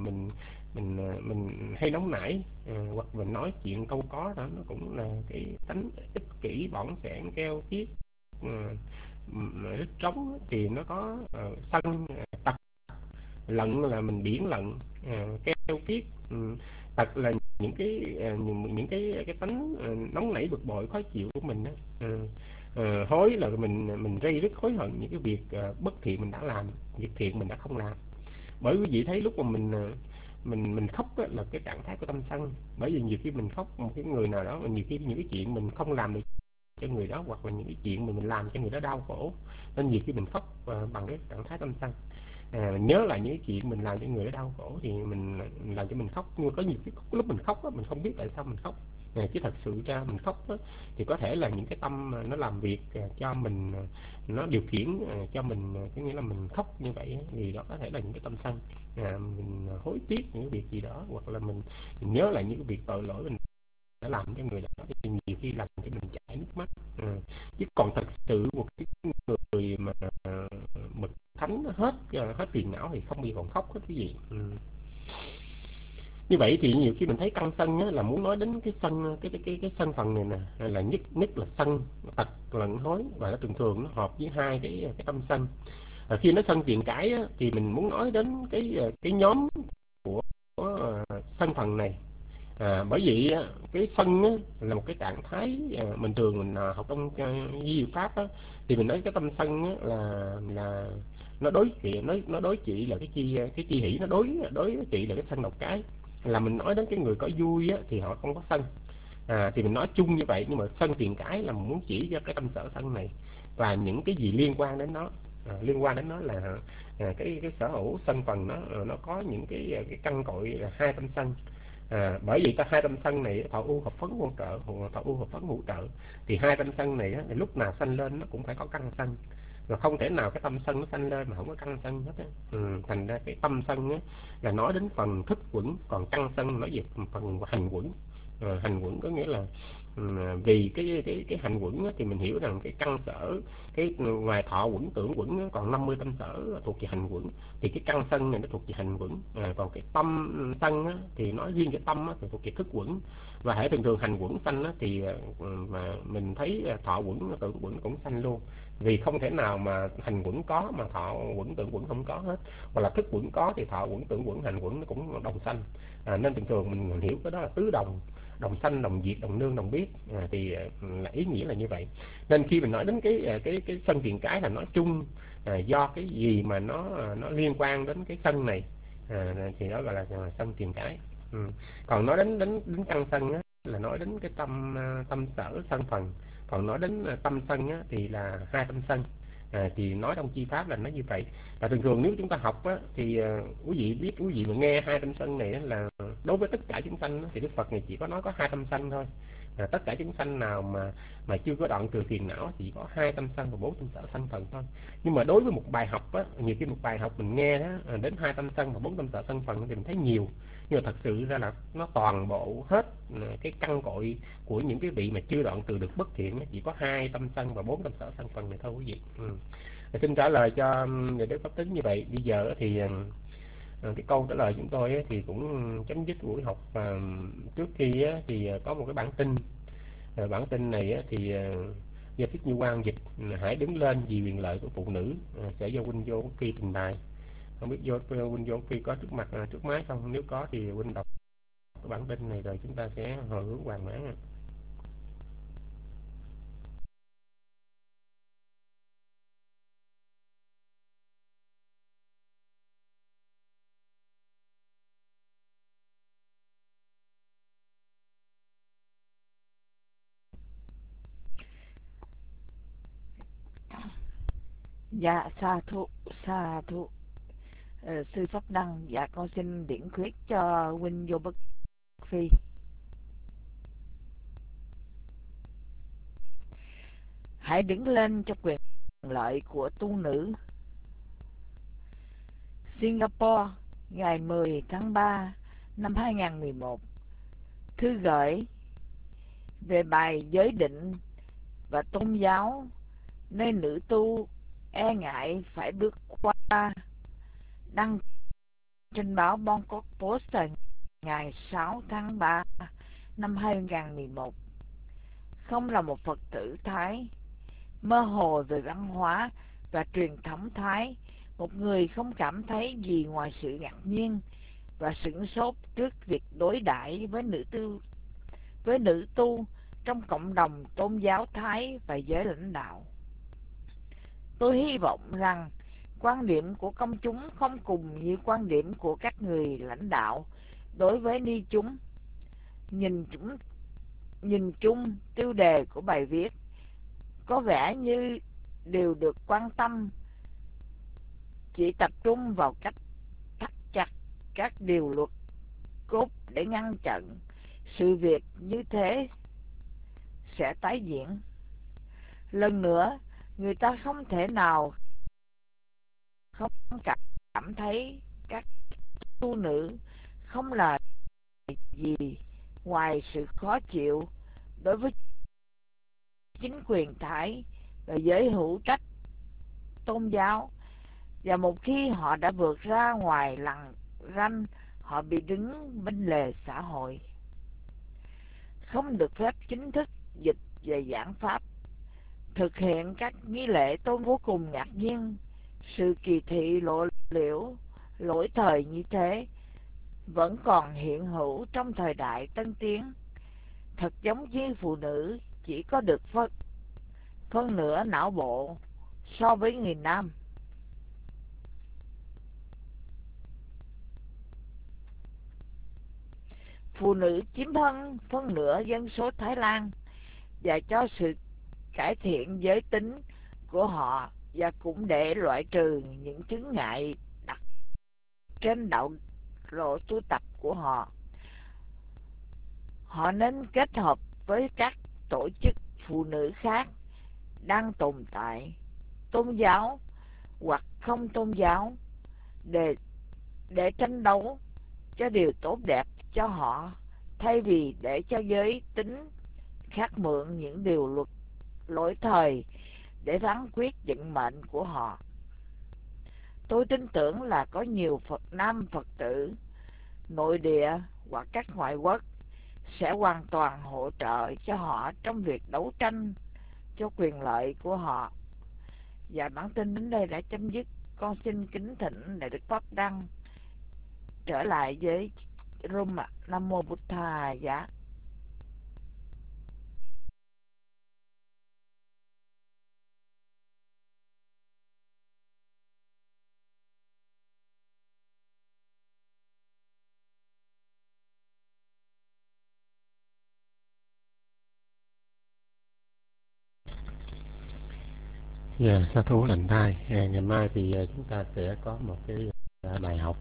mình hay nóng nảy, hoặc mình nói chuyện câu có đó, nó cũng là cái tánh ích kỷ bỏng sẻn keo kiết. Rất trống thì nó có sân tật. Lận là mình biển lận, keo kiết. Tật là những cái tánh nóng nảy bực bội khó chịu của mình đó. Hối là mình gây rất hối hận những cái việc bất thiện mình đã làm, việc thiện mình đã không làm. Bởi quý vị thấy lúc mà mình khóc á, là cái trạng thái của tâm sân. Bởi vì nhiều khi mình khóc một cái người nào đó, nhiều khi những cái chuyện mình không làm được cho người đó, hoặc là những cái chuyện mình làm cho người đó đau khổ, nên nhiều khi mình khóc bằng cái trạng thái tâm sân. Mình nhớ lại những cái chuyện mình làm cho người đó đau khổ thì mình làm cho mình khóc. Nhưng mà có nhiều cái lúc mình khóc á, mình không biết tại sao mình khóc. Chứ thật sự ra mình khóc á, thì có thể là những cái tâm nó làm việc cho mình, nó điều khiển cho mình, có nghĩa là mình khóc như vậy thì đó có thể là những cái tâm sân. Mình hối tiếc những cái việc gì đó, hoặc là mình nhớ lại những cái việc tội lỗi mình đã làm cho người đó, thì nhiều khi làm cho mình chảy nước mắt. Chứ còn thật sự một cái người mà bậc thánh hết phiền não thì không bao còn khóc hết cái gì. Như vậy thì nhiều khi mình thấy căn sân á, là muốn nói đến cái sân, cái sân phần này nè, là nhất là sân, tật, lận, hối, và nó thường nó hợp với hai cái tâm sân. Khi nó sân tiền cãi á, thì mình muốn nói đến cái nhóm của sân phần này. Bởi vì cái sân á, là một cái trạng thái bình thường mình học trong di diệu pháp á, thì mình nói cái tâm sân á, là nó đối trị là cái chi hỷ, nó đối trị là cái sân độc cái. Là mình nói đến cái người có vui á, thì họ không có sân. Thì mình nói chung như vậy, nhưng mà sân tiền cãi là mình muốn chỉ cho cái tâm sở sân này và những cái gì liên quan đến nó. Liên quan đến nó là cái sở hữu sân phần, nó có những cái căn cội là hai tâm sân. Bởi vì hai tâm sân này thọ u hợp phấn vô trợ, thọ u hợp phấn hữu trợ, thì hai tâm sân này thì lúc nào sanh lên nó cũng phải có căn sân, và không thể nào cái tâm sân nó sanh lên mà không có căn sân hết á. Thành ra cái tâm sân á, là nói đến phần thức quẩn, còn căn sân nói về phần hành quẩn. Hành quẩn có nghĩa là vì cái hành quẩn á, thì mình hiểu rằng cái căn sở, cái ngoài thọ quẩn, tưởng quẩn còn 50 tâm sở thuộc về hành quẩn, thì cái căn sân này nó thuộc về hành quẩn. Còn cái tâm sân á, thì nói riêng cái tâm á, thì thuộc về thức quẩn. Và hãy thường hành quẩn sanh á, thì mà mình thấy thọ quẩn, tưởng quẩn cũng sanh luôn. Vì không thể nào mà hành quẩn có mà thọ quẩn, tưởng quẩn không có hết, hoặc là thức quẩn có thì thọ quẩn, tưởng quẩn, hành quẩn nó cũng đồng sanh. Nên thường mình hiểu cái đó là tứ đồng, đồng sanh, đồng diệt, đồng nương, đồng biết. Thì là ý nghĩa là như vậy. Nên khi mình nói đến cái sân tiền cái là nói chung, do cái gì mà nó liên quan đến cái sân này, thì đó gọi là sân tiền cái. Còn nói đến căn sân á, là nói đến cái tâm sở sân phần. Còn nói đến tâm sân á, thì là hai tâm sân. Thì nói trong chi pháp là nó như vậy. Và thường nếu chúng ta học á, thì quý vị biết, quý vị mà nghe hai tâm sân này á, là đối với tất cả chúng sanh á, thì Đức Phật này chỉ có nói có hai tâm sân thôi. Tất cả chúng sanh nào mà chưa có đoạn trừ phiền não thì chỉ có hai tâm sân và bốn tâm sở sân phần thôi. Nhưng mà đối với một bài học á, nhiều khi một bài học mình nghe đó, đến hai tâm sân và bốn tâm sở sân phần thì mình thấy nhiều, nhưng mà thật sự ra là nó toàn bộ hết cái căn cội của những cái vị mà chưa đoạn trừ được bất thiện, chỉ có hai tâm sân và bốn tâm sở sân phần này thôi quý vị. Xin trả lời cho người Đức Pháp Tính như vậy. Bây giờ thì cái câu trả lời chúng tôi thì cũng chấm dứt buổi học. Trước khi thì có một cái bản tin. Bản tin này thì do Thích Như Quang dịch, hãy đứng lên vì quyền lợi của phụ nữ, sẽ do Huynh Vô Phi trình bày. Không biết Huynh Vô Phi có trước mặt trước máy không? Nếu có thì Huynh đọc cái bản tin này rồi chúng ta sẽ hồi hướng hoàn mãn. Dạ, sa thú. Sư Pháp Đăng, dạ con xin điển khuyết cho huynh Vô Bất Phi. Hãy đứng lên cho quyền lợi của tu nữ. Singapore, ngày 10 tháng 3 năm 2011. Thư gửi về bài giới định và tôn giáo, nơi nữ tu e ngại phải bước qua, đăng trên báo Bangkok Post ngày 6 tháng 3 năm 2011. Không là một Phật tử Thái, mơ hồ về văn hóa và truyền thống Thái, một người không cảm thấy gì ngoài sự ngạc nhiên và sửng sốt trước việc đối đãi với nữ tu trong cộng đồng tôn giáo Thái và giới lãnh đạo. Tôi hy vọng rằng quan điểm của công chúng không cùng như quan điểm của các người lãnh đạo đối với ni chúng. Nhìn chung, tiêu đề của bài viết có vẻ như đều được quan tâm chỉ tập trung vào cách thắt chặt các điều luật cốt để ngăn chặn sự việc như thế sẽ tái diễn. Lần nữa, người ta không thể nào không cảm thấy các tu nữ không là gì ngoài sự khó chịu đối với chính quyền Thái và giới hữu trách tôn giáo, và một khi họ đã vượt ra ngoài lằn ranh, họ bị đứng bên lề xã hội, không được phép chính thức dịch về giảng pháp, thực hiện các nghi lễ tôn vô cùng ngạc nhiên. Sự kỳ thị lộ liễu lỗi thời như thế vẫn còn hiện hữu trong thời đại tân tiến, thật giống như phụ nữ chỉ có được phân nửa não bộ so với người nam. Phụ nữ chiếm hơn phân nửa dân số Thái Lan và cho sự cải thiện giới tính của họ, và cũng để loại trừ những chướng ngại đặt trên đạo lộ tu tập của họ. Họ nên kết hợp với các tổ chức phụ nữ khác đang tồn tại, tôn giáo hoặc không tôn giáo, để tranh đấu cho điều tốt đẹp cho họ, thay vì để cho giới tính khác mượn những điều luật lỗi thời để phán quyết vận mệnh của họ. Tôi tin tưởng là có nhiều nam Phật tử nội địa hoặc các ngoại quốc sẽ hoàn toàn hỗ trợ cho họ trong việc đấu tranh cho quyền lợi của họ. Và bản tin đến đây đã chấm dứt. Con xin kính thỉnh Đại Đức Pháp Đăng trở lại với room ạ. Nam Mô Bụt Thầy. Dạ. Dạ, sa thú lành thai. Ngày mai thì chúng ta sẽ có một cái bài học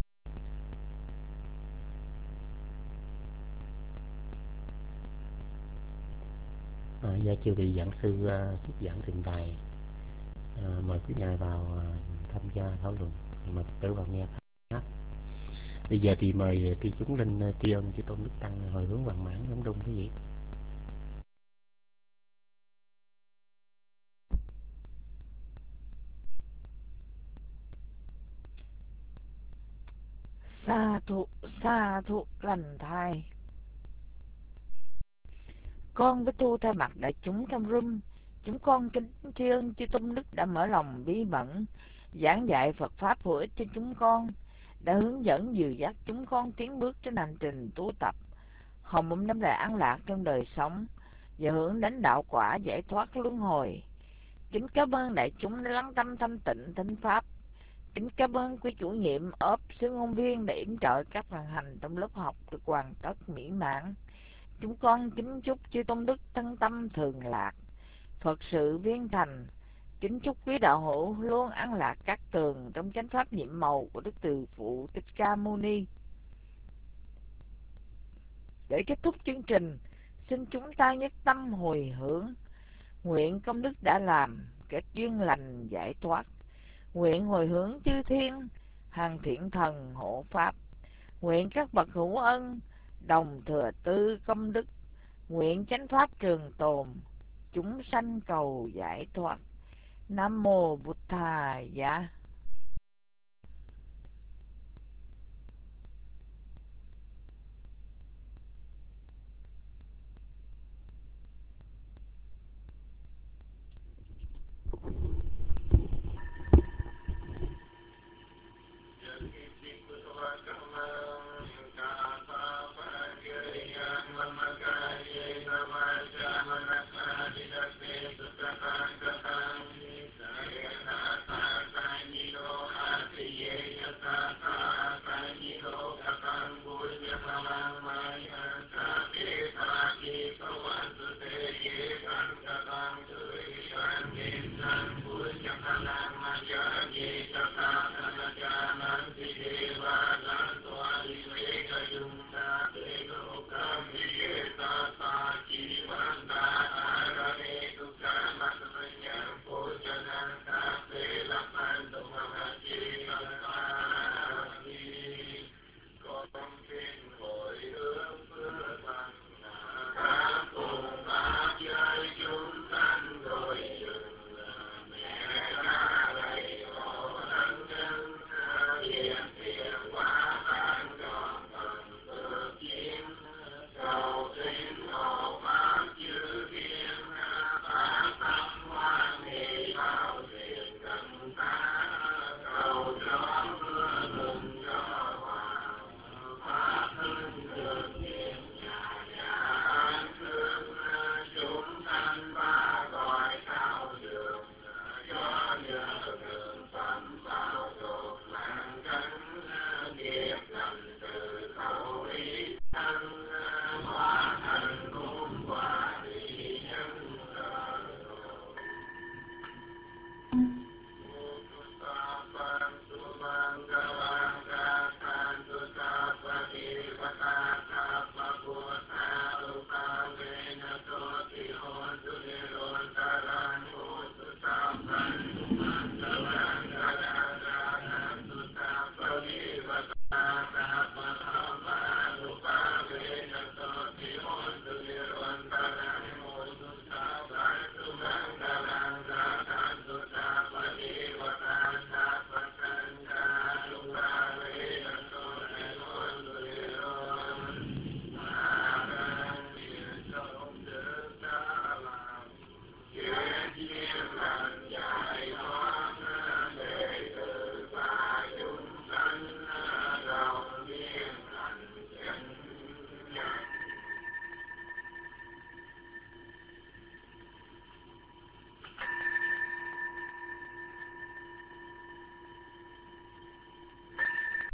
do chư vị giảng sư thuyết giảng trình bày. Mời quý ngài vào tham gia thảo luận, mời Phật tử vào nghe pháp. Bây giờ thì mời tri chúng linh tri ân chư Tôn Đức Tăng hồi hướng hoàn mãn đám đông quý vị. Sa thụ lành thai. Con với tu thay mặt đại chúng trong room, chúng con kính tri ân chư Tôn Đức đã mở lòng bí mẫn giảng dạy Phật pháp hữu ích cho chúng con, đã hướng dẫn dìu dắt chúng con tiến bước trên hành trình tu tập, hồng mong đem lại an lạc trong đời sống và hướng đến đạo quả giải thoát luân hồi. Kính cảm ơn đại chúng đã lắng tâm thanh tịnh thính pháp. Kính cảm ơn quý chủ nhiệm ốp sư ngôn viên để yểm trợ các phần hành trong lớp học được hoàn tất mỹ mãn. Chúng con kính chúc chư Tôn Đức thân tâm thường lạc, Phật sự viên thành. Kính chúc quý đạo hữu luôn an lạc các tường trong chánh pháp nhiệm màu của Đức Từ Phụ Thích Ca Mâu Ni. Để kết thúc chương trình, xin chúng ta nhất tâm hồi hướng, nguyện công đức đã làm kết duyên lành giải thoát, nguyện hồi hướng chư thiên hàng thiện thần hộ pháp, nguyện các bậc hữu ân đồng thừa tư công đức, nguyện chánh pháp trường tồn, chúng sanh cầu giải thoát. Nam Mô Bụt Thầy. Dạ.